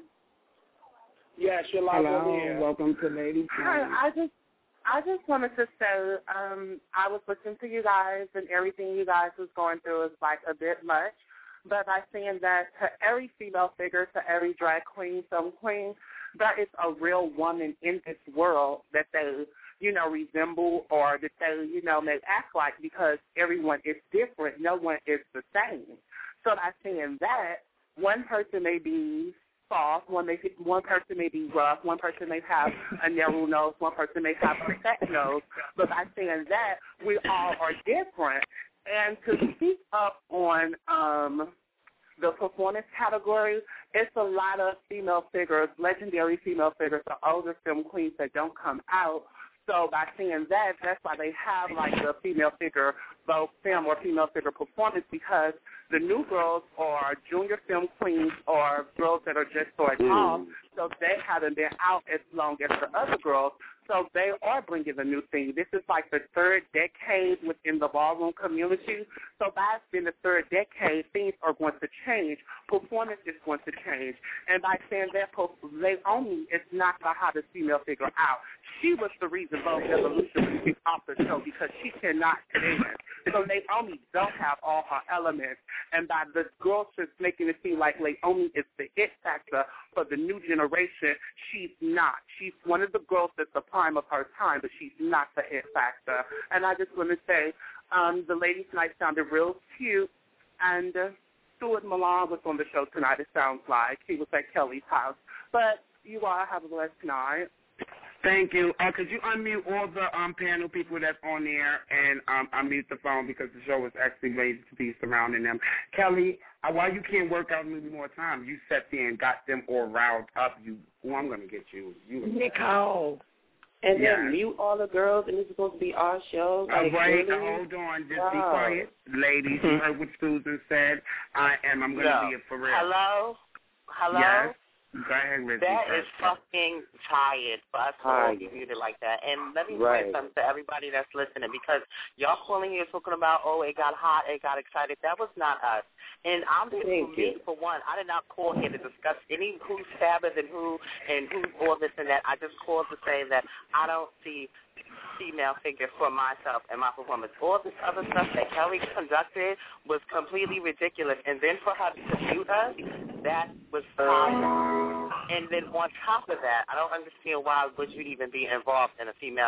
Speaker 8: Yes, you're live
Speaker 14: Hello,
Speaker 8: on the air.
Speaker 14: Welcome to Ladies Night.
Speaker 17: Hi, I just, I just wanted to say, um, I was listening to you guys, and everything you guys was going through is like a bit much. But by saying that to every female figure, to every drag queen, film queen, there is a real woman in this world that they, you know, resemble or that they, you know, may act like because everyone is different. No one is the same. So by saying that, one person may be soft, one, may, one person may be rough, one person may have a narrow nose, one person may have a fat nose. But by saying that, we all are different. And to speak up on um, the performance category, it's a lot of female figures, legendary female figures, the older film queens that don't come out. So by saying that, that's why they have like the female figure, both film or female figure performance, because the new girls are junior film queens or girls that are just so tall, so they haven't been out as long as the other girls. So they are bringing a new thing. This is like the third decade within the ballroom community. So by being the third decade, things are going to change. Performance is going to change. And by saying that, Naomi is not the hottest female figure out. She was the reason Vogue Evolution was kicked off the show because she cannot dance. So Naomi don't have all her elements. And by the girls just making it seem like Naomi is the it factor for the new generation, she's not. She's one of the girls that's the prime of her time, but she's not the it factor. And I just want to say um, the Ladies' Night sounded real cute, and uh, Stuart Milan was on the show tonight, it sounds like. He was at Kelly's house. But you all have a blessed night.
Speaker 14: Thank you. Uh, could you unmute all the um, panel people that's on there and um, unmute the phone because the show is actually ready to be surrounding them. Kelly, uh, why you can't work out maybe more time? You sat there and got them all riled up. You, oh, I'm going to get you. you
Speaker 6: Nicole. And
Speaker 14: yes.
Speaker 6: then mute all the girls, and it's supposed to be our show.
Speaker 14: All
Speaker 6: like,
Speaker 14: right,
Speaker 6: really?
Speaker 14: hold on. Just
Speaker 6: wow.
Speaker 14: be quiet. Ladies, you heard what Susan said. I am. I'm going to
Speaker 13: no.
Speaker 14: be a for real.
Speaker 13: Hello? Hello?
Speaker 14: Yes. Go ahead, Rizzy.
Speaker 13: That
Speaker 14: first.
Speaker 13: is fucking tired for us to all be muted like that. And let me
Speaker 6: right.
Speaker 13: say something to everybody that's listening, because y'all calling here talking about, oh, it got hot, it got excited. That was not us. And I'm just, for me, for one, I did not call here to discuss any who's Sabbath and who and who's all this and that. I just called to say that I don't see female figure for myself and my performance. All this other stuff that Kelly conducted was completely ridiculous. And then for her to mute us, that was tired. And then on top of that, I don't understand why would you even be involved in a female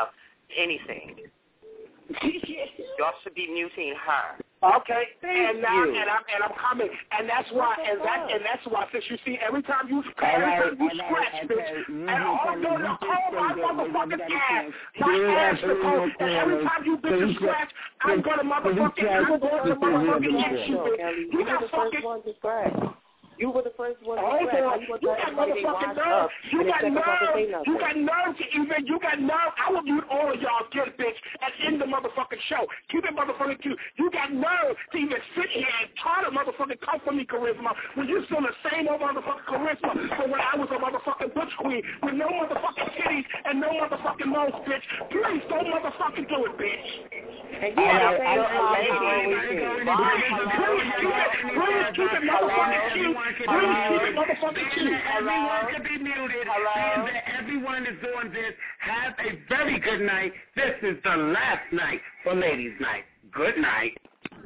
Speaker 13: anything. Y'all should be muting her.
Speaker 8: Okay, and now
Speaker 13: you.
Speaker 8: and I'm and I'm coming, and that's why and that and that's why since you see every time you every time you scratch, bitch, and all the the whole my motherfucking ass, my ass the cold, and every time you bitches scratch, I'm gonna motherfucking I'm going to motherfucking hit you, bitch. You got fucking.
Speaker 6: You were the first one to
Speaker 8: Hold
Speaker 6: scratch.
Speaker 8: on.
Speaker 6: You,
Speaker 8: You got motherfucking nerve. You got nerve. You got nerve to even. You got nerve. I will mute all of y'all, get bitch, and end the motherfucking show. Keep it motherfucking cute. You got nerve to even sit here and try to motherfucking come for me, Charisma, when you still the same old motherfucking Charisma from when I was a motherfucking butch queen with no motherfucking titties and no motherfucking nose, bitch. Please don't motherfucking do it, bitch.
Speaker 6: And you are the
Speaker 8: Please
Speaker 6: same
Speaker 8: keep it. Please keep it motherfucking cute. Please keep it motherfucking cute.
Speaker 14: Everyone can be muted. Hello? That everyone is doing this. Have a very good night. This is the last night for ladies' night. Good night.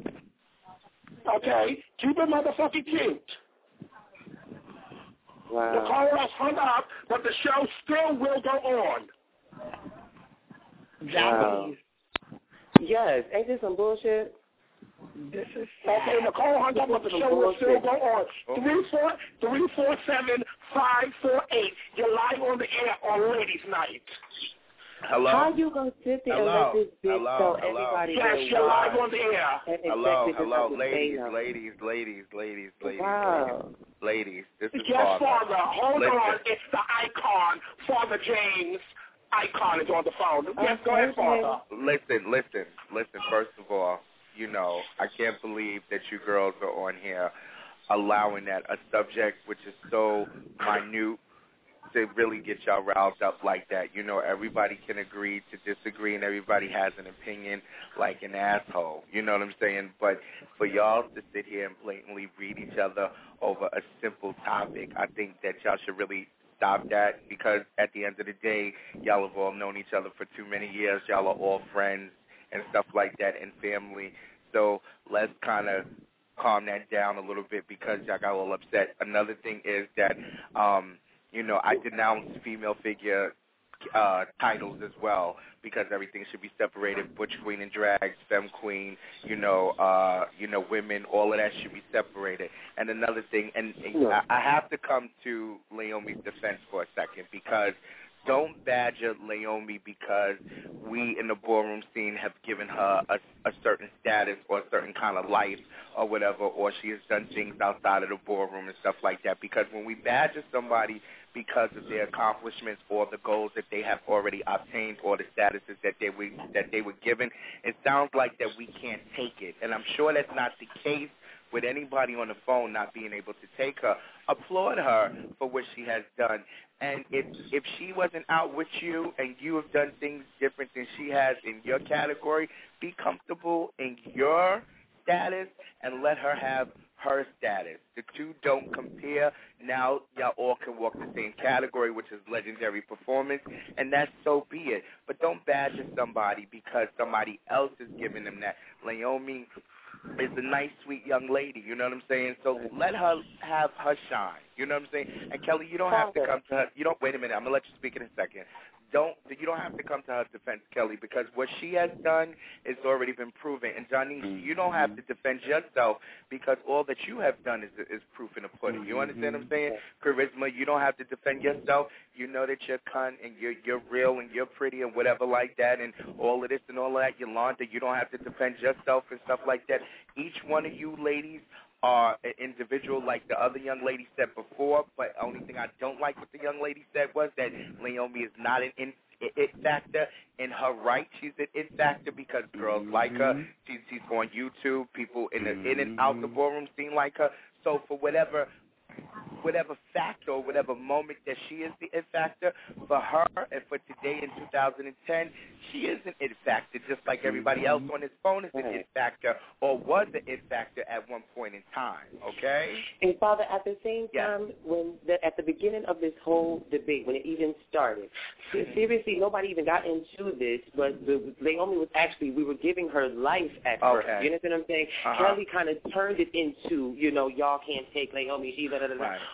Speaker 8: Okay, keep it motherfucking cute.
Speaker 6: Wow.
Speaker 8: The caller has hung up, but the show still will go on.
Speaker 6: Wow. Yes, ain't this some bullshit?
Speaker 8: This is okay. The call hung up, but the show will still go on. Three four three four seven five four eight. You're live on the air on Ladies' Night.
Speaker 12: Hello.
Speaker 6: How you gonna sit there
Speaker 12: hello.
Speaker 6: and let this bitch
Speaker 12: hello.
Speaker 6: tell
Speaker 12: hello.
Speaker 6: everybody?
Speaker 8: Yes, you're live on the air.
Speaker 12: Hello, hello, ladies, ladies, ladies, ladies, ladies,
Speaker 6: wow.
Speaker 12: ladies, ladies. This is
Speaker 8: yes,
Speaker 12: Father.
Speaker 8: Father. Hold
Speaker 12: Listen.
Speaker 8: on. It's the icon, Father James. Icon is on the phone. Yes, go ahead, Father.
Speaker 12: Listen, listen, listen. First of all, you know, I can't believe that you girls are on here allowing that, a subject which is so minute, to really get y'all roused up like that. You know, everybody can agree to disagree, and everybody has an opinion like an asshole. You know what I'm saying? But for y'all to sit here and blatantly read each other over a simple topic, I think that y'all should really stop that, because at the end of the day, y'all have all known each other for too many years. Y'all are all friends and stuff like that, and family. So let's kind of calm that down a little bit, because y'all got all upset. Another thing is that, um, you know, I denounce female figure uh, titles as well, because everything should be separated. Butch queen and drags, femme queen, you know, uh, you know, women, all of that should be separated. And another thing, and, and I, I have to come to Leomi's defense for a second, because don't badger Leomi because we in the ballroom scene have given her a, a certain status or a certain kind of life or whatever, or she has done things outside of the ballroom and stuff like that. Because when we badger somebody because of their accomplishments or the goals that they have already obtained or the statuses that they were, that they were given, it sounds like that we can't take it. And I'm sure that's not the case with anybody on the phone not being able to take her. Applaud her for what she has done. And if if she wasn't out with you and you have done things different than she has in your category, be comfortable in your status and let her have her status. The two don't compare. Now y'all all can walk the same category, which is legendary performance, and that's so be it. But don't badger somebody because somebody else is giving them that. Leomi is a nice, sweet young lady, you know what I'm saying? So let her have her shine, you know what I'm saying? And Kelly, you don't have to come to her. You don't. Wait a minute. I'm gonna let you speak in a second. Don't you don't have to come to her defense, Kelly, because what she has done is already been proven. And Johnny, mm-hmm. you don't have to defend yourself because all that you have done is is proof in the pudding. You understand what I'm saying? Charisma, you don't have to defend yourself. You know that you're cunt and you're you're real and you're pretty and whatever like that and all of this and all of that. Yolanda, you don't have to defend yourself and stuff like that. Each one of you ladies are an individual, like the other young lady said before, but the only thing I don't like what the young lady said was that Leomi is not an in, it factor in her right. She's an it factor because girls mm-hmm. like her. She's, she's on YouTube. People in the mm-hmm. in and out the ballroom scene like her. So for whatever whatever factor or whatever moment that she is the it factor, for her and for today in two thousand ten, she is an it factor just like everybody else on this phone is an it factor or was an it factor at one point in time, okay?
Speaker 6: And, Father, at the same
Speaker 12: yes.
Speaker 6: time, when the, at the beginning of this whole debate, when it even started, seriously, nobody even got into this, but the, Leomi was actually, we were giving her life at
Speaker 12: okay.
Speaker 6: first. You understand what I'm saying?
Speaker 12: Uh-huh.
Speaker 6: Kelly kind of turned it into, you know, y'all can't take Leomi, she, da, da, da, da.
Speaker 12: Right.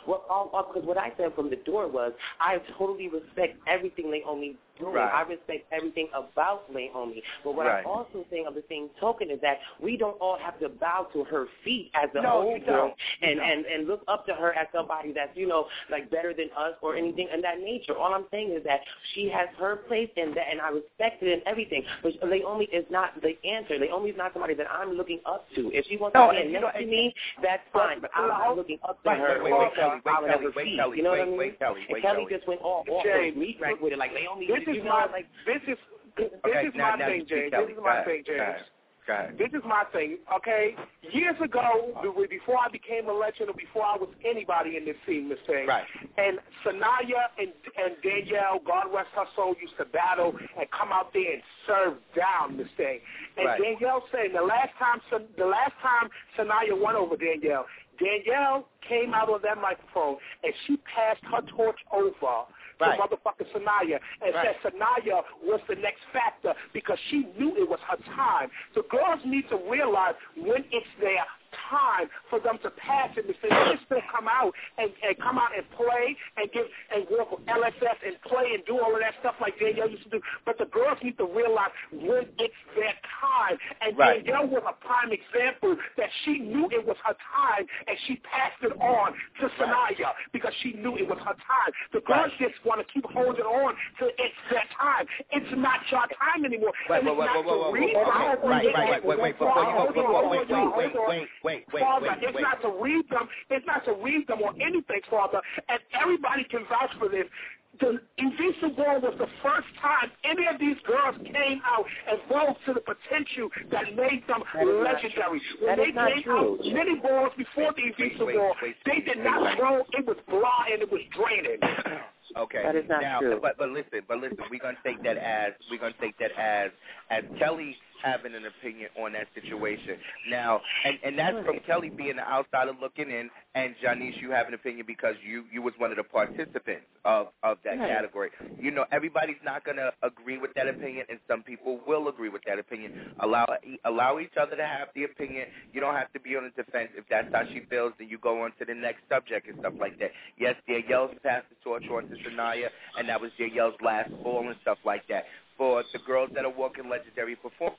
Speaker 6: Well, because what I said from the door was, I totally respect everything Naomi doing.
Speaker 12: Right.
Speaker 6: I respect everything about Naomi. But what
Speaker 12: Right.
Speaker 6: I'm also saying of the same token is that we don't all have to bow to her feet as the
Speaker 12: No,
Speaker 6: old
Speaker 12: you
Speaker 6: girl
Speaker 12: don't.
Speaker 6: and,
Speaker 12: You
Speaker 6: and, and look up to her as somebody that's, you know, like better than us or anything of that nature. All I'm saying is that she has her place in that, and I respect it and everything. But Naomi is not the answer. Naomi is not somebody that I'm looking up to. If she wants
Speaker 12: No,
Speaker 6: to stand
Speaker 12: and you
Speaker 6: next
Speaker 12: know,
Speaker 6: to me, that's fine. But I'm not looking up to
Speaker 12: Wait,
Speaker 6: her.
Speaker 12: wait, wait,
Speaker 6: or
Speaker 12: wait, Kelly, wait,
Speaker 6: following
Speaker 12: Kelly,
Speaker 6: her
Speaker 12: wait,
Speaker 6: feet.
Speaker 12: Kelly,
Speaker 6: You know
Speaker 12: wait,
Speaker 6: what I mean?
Speaker 12: wait, Kelly,
Speaker 6: and
Speaker 12: wait,
Speaker 6: Kelly
Speaker 12: Kelly.
Speaker 6: just went all off
Speaker 8: James,
Speaker 6: her meat right with it. Like Naomi,
Speaker 8: This
Speaker 6: you
Speaker 8: is
Speaker 6: know,
Speaker 8: my
Speaker 6: like
Speaker 8: this is this
Speaker 12: Okay,
Speaker 8: is
Speaker 12: now,
Speaker 8: my
Speaker 12: now
Speaker 8: thing,
Speaker 12: you speak,
Speaker 8: James.
Speaker 12: Kelly.
Speaker 8: This is
Speaker 12: Go
Speaker 8: my
Speaker 12: ahead.
Speaker 8: thing,
Speaker 12: Go
Speaker 8: James.
Speaker 12: ahead. Go ahead.
Speaker 8: This is my thing, okay? Years ago, be- before I became a legend or before I was anybody in this scene, Miss Thing,
Speaker 12: Right.
Speaker 8: and Sanaya and, and Danielle, God rest her soul, used to battle and come out there and serve down, Miss Thing. And
Speaker 12: Right.
Speaker 8: Danielle saying the last time the last time Sanaya won over Danielle, Danielle came out on that microphone and she passed her torch over
Speaker 12: Right.
Speaker 8: to motherfucking Sanaya and
Speaker 12: Right.
Speaker 8: said Sanaya was the next factor because she knew it was her time. The girls need to realize when it's their time for them to pass it. They can still come out and, and come out and play and give and work with L S S and play and do all of that stuff like Danielle used to do. But the girls need to realize when it's their time. And
Speaker 12: Right.
Speaker 8: Danielle was a prime example that she knew it was her time and she passed it on to Sanaya because she knew it was her time. The girls
Speaker 12: Right.
Speaker 8: just want to keep holding on to it's their time. It's not your time anymore.
Speaker 12: Wait,
Speaker 8: and
Speaker 12: wait,
Speaker 8: it's
Speaker 12: wait,
Speaker 8: not
Speaker 12: wait, wait,
Speaker 8: to
Speaker 12: wait,
Speaker 8: read
Speaker 12: wait,
Speaker 8: them.
Speaker 12: right, right, right, wait, wait, before you go,
Speaker 8: Hold on,
Speaker 12: before,
Speaker 8: hold
Speaker 12: wait,
Speaker 8: on,
Speaker 12: wait,
Speaker 8: hold
Speaker 12: wait,
Speaker 8: on.
Speaker 12: wait, wait, wait,
Speaker 8: Father,
Speaker 12: wait,
Speaker 8: it's
Speaker 12: wait.
Speaker 8: not to read them. It's not to read them or anything, Father. And everybody can vouch for this. The Invincible was the first time any of these girls came out and rose to the potential that made them
Speaker 6: That is not
Speaker 8: legendary.
Speaker 6: true.
Speaker 8: When
Speaker 6: That
Speaker 8: they
Speaker 6: is not
Speaker 8: came
Speaker 6: true.
Speaker 8: out, many balls before the Invincible,
Speaker 12: wait, wait,
Speaker 8: they did
Speaker 12: wait,
Speaker 8: not
Speaker 12: wait.
Speaker 8: grow. It was blah and it was draining.
Speaker 12: Okay.
Speaker 6: That is not
Speaker 12: now,
Speaker 6: true.
Speaker 12: But but listen, but listen, we're gonna take that as we're gonna take that as as Kelly having an opinion on that situation. Now, and and that's from Kelly being the outsider looking in, and Janice, you have an opinion because you you was one of the participants of of that
Speaker 6: Right.
Speaker 12: category. You know, everybody's not gonna agree with that opinion, and some people will agree with that opinion. Allow allow each other to have the opinion. You don't have to be on the defense. If that's how she feels, then you go on to the next subject and stuff like that. Yes, Danielle's passed the torch on to Sanaya, and that was Danielle's last ball and stuff like that. For the girls that are walking legendary performance.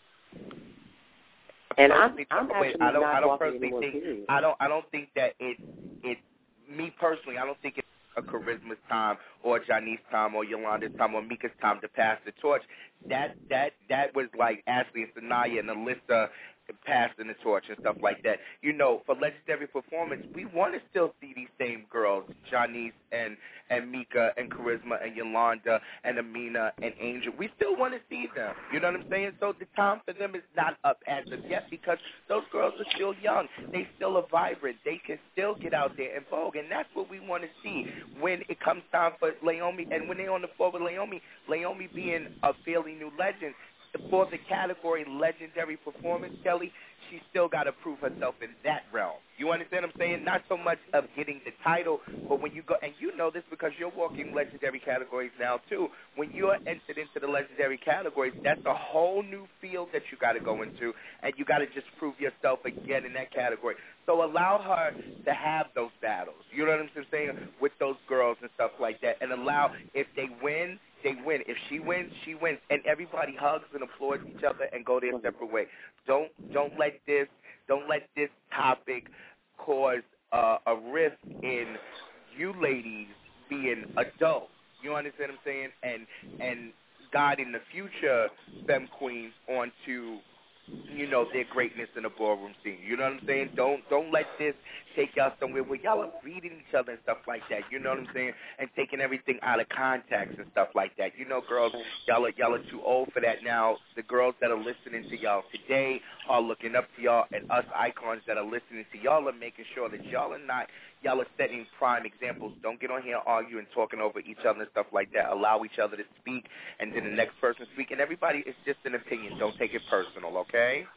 Speaker 6: And I'm,
Speaker 12: Personally,
Speaker 6: I'm
Speaker 12: wait,
Speaker 6: actually
Speaker 12: I don't,
Speaker 6: not
Speaker 12: I don't
Speaker 6: walking
Speaker 12: personally
Speaker 6: anymore,
Speaker 12: think,
Speaker 6: period.
Speaker 12: I don't, I don't think that it, it, me personally, I don't think it's a Charisma's time or Janice's time or Yolanda's time or Mika's time to pass the torch. That, that, that was like Ashley and Sanaya and Alyssa passing the torch and stuff like that. You know, for legendary performance, we want to still see these same girls, Janice and and Mika and Charisma and Yolanda and Amina and Angel. We still want to see them. You know what I'm saying? So the time for them is not up as of yet because those girls are still young. They still are vibrant. They can still get out there and vogue, and that's what we want to see when it comes time for Naomi. And when they're on the floor with Naomi, Naomi being a fairly new legend, for the category legendary performance, Kelly, she still got to prove herself in that realm. You understand what I'm saying? Not so much of getting the title, but when you go, and you know this because you're walking legendary categories now too, when you're entered into the legendary categories, that's a whole new field that you got to go into, and you got to just prove yourself again in that category. So allow her to have those battles, you know what I'm saying, with those girls and stuff like that, and allow, if they win, they win. If she wins, she wins, and everybody hugs and applauds each other and go their separate way. Don't don't let this don't let this topic cause uh, a rift in you ladies being adults. You understand what I'm saying? And and guiding the future femme queens onto, you know, their greatness in the ballroom scene. You know what I'm saying? Don't don't let this take y'all somewhere where y'all are reading each other and stuff like that. You know what I'm saying? And taking everything out of context and stuff like that. You know, girls, y'all are y'all are too old for that now. The girls that are listening to y'all today are looking up to y'all, and us icons that are listening to y'all are making sure that y'all are not y'all are setting prime examples. Don't get on here arguing, talking over each other and stuff like that. Allow each other to speak, and then the next person speak. And everybody, it's just an opinion. Don't take it personal, okay?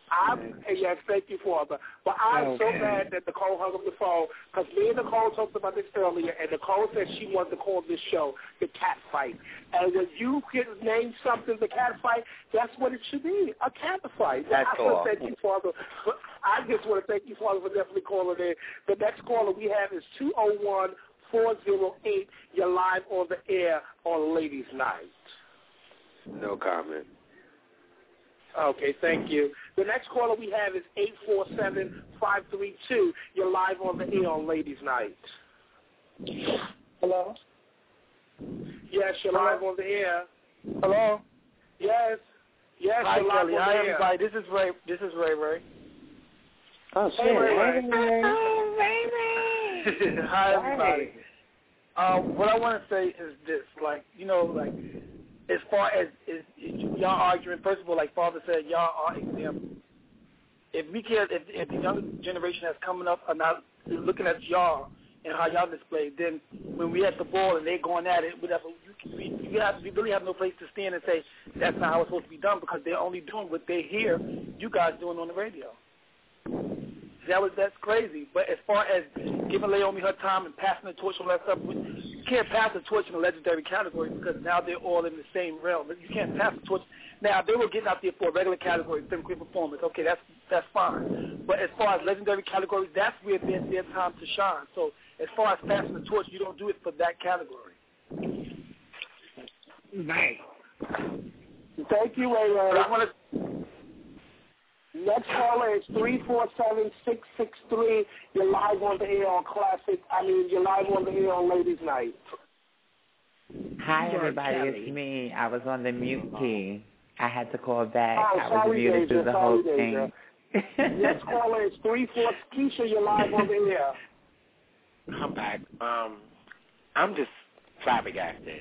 Speaker 8: I'm, yes, thank you, Father. But I'm
Speaker 14: okay.
Speaker 8: so mad that Nicole hung up the phone because me and Nicole talked about this earlier, and Nicole said she wanted to call this show the cat fight. And when you can name something the cat fight, that's what it should be, a cat fight.
Speaker 12: That's
Speaker 8: I
Speaker 12: all.
Speaker 8: want to thank you, Father. I just want to thank you, Father, for definitely calling in. The next caller we have is two oh one, four oh eight. You're live on the air on Ladies' Night.
Speaker 18: No comment.
Speaker 8: Okay, thank you. The next caller we have is eight four seven, five three two. You're live on the air on Ladies' Night.
Speaker 19: Hello?
Speaker 8: Yes, you're
Speaker 19: Hello?
Speaker 8: live on the air.
Speaker 19: Hello?
Speaker 8: Yes. Yes,
Speaker 19: Hi,
Speaker 8: you're live
Speaker 19: Kelly.
Speaker 8: on
Speaker 19: Hi,
Speaker 8: the air.
Speaker 19: everybody. This is Ray. This is Ray Ray.
Speaker 6: Oh, shit.
Speaker 8: Hey, Ray Ray.
Speaker 9: Oh, baby.
Speaker 19: Hi, everybody. Um, what I want to say is this, like, you know, like, as far as is, y'all arguing, first of all, like Father said, y'all are examples. If we can, if, if the younger generation that's coming up are not looking at y'all and how y'all display, then when we at the ball and they going at it, whatever, you, we, we, have, we really have no place to stand and say that's not how it's supposed to be done because they're only doing what they hear you guys doing on the radio. That was that's crazy. But as far as giving Naomi her time and passing the torch and all that stuff, you can't pass the torch in the legendary category because now they're all in the same realm. You can't pass the torch. Now, if they were getting out there for a regular category, film queen performance, okay, that's that's fine. But as far as legendary categories, that's where their, their time to shine. So as far as passing the torch, you don't do it for that category.
Speaker 8: Right. Thank you, Ray Ray.
Speaker 19: I want to.
Speaker 8: Next caller is three four seven, six six three. You're live on the air on Classic. I mean, you're live on the air on Ladies' Night.
Speaker 20: Hi,
Speaker 8: Sure,
Speaker 20: everybody.
Speaker 8: Kelly.
Speaker 20: It's me. I was on the mute key. I had to call back.
Speaker 8: Oh,
Speaker 20: I was
Speaker 8: sorry,
Speaker 20: muted
Speaker 8: Deja.
Speaker 20: through the
Speaker 8: Sorry,
Speaker 20: whole
Speaker 8: Deja.
Speaker 20: thing.
Speaker 8: Next caller is three four. Keisha, you're live on the air.
Speaker 18: I'm back. Um, I'm just flabbergasted.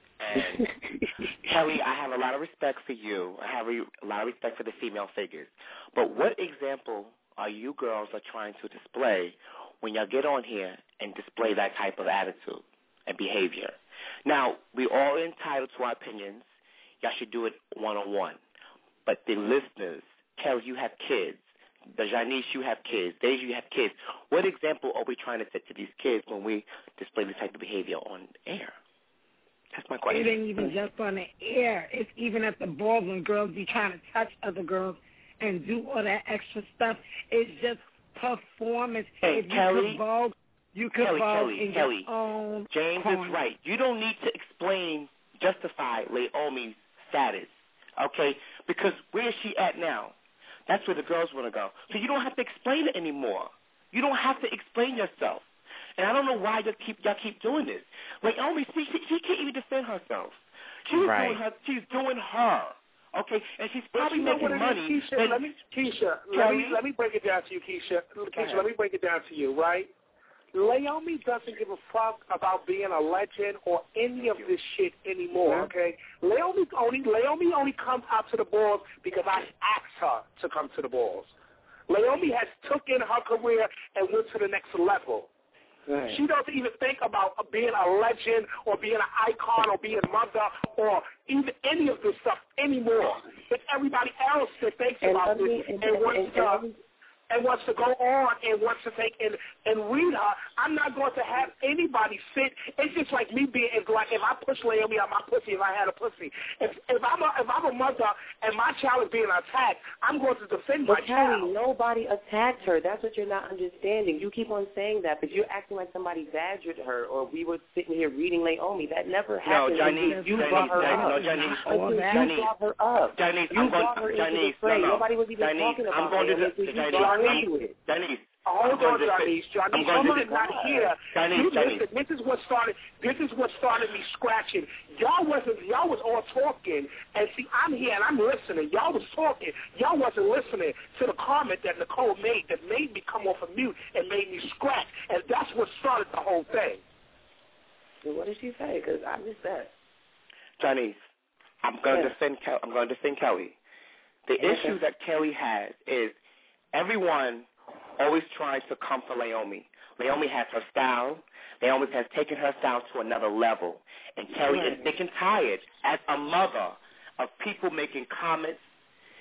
Speaker 18: And Kelly, I have a lot of respect for you. I have a, a lot of respect for the female figures. But what example are you girls are trying to display when y'all get on here and display that type of attitude and behavior? Now, we all entitled to our opinions. Y'all should do it one-on-one. But the listeners, Kelly, you have kids. The Janice, you have kids. Deja, you have kids. What example are we trying to set to these kids when we display this type of behavior on air? That's my question.
Speaker 9: It ain't even just on the air. It's even at the ball when girls be trying to touch other girls and do all that extra stuff. It's just performance.
Speaker 18: Hey,
Speaker 9: if
Speaker 18: Kelly,
Speaker 9: you could vote, you could
Speaker 18: Kelly,
Speaker 9: vote
Speaker 18: Kelly,
Speaker 9: in
Speaker 18: Kelly.
Speaker 9: your own
Speaker 18: James
Speaker 9: corner.
Speaker 18: is right. You don't need to explain, justify Naomi's status, okay? Because where is she at now? That's where the girls want to go. So you don't have to explain it anymore. You don't have to explain yourself. And I don't know why y'all keep y'all keep doing this. Naomi, she, she, she can't even defend herself. She's
Speaker 20: Right.
Speaker 18: doing her. She's doing her. Okay, and she's
Speaker 8: But
Speaker 18: probably
Speaker 8: you know
Speaker 18: making
Speaker 8: what it
Speaker 18: money.
Speaker 8: is, Keisha,
Speaker 18: and-
Speaker 8: let me, Keisha, let
Speaker 18: Kelly?
Speaker 8: me let me break it down to you, Keisha. Keisha,
Speaker 18: ahead.
Speaker 8: let me break it down to you, right? Naomi doesn't give a fuck about being a legend or any of this shit anymore,
Speaker 18: Mhm.
Speaker 8: okay? Naomi only Naomi only comes out to the balls because I asked her to come to the balls. Naomi has took in her career and went to the next level.
Speaker 6: Right.
Speaker 8: She doesn't even think about being a legend or being an icon or being a mother or even any of this stuff anymore. It's everybody else that thinks
Speaker 6: And
Speaker 8: about
Speaker 6: let me-
Speaker 8: this and,
Speaker 6: and-
Speaker 8: wants
Speaker 6: and-
Speaker 8: to
Speaker 6: and-
Speaker 8: and wants to go on and wants to take and and read her. I'm not going to have anybody sit. It's just like me being it's like if I push Naomi on my pussy if I had a pussy. If if I'm a if I'm a mother and my child is being attacked, I'm going to defend
Speaker 6: But
Speaker 8: my
Speaker 6: Kelly,
Speaker 8: child.
Speaker 6: nobody attacked her. That's what you're not understanding. You keep on saying that, but you're acting like somebody badgered her or we were sitting here reading Naomi. That never
Speaker 18: No,
Speaker 6: happened.
Speaker 18: Janice,
Speaker 6: you
Speaker 18: Janice,
Speaker 6: brought her
Speaker 18: Janice,
Speaker 6: up.
Speaker 18: no, Janice,
Speaker 6: Until you
Speaker 18: Janice,
Speaker 6: brought her up.
Speaker 18: Janice,
Speaker 6: you
Speaker 18: I'm
Speaker 6: brought
Speaker 18: going,
Speaker 6: her
Speaker 18: Janice,
Speaker 6: into the fray.
Speaker 18: no, no.
Speaker 6: Nobody was even
Speaker 18: Janice,
Speaker 6: talking about
Speaker 18: I'm going
Speaker 6: her
Speaker 18: to
Speaker 6: until
Speaker 18: the,
Speaker 6: you
Speaker 18: Janice,
Speaker 6: brought her
Speaker 18: Janice,
Speaker 6: into it.
Speaker 18: Janice,
Speaker 8: Hold
Speaker 18: I'm going
Speaker 8: on,
Speaker 18: to
Speaker 8: Janice.
Speaker 18: defend-
Speaker 8: Janice,
Speaker 18: I'm going
Speaker 8: somebody's
Speaker 18: to
Speaker 8: not here.
Speaker 18: Janice,
Speaker 8: You,
Speaker 18: Janice.
Speaker 8: listen, this is what started. This is what started me scratching. Y'all wasn't. Y'all was all talking, and see, I'm here and I'm listening. Y'all was talking. Y'all wasn't listening to the comment that Nicole made that made me come off of mute and made me scratch, and that's what started the whole thing.
Speaker 6: So what did she say? Because I missed that.
Speaker 18: Janice, I'm going to
Speaker 6: Yeah.
Speaker 18: defend. Kel- I'm going to defend Kelly. The
Speaker 6: Okay.
Speaker 18: issue that Kelly has is everyone always tries to come for Naomi. Naomi has her style. Naomi has taken her style to another level. And Kelly
Speaker 6: Right.
Speaker 18: is sick and tired as a mother of people making comments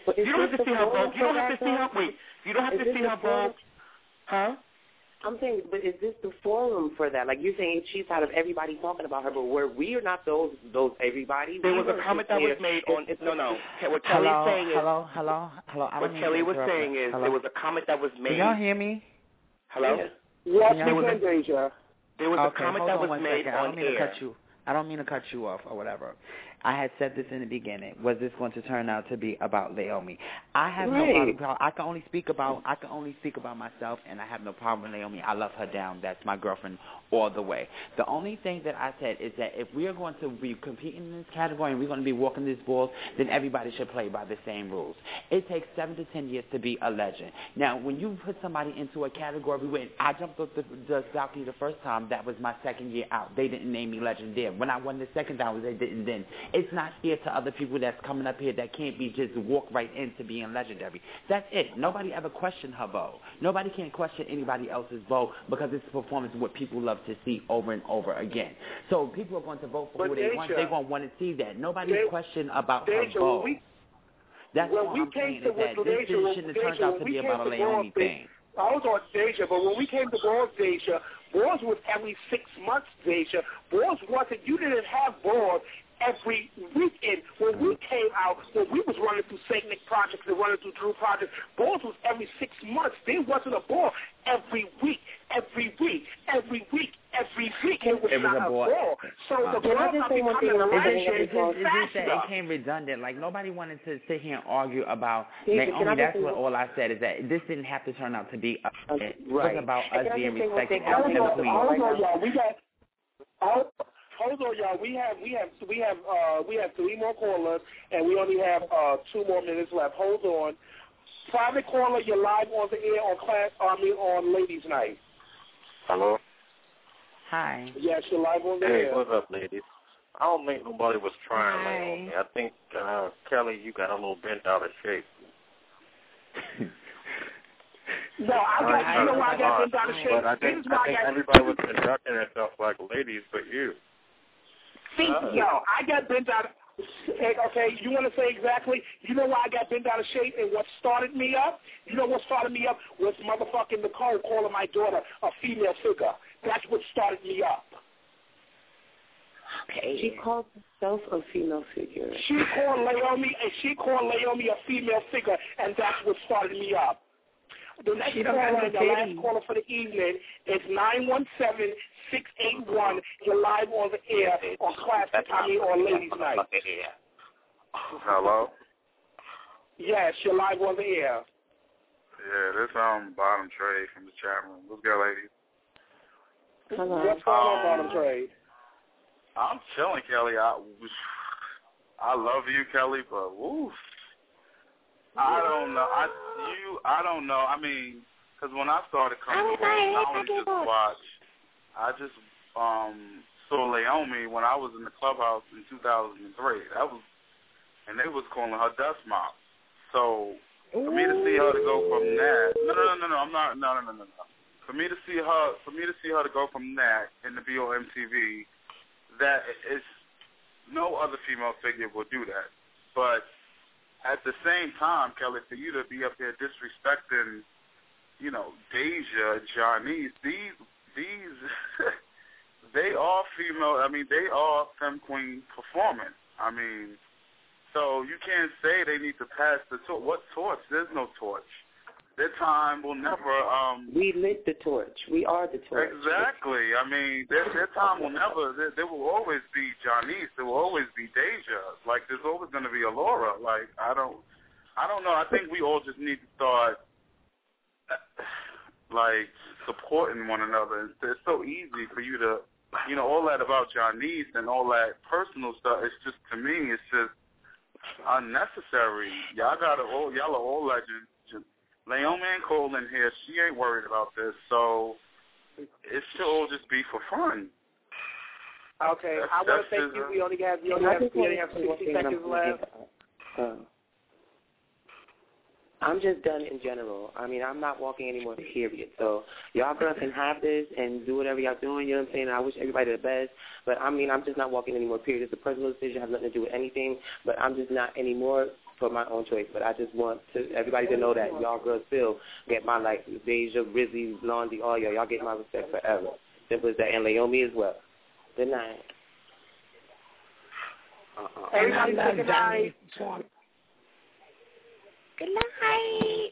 Speaker 6: But
Speaker 18: you don't have to see her Vogue. You don't have to see her. Wait. You don't have
Speaker 6: is
Speaker 18: to see her Vogue. Huh?
Speaker 6: I'm saying, but is this the forum for that? Like, you're saying she's out of everybody talking about her, but we're, we are not those those everybody.
Speaker 18: There
Speaker 6: we
Speaker 18: was a comment that was made on, no, no. What Kelly's
Speaker 20: hello,
Speaker 18: saying is,
Speaker 20: hello, hello, hello. I
Speaker 18: what
Speaker 20: don't
Speaker 18: Kelly
Speaker 20: mean to
Speaker 18: was
Speaker 20: interrupt
Speaker 18: saying
Speaker 20: you.
Speaker 18: is,
Speaker 20: hello.
Speaker 18: there was a comment that was made.
Speaker 20: Can y'all hear me?
Speaker 18: Hello?
Speaker 19: Yes, yes
Speaker 18: there
Speaker 19: we
Speaker 18: was
Speaker 19: can,
Speaker 18: a,
Speaker 19: Deja.
Speaker 18: There was
Speaker 20: okay,
Speaker 18: a comment
Speaker 20: hold
Speaker 18: that
Speaker 20: on
Speaker 18: was
Speaker 20: one
Speaker 18: made
Speaker 20: second. I
Speaker 18: on
Speaker 20: don't mean
Speaker 18: air.
Speaker 20: to cut you. I don't mean to cut you off or whatever. I had said this in the beginning. Was this going to turn out to be about Naomi? I have
Speaker 6: right.
Speaker 20: no problem. I can only speak about I can only speak about myself, and I have no problem with Naomi. I love her down. That's my girlfriend all the way. The only thing that I said is that if we are going to be competing in this category and we're going to be walking these balls, then everybody should play by the same rules. It takes seven to ten years to be a legend. Now, when you put somebody into a category, when I jumped off the, the balcony the first time, that was my second year out. They didn't name me legend there. When I won the second time, they didn't then. It's not fair to other people that's coming up here that can't be just walk right into being legendary. That's it. Nobody ever questioned her vote. Nobody can question anybody else's vote because it's a performance of what people love to see over and over again. So people are going to vote for
Speaker 19: but
Speaker 20: who
Speaker 19: Deja,
Speaker 20: they want. They're going to want to see that. Nobody's
Speaker 19: Deja,
Speaker 20: questioning about
Speaker 19: Deja,
Speaker 20: her vote.
Speaker 19: We,
Speaker 20: that's
Speaker 19: when
Speaker 20: all
Speaker 19: we
Speaker 20: I'm saying
Speaker 19: to,
Speaker 20: is that this
Speaker 19: Deja,
Speaker 20: shouldn't have
Speaker 19: Deja,
Speaker 20: turned out to be about a Naomi thing.
Speaker 19: I was on Deja, but when we came to Balls, Deja, Balls was every six months, Deja. Balls wasn't, you didn't have Balls every weekend. When we came out, when we was running through Saint Nick projects and running through Drew projects, Balls was every six months. There wasn't a ball every week, every week, every week, every week. It was,
Speaker 20: it was
Speaker 19: not
Speaker 20: a ball.
Speaker 19: ball. So
Speaker 20: wow.
Speaker 19: the ball not becoming a legend
Speaker 20: It's just, it's just that
Speaker 19: enough.
Speaker 20: it came redundant. Like, nobody wanted to sit here and argue about
Speaker 6: David,
Speaker 20: Naomi. That's what
Speaker 6: what,
Speaker 20: all I said is that this didn't have to turn out to be, a, it
Speaker 6: right.
Speaker 20: was about
Speaker 6: and
Speaker 20: us being respected
Speaker 19: Hold
Speaker 20: as
Speaker 19: on,
Speaker 20: the queen.
Speaker 19: hold on, y'all. We got, hold, hold on, y'all. We have, we have, we have, uh, we have three more callers, and we only have uh, two more minutes left. Hold on. Private caller, you're live on the air on class. I mean, on Ladies' Night.
Speaker 21: Hello.
Speaker 20: Hi.
Speaker 19: Yes, you're live on the
Speaker 21: hey,
Speaker 19: air.
Speaker 21: Hey, what's up, ladies? I don't think nobody was trying
Speaker 20: Hi.
Speaker 21: Naomi. I think uh, Kelly, you got a little bent out of shape.
Speaker 19: No, I got,
Speaker 21: I,
Speaker 19: you know why I got bent out of shape?
Speaker 21: But I think,
Speaker 19: this is why
Speaker 21: I think
Speaker 19: I got,
Speaker 21: everybody was conducting themselves like ladies, but you.
Speaker 19: See,
Speaker 21: uh,
Speaker 19: yo, I got bent out of Okay, you want to say exactly? You know why I got bent out of shape and what started me up? You know what started me up was motherfucking Nicole calling my daughter a female figure. That's what started me up.
Speaker 6: Okay. She called herself a female figure.
Speaker 19: She called Naomi, and she called Naomi a female figure, and that's what started me up. The next caller and the last caller for the evening is nine one seven, six eight one. You're live on the air on Classic, I mean, on Ladies' Night.
Speaker 21: Hello?
Speaker 19: Yes, you're live on the air.
Speaker 22: Yeah, this um Bottom Trade from the chat room. Let's go, ladies.
Speaker 6: Hello.
Speaker 19: What's going on,
Speaker 22: Um,
Speaker 19: Bottom Trade?
Speaker 22: I'm chilling, Kelly. I, I love you, Kelly, but woo. I don't know. I you. I don't know. I mean, because when I started coming to work, I only just watched. I just um saw Naomi when I was in the clubhouse in two thousand three. That was, and they was calling her Dust Mop. So for me to see her to go from that, no, no, no, no, no, I'm not, no, no, no, no, no. For me to see her, for me to see her to go from that and to be on M T V, that is no other female figure will do that. But at the same time, Kelly, for you to be up there disrespecting, you know, Deja, Johnny's, these, these, they are female. I mean, they are femme queen performance. I mean, so you can't say they need to pass the torch. What torch? There's no torch. Their time will never. Um,
Speaker 6: we lit the torch. We are the torch.
Speaker 22: Exactly. I mean, their, their time will never. There, there will always be Johnny's. There will always be Deja. Like there's always going to be Allura. Like I don't. I don't know. I think we all just need to start like supporting one another. It's, it's so easy for you to, you know, all that about Johnny's and all that personal stuff. It's just to me, it's just unnecessary. Y'all got to all. Y'all are all legends. Naomi and Cole in here, she ain't worried about this, so it should all just be for fun.
Speaker 19: Okay,
Speaker 22: that's,
Speaker 19: I want to thank you. We only have we only have, we only have sixty seconds left.
Speaker 6: Uh, I'm just done in general. I mean, I'm not walking anymore, period. So y'all girls can have this and do whatever y'all doing, you know what I'm saying? I wish everybody the best. But, I mean, I'm just not walking anymore, period. It's a personal decision. It has nothing to do with anything. But I'm just not anymore. for my own choice. But I just want to everybody to know that y'all girls still get my, like, Deja, Rizzy, Blondie, all y'all. Y'all get my respect forever. Simple as that. And Naomi as well. Good night. Uh-uh.
Speaker 8: Everybody say good night.
Speaker 9: Good night.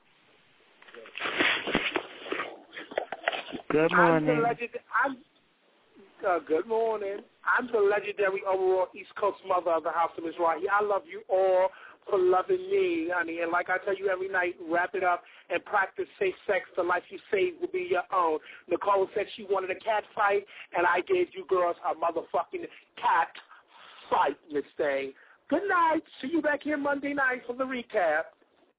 Speaker 10: Good
Speaker 8: I'm the
Speaker 10: morning.
Speaker 8: legend, I'm, uh, good morning. I'm the legendary overall East Coast mother of the House of Mizrahi. I love you all for loving me, honey. And like I tell you every night, wrap it up and practice safe sex. The life you save will be your own. Nicole said she wanted a cat fight, and I gave you girls a motherfucking cat fight, Miss Thing. Good night. See you back here Monday night for the recap.